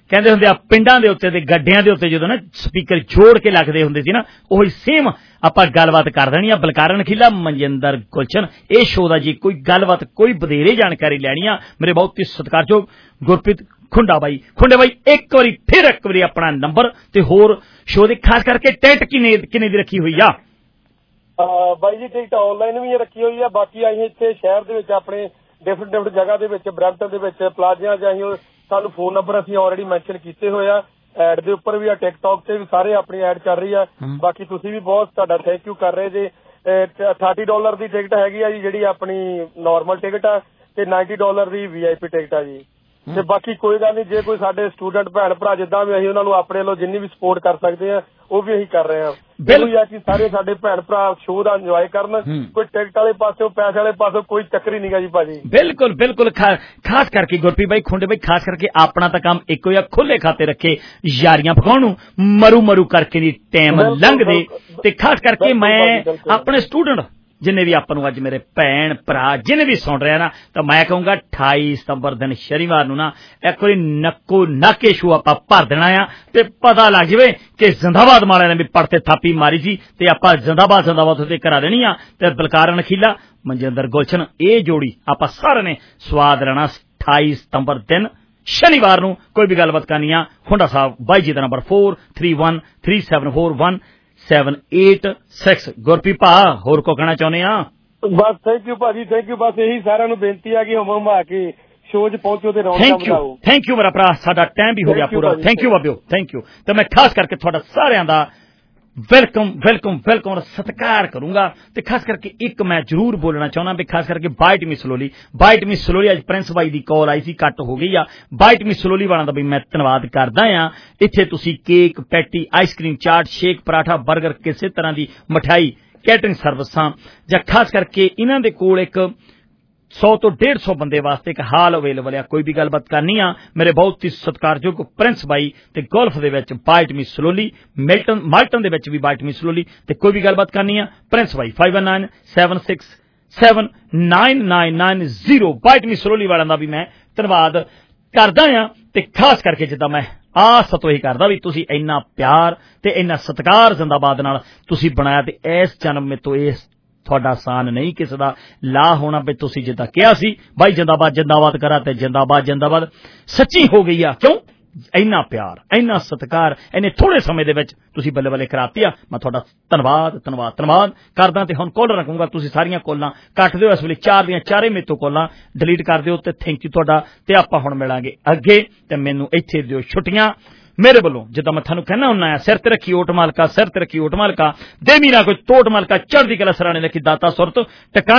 ਕਹਿੰਦੇ ਹੁੰਦੇ ਆ ਪਿੰਡਾਂ ਦੇ ਉੱਤੇ ਤੇ ਗੱਡਿਆਂ ਦੇ ਉੱਤੇ ਜਦੋਂ ਨਾ ਸਪੀਕਰ ਜੋੜ ਕੇ ਲੱਗਦੇ ਹੁੰਦੇ ਸੀ ਨਾ, ਉਹੀ ਸੇਮ ਆਪਾਂ ਗੱਲਬਾਤ ਕਰ ਦੇਣੀ ਆ। ਬਲਕਾਰ ਨਖੀਲਾ, ਮਨਜਿੰਦਰ ਗੁਲਸ਼ਨ, ਇਹ ਸ਼ੋਅ ਦਾ ਜੀ ਕੋਈ ਗੱਲਬਾਤ, ਕੋਈ ਵਧੇਰੇ ਜਾਣਕਾਰੀ ਲੈਣੀ ਆ, ਮੇਰੇ ਬਹੁਤ ਹੀ ਸਤਿਕਾਰਯੋਗ ਗੁਰਪ੍ਰੀਤ ਖੁੰਡੇ ਬਾਈ ਇੱਕ ਵਾਰੀ ਆਪਣਾ ਨੰਬਰ ਤੇ ਹੋਰ ਸ਼ੋਅ ਦੇ ਖਾਸ ਕਰਕੇ ਟਿਕਟ ਕਿੰਨੇ ਦੀ ਰੱਖੀ ਹੋਈ ਆ? ਬਾਈ ਜੀ ਟਿਕਟ ਆਨਲਾਈਨ ਵੀ ਰੱਖੀ ਹੋਈ ਆ, ਬਾਕੀ ਅਸੀਂ ਇੱਥੇ ਸ਼ਹਿਰ ਦੇ ਵਿੱਚ ਆਪਣੇ ਡਿਫਰੈਂਟ ਜਗ੍ਹਾ ਦੇ ਵਿੱਚ, ਬਰੈਂਪਟਨ ਦੇ ਵਿੱਚ ਪਲਾਜ਼ਿਆਂ 'ਚ ਅਸੀਂ ਸਾਨੂੰ ਫੋਨ ਨੰਬਰ ਅਸੀਂ ਆਲਰੇਡੀ ਮੈਂਸ਼ਨ ਕੀਤੇ ਹੋਏ ਆ, ਐਡ ਦੇ ਉੱਪਰ ਵੀ ਆ, ਟਿਕਟੌਕ ਤੇ ਵੀ ਸਾਰੇ ਆਪਣੀ ਐਡ ਚੱਲ ਰਹੀ ਆ। ਬਾਕੀ ਤੁਸੀਂ ਵੀ ਬਹੁਤ ਤੁਹਾਡਾ ਥੈਂਕ ਯੂ ਕਰ ਰਹੇ ਜੇ। $30 ਦੀ ਟਿਕਟ ਹੈਗੀ ਆ ਜੀ ਜਿਹੜੀ ਆਪਣੀ ਨਾਰਮਲ ਟਿਕਟ ਆ, ਤੇ $90 ਦੀ VIP ਟਿਕਟ ਆ ਜੀ। ਤੇ ਬਾਕੀ ਕੋਈ ਗੱਲ ਨਹੀਂ, ਜੇ ਕੋਈ ਸਾਡੇ ਸਟੂਡੈਂਟ ਭੈਣ ਭਰਾ ਜਿੱਦਾਂ ਵੀ ਅਸੀਂ ਉਹਨਾਂ ਨੂੰ ਆਪਣੇ ਵੱਲੋਂ ਜਿੰਨੀ ਵੀ ਸਪੋਰਟ ਕਰ ਸਕਦੇ ਆ ਉਹ ਵੀ ਅਸੀਂ ਕਰ ਰਹੇ ਹਾਂ। ਬਿਲਕੁਲ ਆ ਕਿ ਸਾਰੇ ਸਾਡੇ ਭੈਣ ਭਰਾ ਸ਼ੋਅ ਦਾ ਇੰਜੋਏ ਕਰਨ, ਕੋਈ ਟਿਕਟ ਵਾਲੇ ਪਾਸੋਂ ਪੈਸੇ ਵਾਲੇ ਪਾਸੋਂ ਕੋਈ ਚੱਕਰ ਹੀ ਨਹੀਂਗਾ ਜੀ ਭਾਜੀ। ਬਿਲਕੁਲ ਖਾਸ ਕਰਕੇ ਗੁਰਪ੍ਰੀਤ ਬਾਈ, ਖੁੰਡੇ ਬਾਈ, ਖਾਸ ਕਰਕੇ ਆਪਣਾ ਤਾਂ ਕੰਮ ਇੱਕੋ ਹੀ, ਖੁੱਲੇ ਖਾਤੇ ਰੱਖੇ ਯਾਰੀਆਂ ਪਕਾਉਣ ਨੂੰ, ਮਰੂ ਕਰਕੇ ਦੀ ਟਾਈਮ ਲੰਘਦੇ। ਤੇ ਖਾਸ ਕਰਕੇ ਮੈਂ ਆਪਣੇ ਸਟੂਡੈਂਟ ਜਿੰਨੇ ਵੀ ਆਪਾਂ ਨੂੰ ਅੱਜ ਮੇਰੇ ਭੈਣ ਭਰਾ ਜਿੰਨੇ ਵੀ ਸੁਣ ਰਿਹਾ ਨਾ, ਤਾਂ ਮੈਂ ਕਹੂੰਗਾ 28 ਸਤੰਬਰ ਦਿਨ ਸ਼ਨੀਵਾਰ ਨੂੰ ਨਾ ਇੱਕ ਵਾਰੀ ਨੱਕੋ ਨਾਕੇ ਸ਼ੋਅ ਆਪਾਂ ਭਰ ਦੇਣਾ ਆ, ਤੇ ਪਤਾ ਲੱਗ ਜਾਵੇ ਕਿ ਜ਼ਿੰਦਾਬਾਦ ਵਾਲਿਆਂ ਨੇ ਵੀ ਪੜ ਤੇ ਥਾਪੀ ਮਾਰੀ ਸੀ, ਤੇ ਆਪਾਂ ਜ਼ਿੰਦਾਬਾਦ ਉੱਤੇ ਕਰਾ ਦੇਣੀ ਆ। ਤੇ ਬਲਕਾਰ ਨਖੀਲਾ, ਮਨਜਿੰਦਰ ਗੁਲਸ਼ਨ, ਇਹ ਜੋੜੀ ਆਪਾਂ ਸਾਰਿਆਂ ਨੇ ਸਵਾਦ ਲੈਣਾ 28 ਸਤੰਬਰ ਦਿਨ ਸ਼ਨੀਵਾਰ ਨੂੰ। ਕੋਈ ਵੀ ਗੱਲਬਾਤ ਕਰਨੀ ਆ, ਖੁੰਡਾ ਸਾਹਿਬ ਬਾਈ ਜੀ ਦਾ ਨੰਬਰ 4313741786। ਗੁਰਪ੍ਰੀਤ ਭਾ, ਹੋਰ ਕੋ ਕਹਿਣਾ ਚਾਹੁੰਦੇ ਆ? ਬਸ ਥੈਂਕ ਯੂ ਭਾਜੀ, ਥੈਂਕ ਯੂ। ਬਸ ਇਹੀ ਸਾਰਿਆਂ ਨੂੰ ਬੇਨਤੀ ਆ ਕਿ ਹੁਮ ਕੇ ਸ਼ੋਅ 'ਚ ਪਹੁੰਚੋ ਤੇ ਰੌਣਕਾਂ ਵਧਾਓ। ਥੈਂਕ ਯੂ ਮੇਰਾ ਭਰਾ, ਸਾਡਾ ਟਾਈਮ ਵੀ ਹੋ ਗਿਆ ਪੂਰਾ। ਥੈਂਕ ਯੂ ਬਾਬਿਓ, ਥੈਂਕ ਯੂ। ਤੇ ਮੈਂ ਖਾਸ ਕਰਕੇ ਤੁਹਾਡਾ ਸਾਰਿਆਂ ਦਾ ਵੈਲਕਮ ਸਤਿਕਾਰ ਕਰੂੰਗਾ। ਤੇ ਖਾਸ ਕਰਕੇ ਇੱਕ ਮੈਂ ਜ਼ਰੂਰ ਬੋਲਣਾ ਚਾਹੁੰਦਾ ਵੀ ਖਾਸ ਕਰਕੇ ਬਾਈਟ ਮੀ ਸਲੋਲੀ ਅੱਜ ਪ੍ਰਿੰਸ ਬਾਈ ਦੀ ਕਾਲ ਆਈ ਸੀ, ਕੱਟ ਹੋ ਗਈ ਆ। ਬਾਈਟ ਮੀ ਸਲੋਲੀ ਵਾਲਾ ਦਾ ਵੀ ਮੈਂ ਧੰਨਵਾਦ ਕਰਦਾ ਆ। ਇੱਥੇ ਤੁਸੀਂ cake, patty, ice cream, chaat, shake, paratha, 버ਗਰ, ਕਿਸੇ ਤਰ੍ਹਾਂ ਦੀ ਮਠਿਆਈ, ਕੈਟਰਿੰਗ ਸਰਵਿਸਾਂ, ਜਾਂ ਖਾਸ ਕਰਕੇ ਇਹਨਾਂ ਦੇ ਕੋਲ ਇੱਕ 100 ਤੋਂ 150 ਬੰਦੇ ਵਾਸਤੇ ਇੱਕ ਹਾਲ ਅਵੇਲੇਬਲ ਆ। ਕੋਈ ਵੀ ਗੱਲਬਾਤ ਕਰਨੀ ਆ, ਮੇਰੇ ਬਹੁਤ ਹੀ ਸਤਿਕਾਰਯੋਗ ਪ੍ਰਿੰਸ ਬਾਈ, ਤੇ ਗੋਲਫ ਦੇ ਵਿੱਚ ਬਾਈਟ ਮੀ ਸਲੋਲੀ, ਮਾਲਟਨ ਦੇ ਵਿੱਚ ਵੀ ਬਾਈਟ ਮੀ ਸਲੋਲੀ, ਤੇ ਕੋਈ ਵੀ ਗੱਲਬਾਤ ਕਰਨੀ ਆ ਪ੍ਰਿੰਸ ਬਾਈ 5197679990 ਬਾਈਟ ਮੀ ਸਲੋਲੀ ਵਾਲਿਆਂ ਦਾ ਵੀ ਮੈਂ ਧੰਨਵਾਦ ਕਰਦਾ ਆ। ਤੇ ਖਾਸ ਕਰਕੇ ਜਿੱਦਾਂ ਮੈਂ ਆਸ ਤੋਂ ਹੀ ਕਰਦਾ ਵੀ ਤੁਸੀਂ ਇੰਨਾ ਪਿਆਰ ਤੇ ਇੰਨਾ ਸਤਿਕਾਰ ਜ਼ਿੰਦਾਬਾਦ ਨਾਲ ਤੁਸੀਂ ਬਣਾਇਆ, ਤੇ ਇਸ ਜਨਮ ਮੇ ਤੋਂ ਇਸ ਤੁਹਾਡਾ ਆਸਾਨ ਨਹੀਂ ਕਿਸੇ ਦਾ ਲਾ ਹੋਣਾ ਵੀ ਤੁਸੀਂ ਜਿੱਦਾਂ ਕਿਹਾ ਸੀ ਬਾਈ ਜਿੰਦਾਬਾਦ ਕਰਾ, ਤੇ ਜਿੰਦਾਬਾਦ ਸੱਚੀ ਹੋ ਗਈ ਆ। ਕਿਉਂ? ਇੰਨਾ ਪਿਆਰ, ਇੰਨਾ ਸਤਿਕਾਰ ਇੰਨੇ ਥੋੜੇ ਸਮੇਂ ਦੇ ਵਿੱਚ ਤੁਸੀਂ ਬੱਲੇ ਕਰਾਤੀ ਆ। ਮੈਂ ਤੁਹਾਡਾ ਧੰਨਵਾਦ ਕਰਦਾ। ਤੇ ਹੁਣ ਕਾਲਰ ਰੱਖੂੰਗਾ, ਤੁਸੀਂ ਸਾਰੀਆਂ ਕਾਲਾਂ ਕੱਟ ਦਿਓ। ਇਸ ਵੇਲੇ 4 ਦੀਆਂ 4 ਮੇਰੇ ਤੋਂ ਕਾਲਾਂ ਡਿਲੀਟ ਕਰ ਦਿਓ। ਤੇ ਥੈਂਕ ਯੂ ਤੁਹਾਡਾ। ਤੇ ਆਪਾਂ ਹੁਣ ਮਿਲਾਂਗੇ ਅੱਗੇ, ਤੇ ਮੈਨੂੰ ਇੱਥੇ ਦਿਓ ਛੁੱਟੀਆਂ ਮੇਰੇ ਵੱਲੋਂ। ਜਿੱਦਾਂ ਮੈਂ ਤੁਹਾਨੂੰ ਕਹਿਣਾ ਹੁੰਦਾ ਆ, ਸਿਰ ਤੇ ਰੱਖੀ ਓਟ ਮਾਲਕਾ, ਦੇਵੀ ਨਾ ਕੋਈ ਟੋਟ ਮਾਲਕਾ, ਚੜ੍ਹਦੀ ਕਲਾ ਸਰਾਣੇ ਲਿਖੀ ਦਾਤਾ ਸੁਰਤ ਟਿਕਾਣੇ